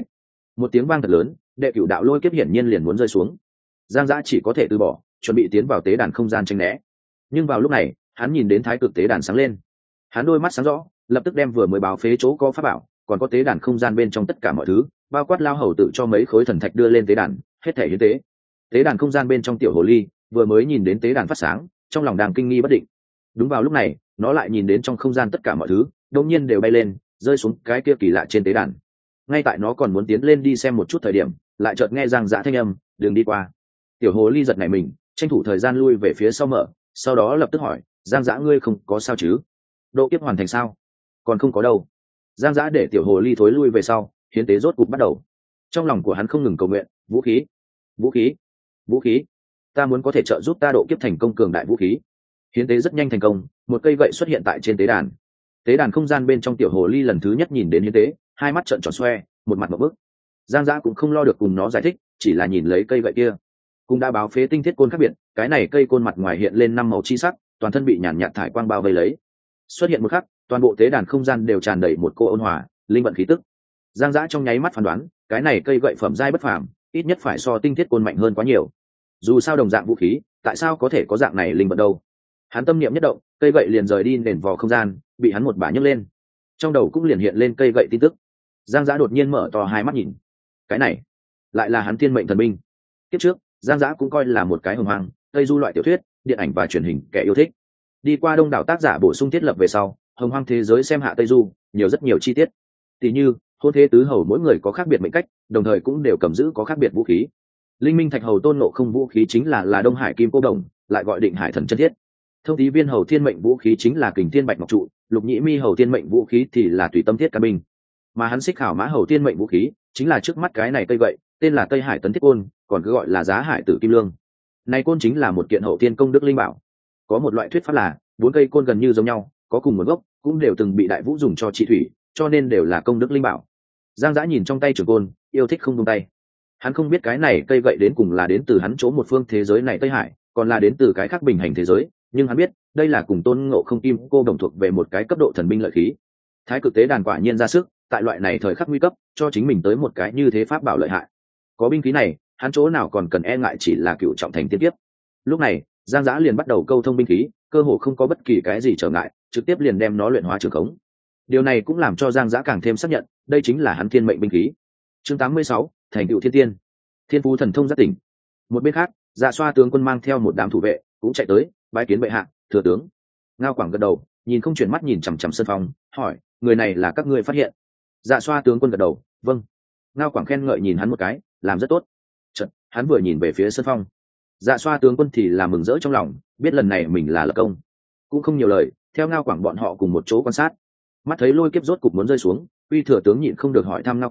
Một tiếng vang thật lớn, đệ cửu đạo lôi kiếp hiển nhiên liền muốn rơi xuống. Giang Giã chỉ có thể từ bỏ, chuẩn bị tiến vào tế đàn không gian tránh né. Nhưng vào lúc này, hắn nhìn đến thái cực tế đàn sáng lên. Hắn đôi mắt sáng rõ, lập tức đem vừa mới báo phế chỗ có pháp bảo, còn có tế đàn không gian bên trong tất cả mọi thứ, bao quát lao hầu tự cho mấy khối thần thạch đưa lên tế đàn, hết thể hiến tế. Tế đàn không gian bên trong tiểu hồ ly vừa mới nhìn đến tế đàn phát sáng, trong lòng đang kinh nghi bất định. Đúng vào lúc này, nó lại nhìn đến trong không gian tất cả mọi thứ đột nhiên đều bay lên, rơi xuống cái kia kỳ lạ trên tế đàn. Ngay tại nó còn muốn tiến lên đi xem một chút thời điểm, lại chợt nghe Giang Giã thanh âm, "Đường đi qua." Tiểu hồ ly giật nảy mình, tranh thủ thời gian lui về phía sau mở, sau đó lập tức hỏi, "Giang Giã ngươi không có sao chứ? Độ kiếp hoàn thành sao?" "Còn không có đâu." Giang Giã để tiểu hồ ly thối lui về sau, hiến tế rốt cục bắt đầu. Trong lòng của hắn không ngừng cầu nguyện, "Vũ khí, vũ khí, vũ khí, ta muốn có thể trợ giúp ta độ kiếp thành công cường đại vũ khí." Hiến tế rất nhanh thành công, một cây gậy xuất hiện tại trên tế đàn. Tế đàn không gian bên trong tiểu hồ ly lần thứ nhất nhìn đến hiến tế, hai mắt trợn tròn xoe, một mặt ngộp bức. Giang Giã cũng không lo được cùng nó giải thích, chỉ là nhìn lấy cây gậy kia. Cũng đã báo phế tinh thiết côn khác biệt, cái này cây côn mặt ngoài hiện lên năm màu chi sắc, toàn thân bị nhàn nhạt thải quang bao vây lấy. Xuất hiện một khắc, toàn bộ tế đàn không gian đều tràn đầy một cô ôn hòa, linh vận khí tức. Giang Giã trong nháy mắt phán đoán, cái này cây gậy phẩm giai bất phàm, ít nhất phải so tinh thiết côn mạnh hơn quá nhiều. Dù sao đồng dạng vũ khí, tại sao có thể có dạng này linh vận đâu? Hắn tâm niệm nhất động, cây gậy liền rời đi nền vò không gian, bị hắn một bả nhấc lên. Trong đầu cũng liền hiện lên cây gậy tin tức. Giang Giã đột nhiên mở to hai mắt nhìn. Cái này lại là hắn thiên mệnh thần binh. Kiếp trước, Giang Giã cũng coi là một cái hồng hoang, tây du loại tiểu thuyết, điện ảnh và truyền hình kẻ yêu thích. Đi qua đông đảo tác giả bổ sung thiết lập về sau, hồng hoang thế giới xem hạ tây du, nhiều rất nhiều chi tiết. Tỷ như, hôn thế tứ hầu mỗi người có khác biệt mệnh cách, đồng thời cũng đều cầm giữ có khác biệt vũ khí. Linh Minh Thạch hầu Tôn Ngộ Không vũ khí chính là là Đông Hải Kim Cô Đồng, lại gọi Định Hải Thần Chân Thiết. Thông Tý Viên hầu thiên mệnh vũ khí chính là Kình Thiên Bạch Ngọc Trụ, Lục Nhĩ Mi hầu thiên mệnh vũ khí thì là Tùy Tâm Thiết Can Binh. Mà hắn Xích Khảo Mã hầu thiên mệnh vũ khí chính là trước mắt cái này cây gậy, tên là Tây Hải Tấn Thiết Côn, còn cứ gọi là Giá Hải Tử Kim Lương. Này côn chính là một kiện hậu thiên công đức linh bảo. Có một loại thuyết pháp là, bốn cây côn gần như giống nhau, có cùng một gốc, cũng đều từng bị Đại Vũ dùng cho trị thủy, cho nên đều là công đức linh bảo. Giang Giã nhìn trong tay trường côn, yêu thích không buông tay. Hắn không biết cái này cây gậy đến cùng là đến từ hắn chỗ một phương thế giới này Tây Hải, còn là đến từ cái khác bình hành thế giới, nhưng hắn biết, đây là cùng Tôn Ngộ Không Kim Cô Đồng thuộc về một cái cấp độ thần binh lợi khí. Thái cực tế đàn quả nhiên ra sức, tại loại này thời khắc nguy cấp, cho chính mình tới một cái như thế pháp bảo lợi hại. Có binh khí này, hắn chỗ nào còn cần e ngại chỉ là cựu trọng thành tiên tiếp. Lúc này, Giang Giã liền bắt đầu câu thông binh khí, cơ hồ không có bất kỳ cái gì trở ngại, trực tiếp liền đem nó luyện hóa trường khống. Điều này cũng làm cho Giang Giã càng thêm xác nhận, đây chính là hắn thiên mệnh binh khí. Chương tám mươi sáu, thành tựu thiên tiên. Thiên phú thần thông giác tỉnh. Một bên khác, Dạ Xoa tướng quân mang theo một đám thủ vệ, cũng chạy tới, bái kiến bệ hạ, thừa tướng. Ngao Quảng gật đầu, nhìn không chuyển mắt nhìn chằm chằm sân phòng, hỏi, người này là các ngươi phát hiện? Dạ Xoa tướng quân gật đầu, vâng. Ngao Quảng khen ngợi nhìn hắn một cái, làm rất tốt. Chợt, hắn vừa nhìn về phía sân phong. Dạ Xoa tướng quân thì là mừng rỡ trong lòng, biết lần này mình là lập công. Cũng không nhiều lời, theo Ngao Quảng bọn họ cùng một chỗ quan sát. Mắt thấy lôi kiếp rốt cục muốn rơi xuống, Uy thừa tướng nhịn không được hỏi thăm Ngao Quảng,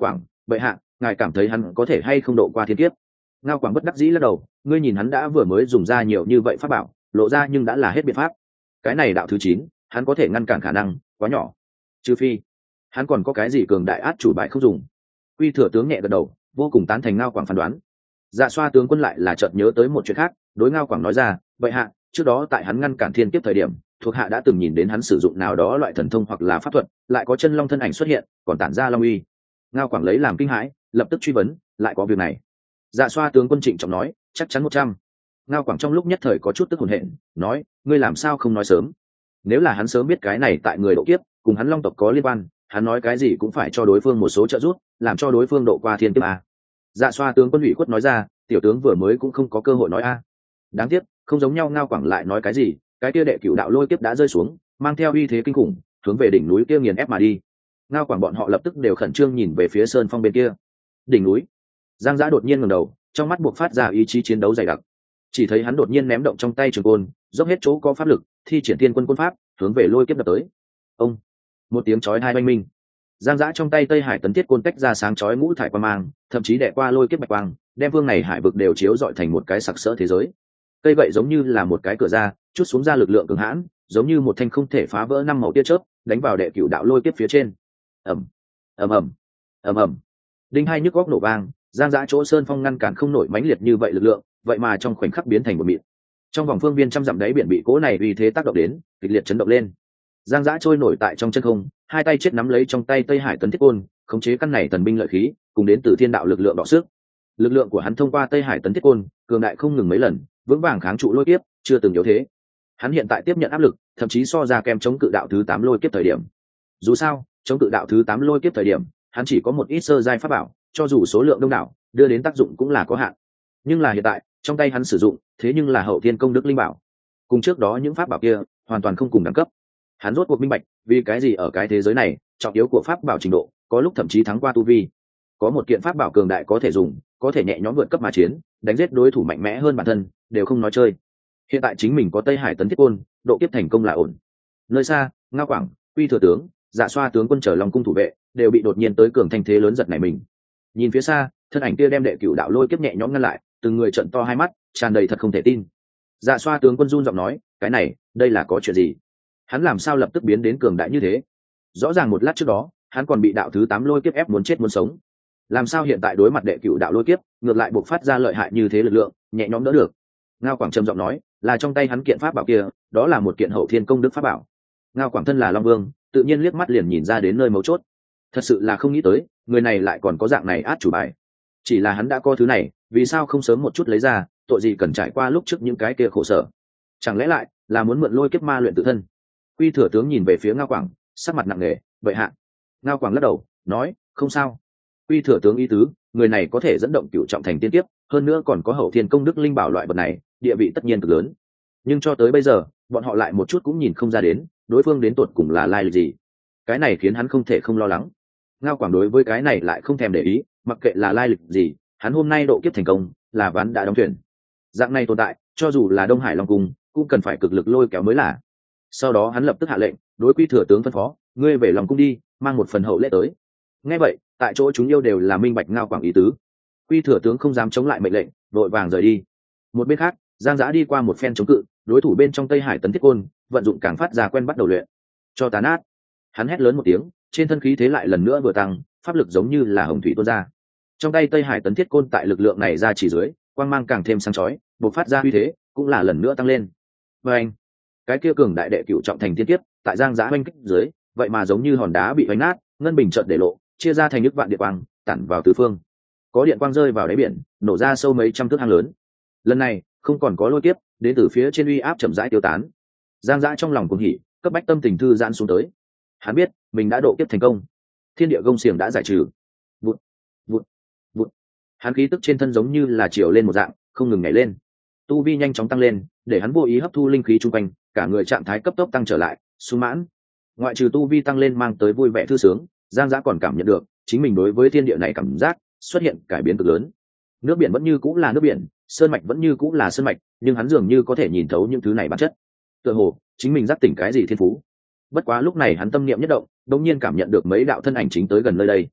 vậy hạ ngài cảm thấy hắn có thể hay không độ qua thiên kiếp? Ngao Quảng bất đắc dĩ lắc đầu, ngươi nhìn hắn đã vừa mới dùng ra nhiều như vậy pháp bảo, lộ ra nhưng đã là hết biện pháp. Cái này đạo thứ chín, hắn có thể ngăn cản khả năng quá nhỏ, trừ phi hắn còn có cái gì cường đại át chủ bài không dùng. Quy Thừa tướng nhẹ gật đầu, vô cùng tán thành Ngao Quảng phán đoán. Dạ Xoa tướng quân lại là chợt nhớ tới một chuyện khác, đối Ngao Quảng nói ra, vậy hạ, trước đó tại hắn ngăn cản thiên kiếp thời điểm, thuộc hạ đã từng nhìn đến hắn sử dụng nào đó loại thần thông hoặc là pháp thuật, lại có chân long thân ảnh xuất hiện, còn tản ra long uy. Ngao Quảng lấy làm kinh hãi, lập tức truy vấn, lại có việc này? Dạ Xoa tướng quân trịnh trọng nói, chắc chắn một trăm. Ngao Quảng trong lúc nhất thời có chút tức hồn hện, nói, ngươi làm sao không nói sớm? Nếu là hắn sớm biết cái này tại người độ kiếp, cùng hắn long tộc có liên quan, hắn nói cái gì cũng phải cho đối phương một số trợ giúp, làm cho đối phương độ qua thiên kiếp a. Dạ Xoa tướng quân ủy khuất nói ra, tiểu tướng vừa mới cũng không có cơ hội nói a. Đáng tiếc, không giống nhau. Ngao Quảng lại nói cái gì, cái kia đệ cửu đạo lôi kiếp đã rơi xuống, mang theo uy thế kinh khủng, hướng về đỉnh núi kia nghiền ép mà đi. Ngao Quảng bọn họ lập tức đều khẩn trương nhìn về phía sơn phong bên kia. Đỉnh núi. Giang Giã đột nhiên ngẩng đầu, trong mắt buộc phát ra ý chí chiến đấu dày đặc. Chỉ thấy hắn đột nhiên ném động trong tay trường côn, dốc hết chỗ có pháp lực, thi triển thiên quân quân pháp, hướng về lôi kiếp đập tới. Ông. Một tiếng chói tai oanh minh. Giang Giã trong tay Tây Hải tấn thiết côn tách ra sáng chói ngũ thải quang mang, thậm chí đè qua lôi kiếp bạch quang, đem vương này hải vực đều chiếu rọi thành một cái sặc sỡ thế giới. Cây vậy giống như là một cái cửa ra, chút xuống ra lực lượng cường hãn, giống như một thanh không thể phá vỡ năm màu tia chớp, đánh vào đệ cửu đạo lôi kiếp phía trên. Ầm, ầm ầm, ầm ầm. Đinh hai nhức góc nổ vang, Giang Giã chỗ sơn phong ngăn cản không nổi mãnh liệt như vậy lực lượng, vậy mà trong khoảnh khắc biến thành một mịn. Trong vòng phương viên trăm dặm đáy biển bị cố này uy thế tác động đến, kịch liệt chấn động lên. Giang Giã trôi nổi tại trong chân không, hai tay chết nắm lấy trong tay Tây Hải tấn thiết côn, khống chế căn này thần binh lợi khí, cùng đến từ thiên đạo lực lượng đọ sức. Lực lượng của hắn thông qua Tây Hải tấn thiết côn, cường đại không ngừng mấy lần, vững vàng kháng trụ lôi kiếp, chưa từng yếu thế. Hắn hiện tại tiếp nhận áp lực, thậm chí so ra kèm chống cự đạo thứ tám lôi kiếp thời điểm. Dù sao, chống cự đạo thứ tám lôi kiếp thời điểm, hắn chỉ có một ít sơ giai pháp bảo, cho dù số lượng đông đảo, đưa đến tác dụng cũng là có hạn. Nhưng là hiện tại, trong tay hắn sử dụng, thế nhưng là hậu thiên công đức linh bảo. Cùng trước đó những pháp bảo kia, hoàn toàn không cùng đẳng cấp. Hắn rốt cuộc minh bạch, vì cái gì ở cái thế giới này, trọng yếu của pháp bảo trình độ, có lúc thậm chí thắng qua tu vi. Có một kiện pháp bảo cường đại có thể dùng, có thể nhẹ nhõm vượt cấp mà chiến, đánh giết đối thủ mạnh mẽ hơn bản thân, đều không nói chơi. Hiện tại chính mình có Tây Hải tấn thiết côn, độ kiếp thành công là ổn. Nơi xa, Ngao Quảng, Quy Thừa tướng, Dạ Xoa tướng quân chờ Long cung thủ vệ, đều bị đột nhiên tới cường thanh thế lớn giật nảy mình. Nhìn phía xa, thân ảnh kia đem đệ cửu đạo lôi kiếp nhẹ nhõm ngăn lại, từng người trợn to hai mắt, tràn đầy thật không thể tin. Dạ Xoa tướng quân run giọng nói, cái này, đây là có chuyện gì? Hắn làm sao lập tức biến đến cường đại như thế? Rõ ràng một lát trước đó, hắn còn bị đạo thứ tám lôi kiếp ép muốn chết muốn sống. Làm sao hiện tại đối mặt đệ cửu đạo lôi kiếp, ngược lại bộc phát ra lợi hại như thế lực lượng, nhẹ nhõm đỡ được? Ngao Quảng trầm giọng nói, là trong tay hắn kiện pháp bảo kia, đó là một kiện hậu thiên công đức pháp bảo. Ngao Quảng thân là Long Vương, tự nhiên liếc mắt liền nhìn ra đến nơi mấu chốt. Thật sự là không nghĩ tới, người này lại còn có dạng này át chủ bài. Chỉ là hắn đã có thứ này, vì sao không sớm một chút lấy ra, tội gì cần trải qua lúc trước những cái kia khổ sở? Chẳng lẽ lại là muốn mượn lôi kiếp ma luyện tự thân? Quy Thừa tướng nhìn về phía Ngao Quảng, sắc mặt nặng nề, vậy hạ. Ngao Quảng lắc đầu, nói, không sao. Quy Thừa tướng ý tứ, người này có thể dẫn động cửu trọng thành tiên tiếp, hơn nữa còn có hậu thiên công đức linh bảo loại vật này, địa vị tất nhiên cực lớn. Nhưng cho tới bây giờ, bọn họ lại một chút cũng nhìn không ra đến, đối phương đến tột cùng là lai lịch gì. Cái này khiến hắn không thể không lo lắng. Ngao Quảng đối với cái này lại không thèm để ý, mặc kệ là lai lịch gì, hắn hôm nay độ kiếp thành công, là ván đã đóng thuyền. Dạng này tồn tại, cho dù là Đông Hải Long cung, cũng cần phải cực lực lôi kéo mới là. Sau đó hắn lập tức hạ lệnh, đối Quy Thừa tướng phân phó, ngươi về Long cung đi, mang một phần hậu lễ tới. Nghe vậy, tại chỗ chúng yêu đều là minh bạch Ngao Quảng ý tứ. Quy Thừa tướng không dám chống lại mệnh lệnh, vội vàng rời đi. Một bên khác, Giang Giã đi qua một phen chống cự, đối thủ bên trong Tây Hải tấn thiết côn, vận dụng càng phát ra quen bắt đầu luyện. Cho tán át. Hắn hét lớn một tiếng, trên thân khí thế lại lần nữa vừa tăng, pháp lực giống như là hồng thủy tuôn ra. Trong tay Tây Hải tấn thiết côn tại lực lượng này ra chỉ dưới, quang mang càng thêm sáng chói, bộc phát ra uy thế, cũng là lần nữa tăng lên. Và anh, cái kia cường đại đệ cửu trọng thành tiên kiếp, tại Giang Giã oanh kích dưới, vậy mà giống như hòn đá bị vánh nát, ngân bình chợt để lộ, chia ra thành nước vạn điện quang, tản vào tứ phương. Có điện quang rơi vào đáy biển, nổ ra sâu mấy trăm thước hang lớn. Lần này, không còn có lôi kiếp, đến từ phía trên uy áp chậm rãi tiêu tán. Giang Giã trong lòng cuồng hỉ, cấp bách tâm tình thư giãn xuống tới. Hắn biết, mình đã độ kiếp thành công. Thiên địa gông xiềng đã giải trừ. Vụt, vụt, vụt. Hắn khí tức trên thân giống như là chiều lên một dạng, không ngừng nhảy lên. Tu vi nhanh chóng tăng lên, để hắn vô ý hấp thu linh khí chung quanh, cả người trạng thái cấp tốc tăng trở lại, sung mãn. Ngoại trừ tu vi tăng lên mang tới vui vẻ thư sướng, Giang Giã còn cảm nhận được, chính mình đối với thiên địa này cảm giác xuất hiện cải biến cực lớn. Nước biển vẫn như cũng là nước biển, sơn mạch vẫn như cũng là sơn mạch, nhưng hắn dường như có thể nhìn thấu những thứ này bản chất. Tựa hồ, chính mình giác tỉnh cái gì thiên phú. Bất quá lúc này hắn tâm niệm nhất động, đột nhiên cảm nhận được mấy đạo thân ảnh chính tới gần nơi đây.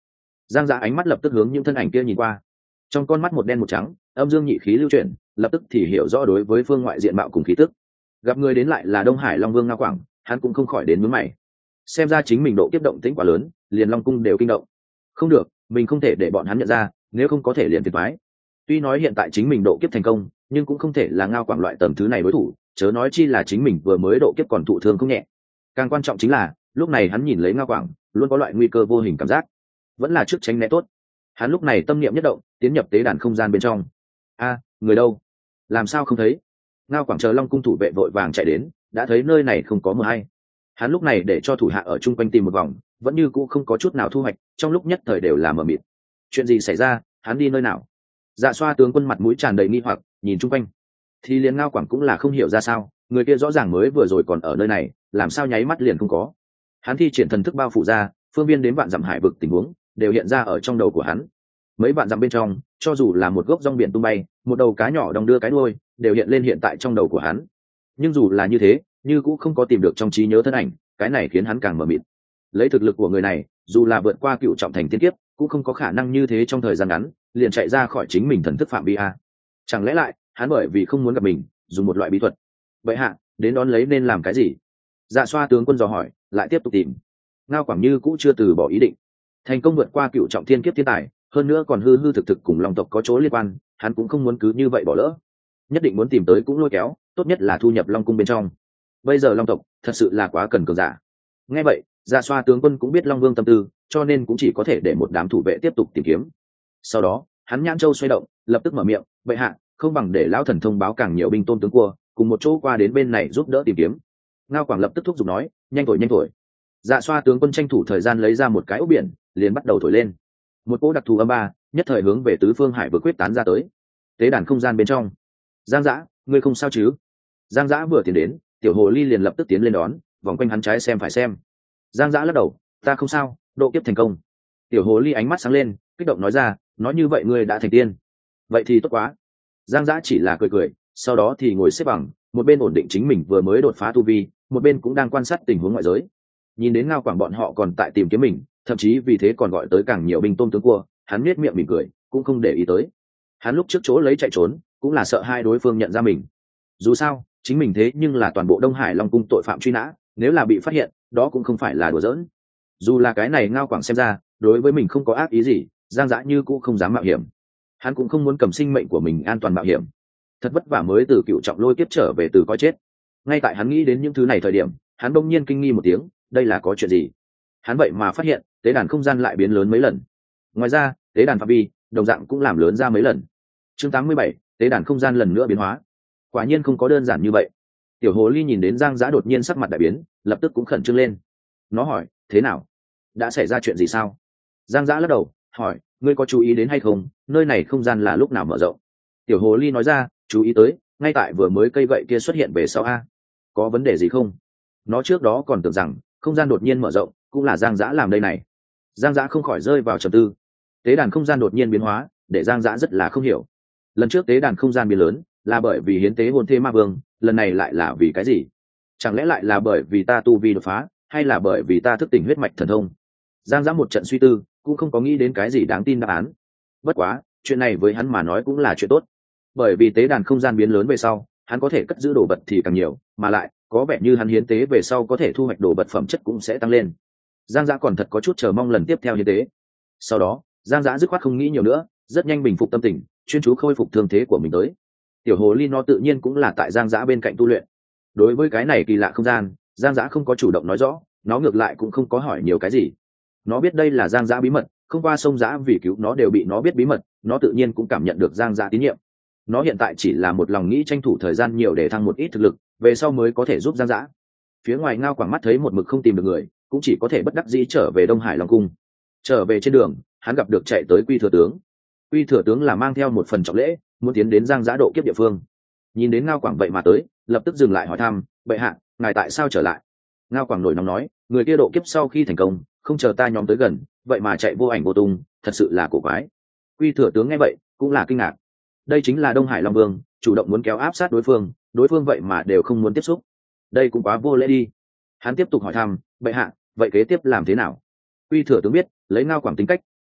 Giang Dã ánh mắt lập tức hướng những thân ảnh kia nhìn qua, trong con mắt một đen một trắng, âm dương nhị khí lưu chuyển, lập tức thì hiểu rõ đối với phương ngoại diện mạo cùng khí tức. Gặp người đến lại là Đông Hải Long Vương Ngao Quảng, hắn cũng không khỏi đến nhướng mày. Xem ra chính mình độ kiếp động tĩnh quá lớn, liền Long cung đều kinh động. Không được, mình không thể để bọn hắn nhận ra, nếu không có thể liền phiền toái. Tuy nói hiện tại chính mình độ kiếp thành công, nhưng cũng không thể là Ngao Quảng loại tầm thứ này đối thủ, chớ nói chi là chính mình vừa mới độ kiếp còn thụ thương không nhẹ. Càng quan trọng chính là, lúc này hắn nhìn lấy Ngao Quảng, luôn có loại nguy cơ vô hình cảm giác, vẫn là trước tránh né tốt. Hắn lúc này tâm niệm nhất động, tiến nhập tế đàn không gian bên trong. A, người đâu? Làm sao không thấy? Ngao Quảng chờ Long cung thủ vệ vội vàng chạy đến, đã thấy nơi này không có mờ hay. Hắn lúc này để cho thủ hạ ở chung quanh tìm một vòng, vẫn như cũ không có chút nào thu hoạch, trong lúc nhất thời đều là mờ mịt. Chuyện gì xảy ra? Hắn đi nơi nào? Dạ Xoa tướng quân mặt mũi tràn đầy nghi hoặc, nhìn chung quanh. Thì liền Ngao Quảng cũng là không hiểu ra sao, người kia rõ ràng mới vừa rồi còn ở nơi này, làm sao nháy mắt liền không có? Hắn thi triển thần thức bao phủ ra, phương viên đến vạn dặm hải vực tình huống đều hiện ra ở trong đầu của hắn. Mấy vạn dặm bên trong, cho dù là một gốc rong biển tung bay, một đầu cá nhỏ đong đưa cái đuôi, đều hiện lên hiện tại trong đầu của hắn. Nhưng dù là như thế, như cũng không có tìm được trong trí nhớ thân ảnh, cái này khiến hắn càng mờ mịt. Lấy thực lực của người này, dù là vượt qua cựu trọng thành tiên kiếp, cũng không có khả năng như thế trong thời gian ngắn liền chạy ra khỏi chính mình thần thức phạm vi a. Chẳng lẽ lại hắn bởi vì không muốn gặp mình, dùng một loại bí thuật? Vậy hạ, đến đón lấy nên làm cái gì? Dạ Xoa tướng quân dò hỏi, lại tiếp tục tìm. Ngao Quảng như cũ chưa từ bỏ ý định. Thành công vượt qua cựu trọng thiên kiếp thiên tài, hơn nữa còn hư hư thực thực cùng Long tộc có chỗ liên quan, hắn cũng không muốn cứ như vậy bỏ lỡ, nhất định muốn tìm tới cũng lôi kéo, tốt nhất là thu nhập Long cung bên trong. Bây giờ Long tộc thật sự là quá cần cường giả. Nghe vậy, Dạ Xoa tướng quân cũng biết Long Vương tâm tư, cho nên cũng chỉ có thể để một đám thủ vệ tiếp tục tìm kiếm. Sau đó, hắn nhãn châu xoay động, lập tức mở miệng, "Bệ hạ, không bằng để lão thần thông báo càng nhiều binh tôn tướng cua, cùng một chỗ qua đến bên này giúp đỡ tìm kiếm." Ngao Quảng lập tức thúc giục nói, "Nhanh thổi, nhanh thổi." Dạ Xoa tướng quân tranh thủ thời gian lấy ra một cái ốc biển, liền bắt đầu thổi lên. Một cỗ đặc thù âm ba nhất thời hướng về tứ phương hải vừa quyết tán ra tới. Tế đàn không gian bên trong, Giang Dã, ngươi không sao chứ? Giang Dã vừa tiến đến, tiểu hồ ly liền lập tức tiến lên đón, vòng quanh hắn trái xem phải xem. Giang Dã lắc đầu, "Ta không sao, độ kiếp thành công." Tiểu hồ ly ánh mắt sáng lên, kích động nói ra, "Nói như vậy ngươi đã thành tiên, vậy thì tốt quá." Giang Dã chỉ là cười cười, sau đó thì ngồi xếp bằng, một bên ổn định chính mình vừa mới đột phá tu vi, một bên cũng đang quan sát tình huống ngoại giới. Nhìn đến Ngao Quảng bọn họ còn tại tìm kiếm mình, thậm chí vì thế còn gọi tới càng nhiều binh tôn tướng cua, hắn nhếch miệng mỉm cười, cũng không để ý tới. Hắn lúc trước chỗ lấy chạy trốn, cũng là sợ hai đối phương nhận ra mình. Dù sao, chính mình thế nhưng là toàn bộ Đông Hải Long cung tội phạm truy nã, nếu là bị phát hiện, đó cũng không phải là đùa giỡn. Dù là cái này Ngao Quảng xem ra, đối với mình không có ác ý gì, Giang Dã như cũng không dám mạo hiểm. Hắn cũng không muốn cầm sinh mệnh của mình an toàn mạo hiểm. Thật vất vả mới từ cựu trọng lôi kiếp trở về từ coi chết. Ngay tại hắn nghĩ đến những thứ này thời điểm, hắn bỗng nhiên kinh nghi một tiếng, đây là có chuyện gì? Hắn vậy mà phát hiện, tế đàn không gian lại biến lớn mấy lần. Ngoài ra, tế đàn phạm vi đồng dạng cũng làm lớn ra mấy lần. Chương tám mươi bảy, tế đàn không gian lần nữa biến hóa. Quả nhiên không có đơn giản như vậy. Tiểu hồ ly nhìn đến Giang Dã đột nhiên sắc mặt đại biến, lập tức cũng khẩn trương lên. Nó hỏi, thế nào? Đã xảy ra chuyện gì sao? Giang Dã lắc đầu, hỏi, ngươi có chú ý đến hay không, nơi này không gian là lúc nào mở rộng? Tiểu hồ ly nói ra, chú ý tới, ngay tại vừa mới cây gậy kia xuất hiện về sau a. Có vấn đề gì không? Nó trước đó còn tưởng rằng không gian đột nhiên mở rộng cũng là Giang Dã làm đây này. Giang Dã không khỏi rơi vào trầm tư. Tế đàn không gian đột nhiên biến hóa, để Giang Dã rất là không hiểu. Lần trước tế đàn không gian biến lớn là bởi vì hiến tế hồn thê ma vương, lần này lại là vì cái gì? Chẳng lẽ lại là bởi vì ta tu vi đột phá, hay là bởi vì ta thức tỉnh huyết mạch thần thông? Giang Dã một trận suy tư, cũng không có nghĩ đến cái gì đáng tin đáp án. Bất quá, chuyện này với hắn mà nói cũng là chuyện tốt, bởi vì tế đàn không gian biến lớn về sau, hắn có thể cất giữ đồ vật thì càng nhiều, mà lại có vẻ như hắn hiến tế về sau có thể thu hoạch đồ vật phẩm chất cũng sẽ tăng lên. Giang Dã còn thật có chút chờ mong lần tiếp theo hiến tế. Sau đó, Giang Dã dứt khoát không nghĩ nhiều nữa, rất nhanh bình phục tâm tình, chuyên chú khôi phục thương thế của mình tới. Tiểu hồ ly nó tự nhiên cũng là tại Giang Dã bên cạnh tu luyện. Đối với cái này kỳ lạ không gian, Giang Dã không có chủ động nói rõ, nó ngược lại cũng không có hỏi nhiều cái gì. Nó biết đây là Giang Dã bí mật, không qua sông Dã vì cứu nó đều bị nó biết bí mật, nó tự nhiên cũng cảm nhận được Giang Dã tín nhiệm. Nó hiện tại chỉ là một lòng nghĩ tranh thủ thời gian nhiều để thăng một ít thực lực, về sau mới có thể giúp Giang Dã. Phía ngoài Ngao Quảng mắt thấy một mực không tìm được người, cũng chỉ có thể bất đắc dĩ trở về Đông Hải Long cung. Trở về trên đường, hắn gặp được chạy tới Quy thừa tướng. Quy thừa tướng là mang theo một phần trọng lễ, muốn tiến đến Giang Dã độ kiếp địa phương. Nhìn đến Ngao Quảng vậy mà tới, lập tức dừng lại hỏi thăm, "Bệ hạ, ngài tại sao trở lại?" Ngao Quảng nổi nóng nói, "Người kia độ kiếp sau khi thành công, không chờ ta nhóm tới gần, vậy mà chạy vô ảnh vô tung, thật sự là cổ quái." Quy thừa tướng nghe vậy, cũng là kinh ngạc. Đây chính là Đông Hải Long Vương, chủ động muốn kéo áp sát đối phương, đối phương vậy mà đều không muốn tiếp xúc. Đây cũng quá vô lễ đi. Hắn tiếp tục hỏi thăm, "Bệ hạ, vậy kế tiếp làm thế nào?" Quy thừa tướng biết, lấy Ngao Quảng tính cách,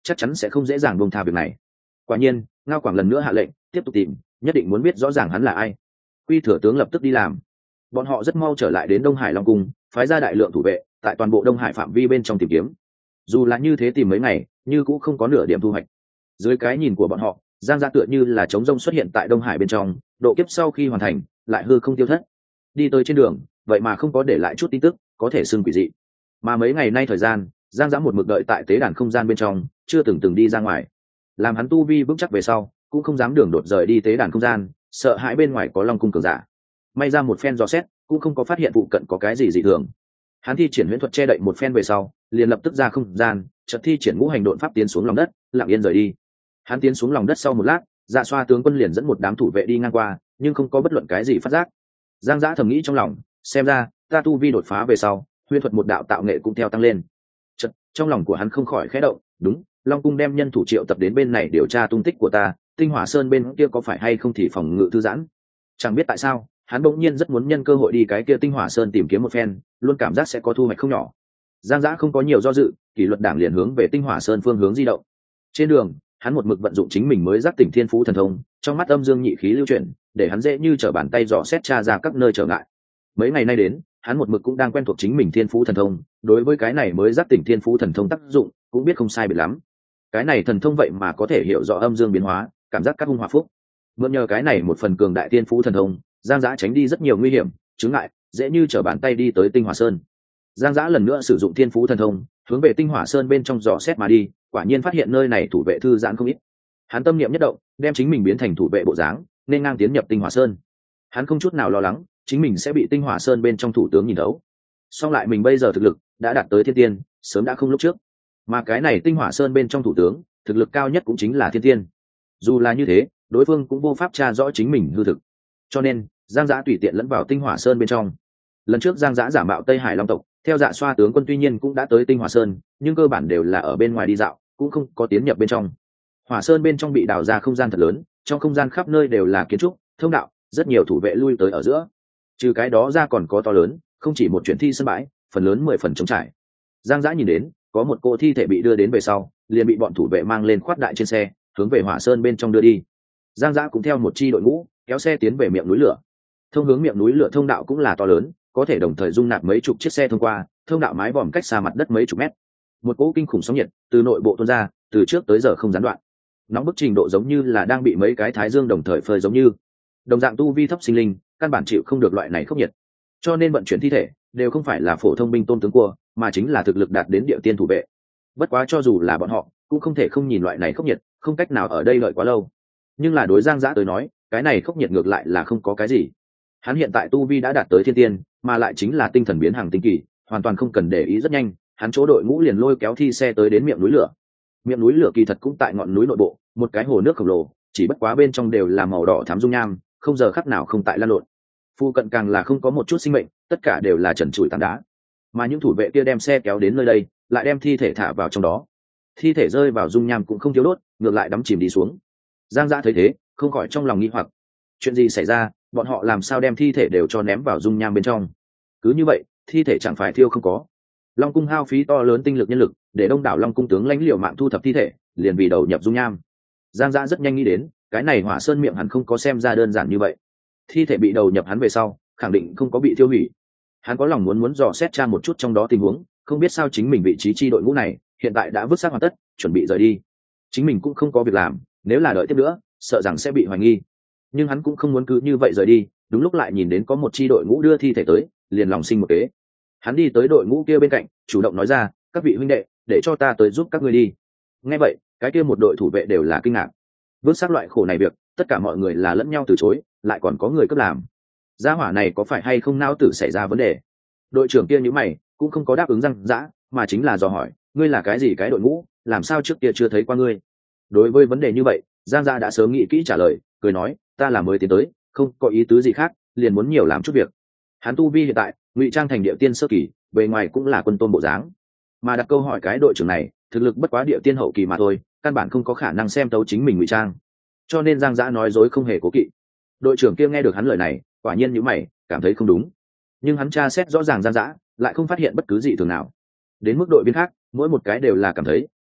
chắc chắn sẽ không dễ dàng buông tha việc này. Quả nhiên, Ngao Quảng lần nữa hạ lệnh tiếp tục tìm, nhất định muốn biết rõ ràng hắn là ai. Quy thừa tướng lập tức đi làm. Bọn họ rất mau trở lại đến Đông Hải Long Cung, phái ra đại lượng thủ vệ tại toàn bộ Đông Hải phạm vi bên trong tìm kiếm. Dù là như thế tìm mấy ngày, như cũng không có nửa điểm thu hoạch. Dưới cái nhìn của bọn họ, Giang Giã tựa như là trống rông xuất hiện tại Đông Hải bên trong, độ kiếp sau khi hoàn thành, lại hư không tiêu thất. Đi tới trên đường, vậy mà không có để lại chút tin tức, có thể xưng quỷ dị. Mà mấy ngày nay thời gian, Giang Giã một mực đợi tại tế đàn không gian bên trong, chưa từng từng đi ra ngoài. Làm hắn tu vi vững chắc về sau, cũng không dám đường đột rời đi tế đàn không gian, sợ hãi bên ngoài có Long Cung cường giả. May ra một phen dò xét, cũng không có phát hiện phụ cận có cái gì dị thường. Hắn thi triển huyễn thuật che đậy một phen về sau, liền lập tức ra không gian, chợt thi triển ngũ hành độn pháp tiến xuống lòng đất, lặng yên rời đi. Hắn tiến xuống lòng đất sau một lát, Dạ Xoa tướng quân liền dẫn một đám thủ vệ đi ngang qua, nhưng không có bất luận cái gì phát giác. Giang Giã thầm nghĩ trong lòng, xem ra ta tu vi đột phá về sau, huyễn thuật một đạo tạo nghệ cũng theo tăng lên. Chợt, trong lòng của hắn không khỏi khẽ động, đúng, Long Cung đem nhân thủ triệu tập đến bên này điều tra tung tích của ta, Tinh Hỏa Sơn bên kia có phải hay không thì phòng ngự thư giãn. Chẳng biết tại sao, hắn bỗng nhiên rất muốn nhân cơ hội đi cái kia Tinh Hỏa Sơn tìm kiếm một phen, luôn cảm giác sẽ có thu hoạch không nhỏ. Giang Giã không có nhiều do dự, kỷ luật đảng liền hướng về Tinh Hỏa Sơn phương hướng di động. Trên đường, hắn một mực vận dụng chính mình mới giác tỉnh thiên phú thần thông, trong mắt âm dương nhị khí lưu chuyển, để hắn dễ như trở bàn tay dò xét tra ra các nơi trở ngại. Mấy ngày nay đến, hắn một mực cũng đang quen thuộc chính mình thiên phú thần thông, đối với cái này mới giác tỉnh thiên phú thần thông tác dụng, cũng biết không sai biệt lắm. Cái này thần thông vậy mà có thể hiểu rõ âm dương biến hóa, cảm giác các hung hòa phúc. Mượn nhờ cái này một phần cường đại thiên phú thần thông, Giang Giã tránh đi rất nhiều nguy hiểm, chướng ngại, dễ như trở bàn tay đi tới Tinh Hỏa Sơn. Giang Giã lần nữa sử dụng thiên phú thần thông, hướng về Tinh Hỏa Sơn bên trong dò xét mà đi, quả nhiên phát hiện nơi này thủ vệ thư giãn không ít. Hắn tâm niệm nhất động, đem chính mình biến thành thủ vệ bộ dáng, nên ngang tiến nhập Tinh Hỏa Sơn. Hắn không chút nào lo lắng, chính mình sẽ bị Tinh Hỏa Sơn bên trong thủ tướng nhìn thấu. Song lại mình bây giờ thực lực đã đạt tới thiên tiên, sớm đã không lúc trước. Mà cái này Tinh Hỏa Sơn bên trong thủ tướng, thực lực cao nhất cũng chính là thiên tiên. Dù là như thế, đối phương cũng vô pháp tra rõ chính mình hư thực. Cho nên, Giang Giã tùy tiện lẫn vào Tinh Hỏa Sơn bên trong. Lần trước Giang Giã giả mạo Tây Hải Long tộc, theo Dạ Xoa tướng quân tuy nhiên cũng đã tới Tinh Hỏa Sơn, nhưng cơ bản đều là ở bên ngoài đi dạo, cũng không có tiến nhập bên trong. Hỏa Sơn bên trong bị đào ra không gian thật lớn, trong không gian khắp nơi đều là kiến trúc, thông đạo, rất nhiều thủ vệ lui tới ở giữa. Trừ cái đó ra còn có to lớn, không chỉ một chuyển thi sân bãi, phần lớn mười phần trống trải. Giang Giã nhìn đến, có một cô thi thể bị đưa đến về sau, liền bị bọn thủ vệ mang lên khoát đại trên xe, hướng về Hỏa Sơn bên trong đưa đi. Giang Giã cũng theo một chi đội ngũ, kéo xe tiến về miệng núi lửa. Thông hướng miệng núi lửa thông đạo cũng là to lớn, có thể đồng thời dung nạp mấy chục chiếc xe thông qua, thông đạo mái vòm cách xa mặt đất mấy chục mét. Một cỗ kinh khủng sóng nhiệt từ nội bộ tuôn ra, từ trước tới giờ không gián đoạn. Nóng bức trình độ giống như là đang bị mấy cái thái dương đồng thời phơi giống như. Đồng dạng tu vi thấp sinh linh, căn bản chịu không được loại này khốc nhiệt. Cho nên vận chuyển thi thể đều không phải là phổ thông binh tôn tướng cua, mà chính là thực lực đạt đến địa tiên thủ vệ. Bất quá cho dù là bọn họ, cũng không thể không nhìn loại này khốc nhiệt, không cách nào ở đây đợi quá lâu. Nhưng là đối Giang Giã tới nói, cái này khốc nhiệt ngược lại là không có cái gì. Hắn hiện tại tu vi đã đạt tới thiên tiên, mà lại chính là tinh thần biến hàng tinh kỳ, hoàn toàn không cần để ý, rất nhanh, hắn chỗ đội ngũ liền lôi kéo thi xe tới đến miệng núi lửa. Miệng núi lửa kỳ thật cũng tại ngọn núi nội bộ, một cái hồ nước khổng lồ, chỉ bất quá bên trong đều là màu đỏ thắm dung nham, không giờ khắc nào không tại lan lộn. Phu cận càng là không có một chút sinh mệnh, tất cả đều là trần trụi tảng đá. Mà những thủ vệ kia đem xe kéo đến nơi đây, lại đem thi thể thả vào trong đó. Thi thể rơi vào dung nham cũng không thiếu đốt, ngược lại đắm chìm đi xuống. Giang Giã thấy thế, không khỏi trong lòng nghi hoặc, chuyện gì xảy ra, bọn họ làm sao đem thi thể đều cho ném vào dung nham bên trong? Cứ như vậy, thi thể chẳng phải thiêu không có. Long Cung hao phí to lớn tinh lực nhân lực, để đông đảo Long Cung tướng lãnh liều mạng thu thập thi thể, liền vì đầu nhập dung nham. Giang Giã rất nhanh nghĩ đến, cái này Hỏa Sơn miệng hẳn không có xem ra đơn giản như vậy. Thi thể bị đầu nhập hắn về sau, khẳng định không có bị tiêu hủy. Hắn có lòng muốn muốn dò xét tra một chút trong đó tình huống, không biết sao chính mình vị trí chi đội ngũ này hiện tại đã vứt xác hoàn tất, chuẩn bị rời đi. Chính mình cũng không có việc làm, nếu là đợi tiếp nữa, sợ rằng sẽ bị hoài nghi. Nhưng hắn cũng không muốn cứ như vậy rời đi, đúng lúc lại nhìn đến có một chi đội ngũ đưa thi thể tới, liền lòng sinh một kế. Hắn đi tới đội ngũ kia bên cạnh, chủ động nói ra, các vị huynh đệ, để cho ta tới giúp các ngươi đi. Nghe vậy, cái kia một đội thủ vệ đều là kinh ngạc. Vứt xác loại khổ này việc, tất cả mọi người là lẫn nhau từ chối, lại còn có người cướp làm. Gia hỏa này có phải hay không não tử xảy ra vấn đề? Đội trưởng kia nhíu mày, cũng không có đáp ứng Giang Giã, mà chính là dò hỏi, ngươi là cái gì cái đội ngũ, làm sao trước kia chưa thấy qua ngươi? Đối với vấn đề như vậy, Giang Giã đã sớm nghĩ kỹ trả lời, cười nói, ta là mới tiến tới, không có ý tứ gì khác, liền muốn nhiều làm chút việc. Hắn tu vi hiện tại, ngụy trang thành địa tiên sơ kỳ, bề ngoài cũng là quân tôn bộ dáng. Mà đặt câu hỏi cái đội trưởng này, thực lực bất quá địa tiên hậu kỳ mà thôi, căn bản không có khả năng xem tấu chính mình ngụy trang. Cho nên Giang Giã nói dối không hề cố kỵ. Đội trưởng kia nghe được hắn lời này, quả nhiên nhíu mày, cảm thấy không đúng. Nhưng hắn tra xét rõ ràng Giang Giã, lại không phát hiện bất cứ gì thường nào. Đến mức đội viên khác, mỗi một cái đều là cảm thấy,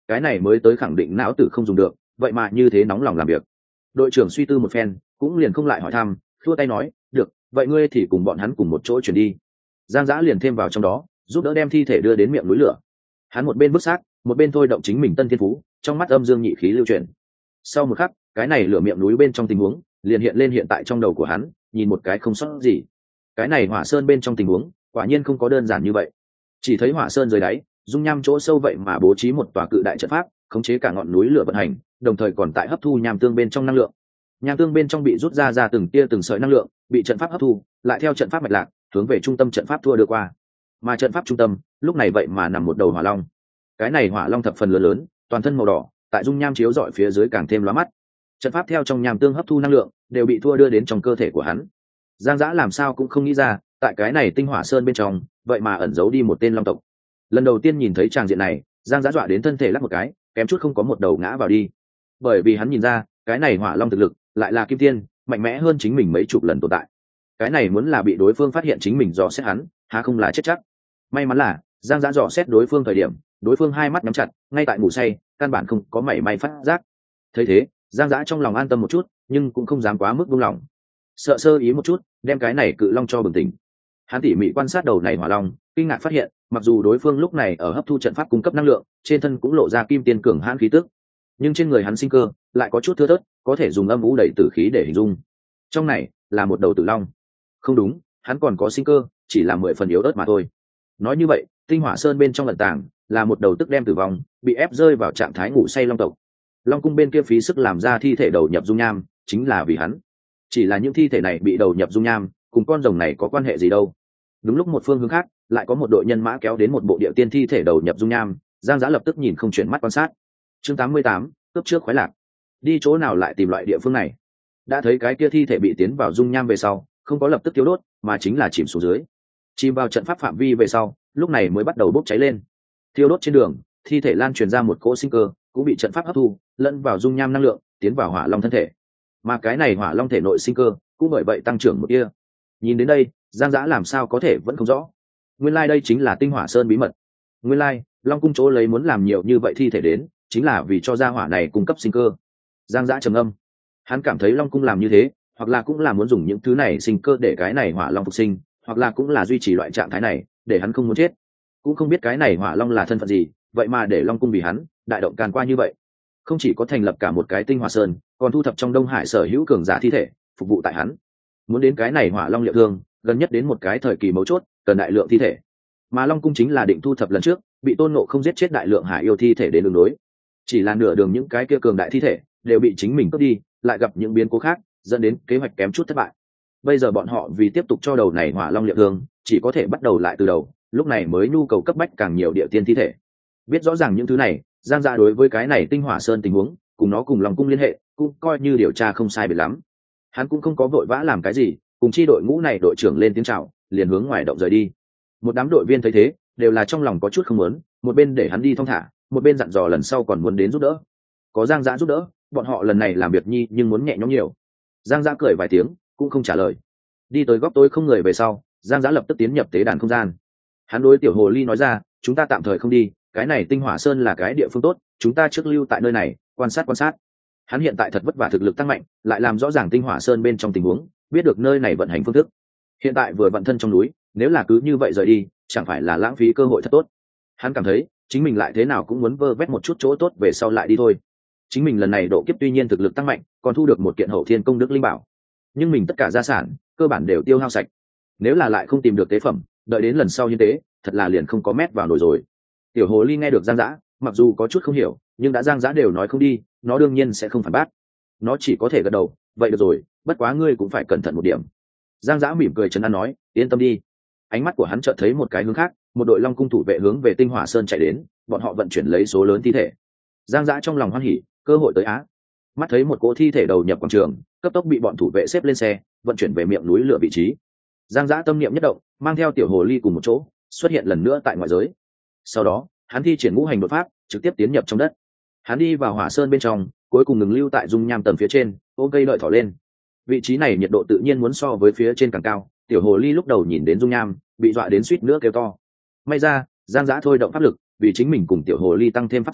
cái này mới tới khẳng định não tử không dùng được, vậy mà như thế nóng lòng làm việc. Đội trưởng suy tư một phen cũng liền không lại hỏi thăm, thua tay nói được, vậy ngươi thì cùng bọn hắn cùng một chỗ chuyển đi. Giang Dã liền thêm vào trong đó, giúp đỡ đem thi thể đưa đến miệng núi lửa. Hắn một bên vứt xác, một bên thôi động chính mình tân thiên phú, trong mắt âm dương nhị khí lưu chuyển. Sau một khắc, cái này lửa miệng núi bên trong tình huống liền hiện lên hiện tại trong đầu của hắn, nhìn một cái không sót gì. Cái này hỏa sơn bên trong tình huống quả nhiên không có đơn giản như vậy. Chỉ thấy hỏa sơn dưới đáy, dung nham chỗ sâu vậy mà bố trí một tòa cự đại trận pháp, khống chế cả ngọn núi lửa vận hành, đồng thời còn tại hấp thu nham tương bên trong năng lượng. Nham tương bên trong bị rút ra ra từng tia từng sợi năng lượng, bị trận pháp hấp thu, lại theo trận pháp mạch lạc hướng về trung tâm trận pháp thua đưa qua. Mà trận pháp trung tâm lúc này vậy mà nằm một đầu hỏa long. Cái này hỏa long thập phần lớn lớn, toàn thân màu đỏ, tại dung nham chiếu rọi phía dưới càng thêm lóa mắt. Trận pháp theo trong nham tương hấp thu năng lượng đều bị thua đưa đến trong cơ thể của hắn. Giang Dã làm sao cũng không nghĩ ra, tại cái này tinh hỏa sơn bên trong vậy mà ẩn giấu đi một tên long tộc. Lần đầu tiên nhìn thấy tràng diện này, Giang Dã dọa đến thân thể lắc một cái, kém chút không có một đầu ngã vào đi. Bởi vì hắn nhìn ra, cái này hỏa long thực lực lại là kim tiên, mạnh mẽ hơn chính mình mấy chục lần tồn tại. Cái này muốn là bị đối phương phát hiện chính mình dò xét hắn, há không là chết chắc. May mắn là Giang Dã dò xét đối phương thời điểm, đối phương hai mắt nhắm chặt, ngay tại ngủ say, căn bản không có mảy may phát giác. Thấy thế, Giang Dã trong lòng an tâm một chút, nhưng cũng không dám quá mức buông lỏng. Sợ sơ ý một chút, đem cái này cự long cho bừng tỉnh. Hắn tỉ mỉ quan sát đầu này hỏa long, kinh ngạc phát hiện, mặc dù đối phương lúc này ở hấp thu trận pháp cung cấp năng lượng, trên thân cũng lộ ra kim tiên cường hãn khí tức, nhưng trên người hắn sinh cơ lại có chút thưa thớt, có thể dùng âm u đầy tử khí để hình dung. Trong này là một đầu tử long. Không đúng, hắn còn có sinh cơ, chỉ là mười phần yếu ớt mà thôi. Nói như vậy, tinh hỏa sơn bên trong lận tàng là một đầu tức đem tử vong, bị ép rơi vào trạng thái ngủ say long tộc. Long cung bên kia phí sức làm ra thi thể đầu nhập dung nham, chính là vì hắn. Chỉ là những thi thể này bị đầu nhập dung nham, cùng con rồng này có quan hệ gì đâu? Đúng lúc một phương hướng khác, lại có một đội nhân mã kéo đến một bộ địa tiên thi thể đầu nhập dung nham. Giang Dã lập tức nhìn không chuyển mắt quan sát. Chương tám mươi tám, cướp trước khoái lạc. Đi chỗ nào lại tìm loại địa phương này? Đã thấy cái kia thi thể bị tiến vào dung nham về sau, không có lập tức thiếu đốt, mà chính là chìm xuống dưới. Chìm vào trận pháp phạm vi về sau, lúc này mới bắt đầu bốc cháy lên. Thiêu đốt trên đường, thi thể lan truyền ra một cỗ sinh cơ, cũng bị trận pháp hấp thu, lẫn vào dung nham năng lượng, tiến vào hỏa long thân thể. Mà cái này hỏa long thể nội sinh cơ cũng bởi vậy tăng trưởng một tia. Nhìn đến đây, Giang Dã làm sao có thể vẫn không rõ. Nguyên lai like đây chính là tinh hỏa sơn bí mật. Nguyên lai, like, long cung chỗ lấy muốn làm nhiều như vậy thi thể đến, chính là vì cho gia hỏa này cung cấp sinh cơ. Giang Dã trầm âm, hắn cảm thấy long cung làm như thế, hoặc là cũng là muốn dùng những thứ này sinh cơ để cái này hỏa long phục sinh, hoặc là cũng là duy trì loại trạng thái này để hắn không muốn chết. Cũng không biết cái này hỏa long là thân phận gì, vậy mà để long cung vì hắn đại động can qua như vậy. Không chỉ có thành lập cả một cái tinh hỏa sơn, còn thu thập trong Đông Hải sở hữu cường giả thi thể phục vụ tại hắn. Muốn đến cái này hỏa long liệu thương, gần nhất đến một cái thời kỳ mấu chốt, cần đại lượng thi thể. Mà long cung chính là định thu thập lần trước bị Tôn Ngộ không giết chết đại lượng hải yêu thi thể đến đường đối. Chỉ là nửa đường những cái kia cường đại thi thể đều bị chính mình cướp đi, lại gặp những biến cố khác, dẫn đến kế hoạch kém chút thất bại. Bây giờ bọn họ vì tiếp tục cho đầu này hỏa long liệu thương, chỉ có thể bắt đầu lại từ đầu, lúc này mới nhu cầu cấp bách càng nhiều địa tiên thi thể. Biết rõ ràng những thứ này, Giang Dã đối với cái này tinh hỏa sơn tình huống, cùng nó cùng long cung liên hệ, cũng coi như điều tra không sai biệt lắm. Hắn cũng không có vội vã làm cái gì, cùng chi đội ngũ này đội trưởng lên tiếng chào, liền hướng ngoài động rời đi. Một đám đội viên thấy thế, đều là trong lòng có chút không muốn, một bên để hắn đi thong thả, một bên dặn dò lần sau còn muốn đến giúp đỡ. Có Giang Dã giúp đỡ, bọn họ lần này làm việc nhi nhưng muốn nhẹ nhõm nhiều. Giang Dã cười vài tiếng, cũng không trả lời. Đi tới góc tối không người về sau, Giang Dã lập tức tiến nhập tế đàn không gian. Hắn đối tiểu hồ ly nói ra, chúng ta tạm thời không đi, cái này tinh hỏa sơn là cái địa phương tốt, chúng ta trước lưu tại nơi này quan sát quan sát. Hắn hiện tại thật vất vả thực lực tăng mạnh, lại làm rõ ràng tinh hỏa sơn bên trong tình huống, biết được nơi này vận hành phương thức. Hiện tại vừa vận thân trong núi, nếu là cứ như vậy rời đi, chẳng phải là lãng phí cơ hội thật tốt. Hắn cảm thấy chính mình lại thế nào cũng muốn vơ vét một chút chỗ tốt về sau lại đi thôi. Chính mình lần này độ kiếp tuy nhiên thực lực tăng mạnh, còn thu được một kiện hậu thiên công đức linh bảo, nhưng mình tất cả gia sản cơ bản đều tiêu hao sạch. Nếu là lại không tìm được tế phẩm, đợi đến lần sau như thế, thật là liền không có mét vào nổi rồi. Tiểu hồ ly nghe được Giang Dã, mặc dù có chút không hiểu, nhưng đã Giang Dã đều nói không đi, nó đương nhiên sẽ không phản bác. Nó chỉ có thể gật đầu, vậy được rồi, bất quá ngươi cũng phải cẩn thận một điểm. Giang Dã mỉm cười trấn an nói, yên tâm đi. Ánh mắt của hắn chợt thấy một cái hướng khác, một đội long cung thủ vệ hướng về tinh hỏa sơn chạy đến, bọn họ vận chuyển lấy số lớn thi thể. Giang Dã trong lòng hoan hỉ, cơ hội tới á. Mắt thấy một cỗ thi thể đầu nhập quảng trường, cấp tốc bị bọn thủ vệ xếp lên xe, vận chuyển về miệng núi lửa vị trí. Giang Dã tâm niệm nhất động, mang theo tiểu hồ ly cùng một chỗ, xuất hiện lần nữa tại ngoại giới. Sau đó, hắn thi triển ngũ hành đột pháp, trực tiếp tiến nhập trong đất. Hắn đi vào hỏa sơn bên trong, cuối cùng ngừng lưu tại dung nham tầng phía trên, ôm cây đợi thỏ lên. Vị trí này nhiệt độ tự nhiên muốn so với phía trên càng cao, tiểu hồ ly lúc đầu nhìn đến dung nham, bị dọa đến suýt nữa kêu to. May ra, Giang Dã thôi động pháp lực, vì chính mình cùng tiểu hồ ly tăng thêm pháp cháo,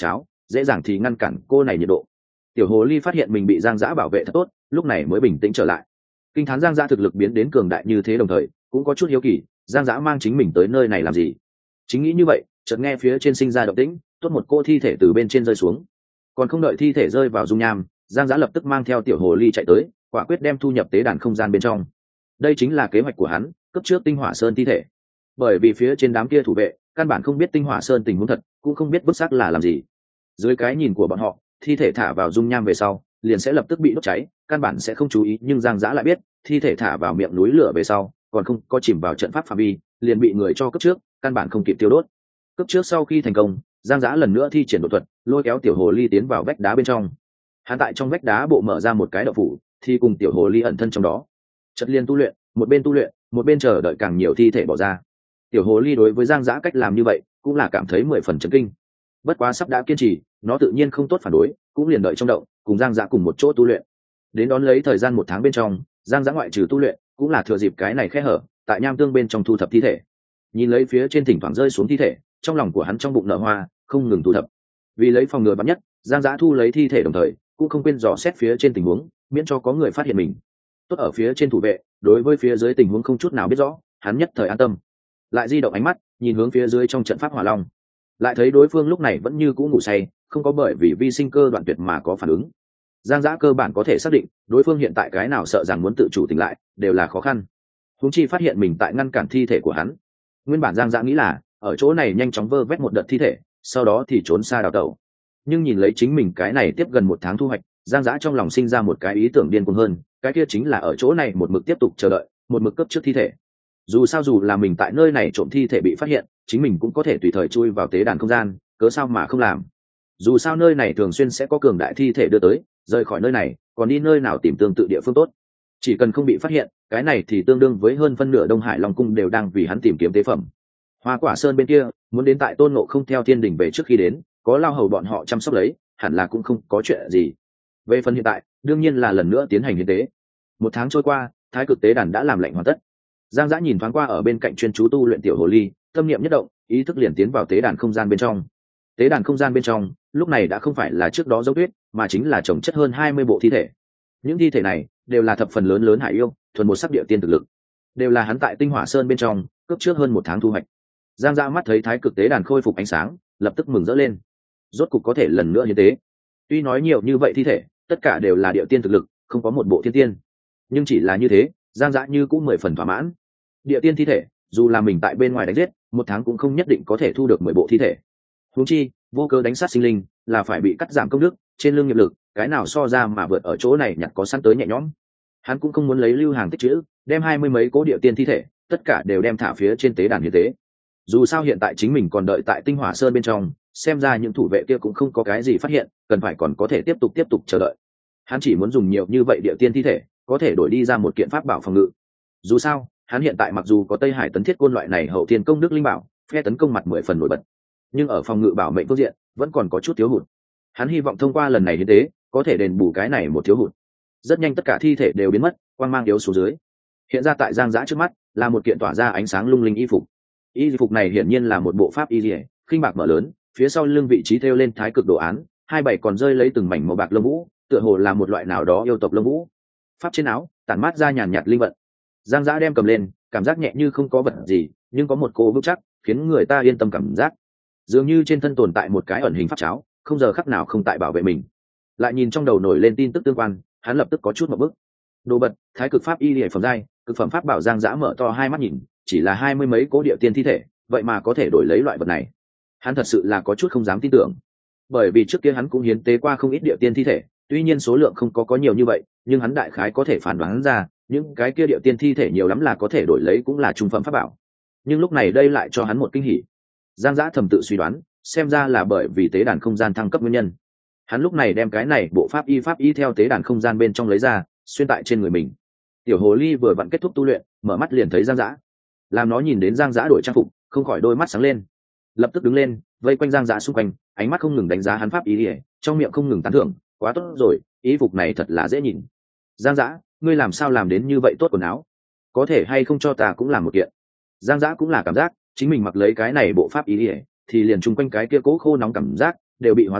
dễ dàng thì ngăn cản cô này nhiệt độ. Tiểu hồ ly phát hiện mình bị Giang Dã bảo vệ thật tốt, lúc này mới bình tĩnh trở lại. Kinh thán Giang Dã thực lực biến đến cường đại như thế, đồng thời cũng có chút hiếu kỳ, Giang Dã mang chính mình tới nơi này làm gì. Chính nghĩ như vậy, chợt nghe phía trên sinh ra động tĩnh, tốt một cô thi thể từ bên trên rơi xuống. Còn không đợi thi thể rơi vào dung nham, Giang Dã lập tức mang theo tiểu hồ ly chạy tới, quả quyết đem thu nhập tế đàn không gian bên trong. Đây chính là kế hoạch của hắn, cấp trước Tinh Hỏa Sơn thi thể. Bởi vì phía trên đám kia thủ vệ căn bản không biết Tinh Hỏa Sơn tình huống thật, cũng không biết vứt xác là làm gì. Dưới cái nhìn của bọn họ, thi thể thả vào dung nham về sau liền sẽ lập tức bị đốt cháy, căn bản sẽ không chú ý. Nhưng Giang Dã lại biết, thi thể thả vào miệng núi lửa về sau còn không có chìm vào trận pháp phạm vi, liền bị người cho cấp trước, căn bản không kịp tiêu đốt. Cấp trước sau khi thành công, Giang Dã lần nữa thi triển đột thuật, lôi kéo tiểu hồ ly tiến vào vách đá bên trong. Hắn tại trong vách đá bộ mở ra một cái động phủ, thì cùng tiểu hồ ly ẩn thân trong đó. Chợt liên tu luyện, một bên tu luyện, một bên chờ đợi càng nhiều thi thể bỏ ra. Tiểu hồ ly đối với Giang Dã cách làm như vậy cũng là cảm thấy mười phần chấn kinh. Bất quá sắp đã kiên trì, nó tự nhiên không tốt phản đối, cũng liền đợi trong động, cùng Giang Dã cùng một chỗ tu luyện. Đến đón lấy thời gian một tháng bên trong, Giang Dã ngoại trừ tu luyện, cũng là thừa dịp cái này khe hở, tại nham tương bên trong thu thập thi thể. Nhìn lấy phía trên thỉnh thoảng rơi xuống thi thể, trong lòng của hắn trong bụng nở hoa, không ngừng thu thập. Vì lấy phòng ngừa vắn nhất, Giang Dã thu lấy thi thể đồng thời cũng không quên dò xét phía trên tình huống, miễn cho có người phát hiện mình. Tốt ở phía trên thủ vệ, đối với phía dưới tình huống không chút nào biết rõ, hắn nhất thời an tâm. Lại di động ánh mắt, nhìn hướng phía dưới trong trận pháp hỏa long, lại thấy đối phương lúc này vẫn như cũ ngủ say, không có bởi vì vi sinh cơ đoạn tuyệt mà có phản ứng. Giang Dã cơ bản có thể xác định, đối phương hiện tại cái nào sợ rằng muốn tự chủ tỉnh lại đều là khó khăn. Huống chi phát hiện mình tại ngăn cản thi thể của hắn. Nguyên bản Giang Dã nghĩ là ở chỗ này nhanh chóng vơ vét một đợt thi thể, sau đó thì trốn xa đào tẩu. Nhưng nhìn lấy chính mình cái này tiếp gần một tháng thu hoạch, Giang Dã trong lòng sinh ra một cái ý tưởng điên cuồng hơn, cái kia chính là ở chỗ này một mực tiếp tục chờ đợi, một mực cấp trước thi thể. Dù sao dù là mình tại nơi này trộm thi thể bị phát hiện, chính mình cũng có thể tùy thời chui vào tế đàn không gian, cớ sao mà không làm. Dù sao nơi này thường xuyên sẽ có cường đại thi thể đưa tới, rời khỏi nơi này còn đi nơi nào tìm tương tự địa phương tốt. Chỉ cần không bị phát hiện, cái này thì tương đương với hơn phân nửa Đông Hải Long cung đều đang vì hắn tìm kiếm tế phẩm. Hoa Quả Sơn bên kia muốn đến tại Tôn Ngộ Không theo thiên đình về trước khi đến, có lao hầu bọn họ chăm sóc lấy, hẳn là cũng không có chuyện gì. Về phần hiện tại, đương nhiên là lần nữa tiến hành hiến tế. Một tháng trôi qua, Thái Cực tế đàn đã làm lệnh hoàn tất. Giang Dã nhìn thoáng qua ở bên cạnh chuyên chú tu luyện tiểu hồ ly, tâm niệm nhất động, ý thức liền tiến vào tế đàn không gian bên trong. Tế đàn không gian bên trong lúc này đã không phải là trước đó dấu tuyết, mà chính là chồng chất hơn hai mươi bộ thi thể. Những thi thể này đều là thập phần lớn lớn hải yêu, thuần một sắc địa tiên thực lực, đều là hắn tại Tinh Hỏa Sơn bên trong cướp trước hơn một tháng thu hoạch. Giang Dã mắt thấy Thái Cực tế đàn khôi phục ánh sáng, lập tức mừng rỡ lên. Rốt cục có thể lần nữa hiến tế. Tuy nói nhiều như vậy thi thể, tất cả đều là địa tiên thực lực, không có một bộ thiên tiên, nhưng chỉ là như thế, Giang Dã như cũng mười phần thỏa mãn. Địa tiên thi thể, dù là mình tại bên ngoài đánh giết, một tháng cũng không nhất định có thể thu được mười bộ thi thể. Huống chi, vô cớ đánh sát sinh linh, là phải bị cắt giảm công đức, trên lương nghiệp lực, cái nào so ra mà vượt ở chỗ này nhặt có sẵn tới nhẹ nhõm. Hắn cũng không muốn lấy lưu hàng tích trữ, đem hai mươi mấy cố địa tiên thi thể, tất cả đều đem thả phía trên tế đàn hiến tế. Dù sao hiện tại chính mình còn đợi tại Tinh Hỏa Sơn bên trong, xem ra những thủ vệ kia cũng không có cái gì phát hiện, cần phải còn có thể tiếp tục tiếp tục chờ đợi. Hắn chỉ muốn dùng nhiều như vậy địa tiên thi thể, có thể đổi đi ra một kiện pháp bảo phòng ngự. Dù sao, hắn hiện tại mặc dù có Tây Hải Tấn Thiết Côn loại này hậu thiên công đức linh bảo, phe tấn công mặt mười phần nổi bật, nhưng ở phòng ngự bảo mệnh phương diện vẫn còn có chút thiếu hụt. Hắn hy vọng thông qua lần này hiến tế, có thể đền bù cái này một thiếu hụt. Rất nhanh tất cả thi thể đều biến mất, quang mang yếu xuống dưới. Hiện ra tại Giang Dã trước mắt là một kiện tỏa ra ánh sáng lung linh y phục. Y phục này hiển nhiên là một bộ pháp y liễu, khinh bạc mở lớn, phía sau lưng vị trí thêu lên thái cực đồ án, hai bảy còn rơi lấy từng mảnh màu bạc lông vũ, tựa hồ là một loại nào đó yêu tộc lông vũ. Pháp trên áo tản mát ra nhàn nhạt linh vận. Giang Dã đem cầm lên, cảm giác nhẹ như không có vật gì, nhưng có một cô vững chắc, khiến người ta yên tâm cảm giác. Dường như trên thân tồn tại một cái ẩn hình pháp cháo, không giờ khắc nào không tại bảo vệ mình. Lại nhìn trong đầu nổi lên tin tức tương quan, hắn lập tức có chút một bức. Đồ bật, thái cực pháp y liễu phẩm giai, cực phẩm pháp bảo. Giang Dã mở to hai mắt nhìn, chỉ là hai mươi mấy cố địa tiên thi thể, vậy mà có thể đổi lấy loại vật này. Hắn thật sự là có chút không dám tin tưởng. Bởi vì trước kia hắn cũng hiến tế qua không ít địa tiên thi thể, tuy nhiên số lượng không có có nhiều như vậy, nhưng hắn đại khái có thể phán đoán ra, những cái kia địa tiên thi thể nhiều lắm là có thể đổi lấy cũng là trung phẩm pháp bảo. Nhưng lúc này đây lại cho hắn một kinh hỉ. Giang Dã thầm tự suy đoán, xem ra là bởi vì tế đàn không gian thăng cấp nguyên nhân. Hắn lúc này đem cái này bộ pháp y pháp y theo tế đàn không gian bên trong lấy ra, xuyên tại trên người mình. Tiểu hồ ly vừa vặn kết thúc tu luyện, mở mắt liền thấy Giang Dã. Làm nó nhìn đến Giang Dã đổi trang phục, không khỏi đôi mắt sáng lên. Lập tức đứng lên, vây quanh Giang Dã xung quanh, ánh mắt không ngừng đánh giá hắn pháp y, trong miệng không ngừng tán thưởng, quá tốt rồi, y phục này thật là dễ nhìn. Giang Dã, ngươi làm sao làm đến như vậy tốt quần áo? Có thể hay không cho ta cũng làm một kiện? Giang Dã cũng là cảm giác, chính mình mặc lấy cái này bộ pháp y, thì liền chung quanh cái kia cố khô nóng cảm giác đều bị hóa giải,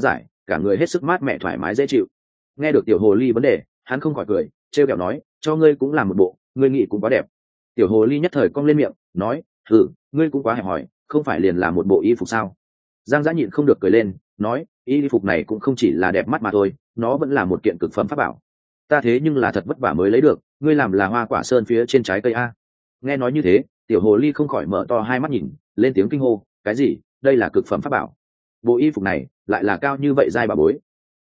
cả người hết sức mát mẻ thoải mái dễ chịu. Nghe được tiểu hồ ly vấn đề, hắn không khỏi cười, trêu kẹo nói, cho ngươi cũng làm một bộ, ngươi nghĩ cũng quá đẹp. Tiểu hồ ly nhất thời cong lên miệng, nói, ừ, ngươi cũng quá hẹp hòi, không phải liền là một bộ y phục sao? Giang Dã nhịn không được cười lên, nói, y phục này cũng không chỉ là đẹp mắt mà thôi, nó vẫn là một kiện cực phẩm pháp bảo. Ta thế nhưng là thật vất vả mới lấy được, ngươi làm là hoa quả sơn phía trên trái cây a. Nghe nói như thế, tiểu hồ ly không khỏi mở to hai mắt nhìn, lên tiếng kinh hô, cái gì? Đây là cực phẩm pháp bảo? Bộ y phục này lại là cao như vậy giai bà bối?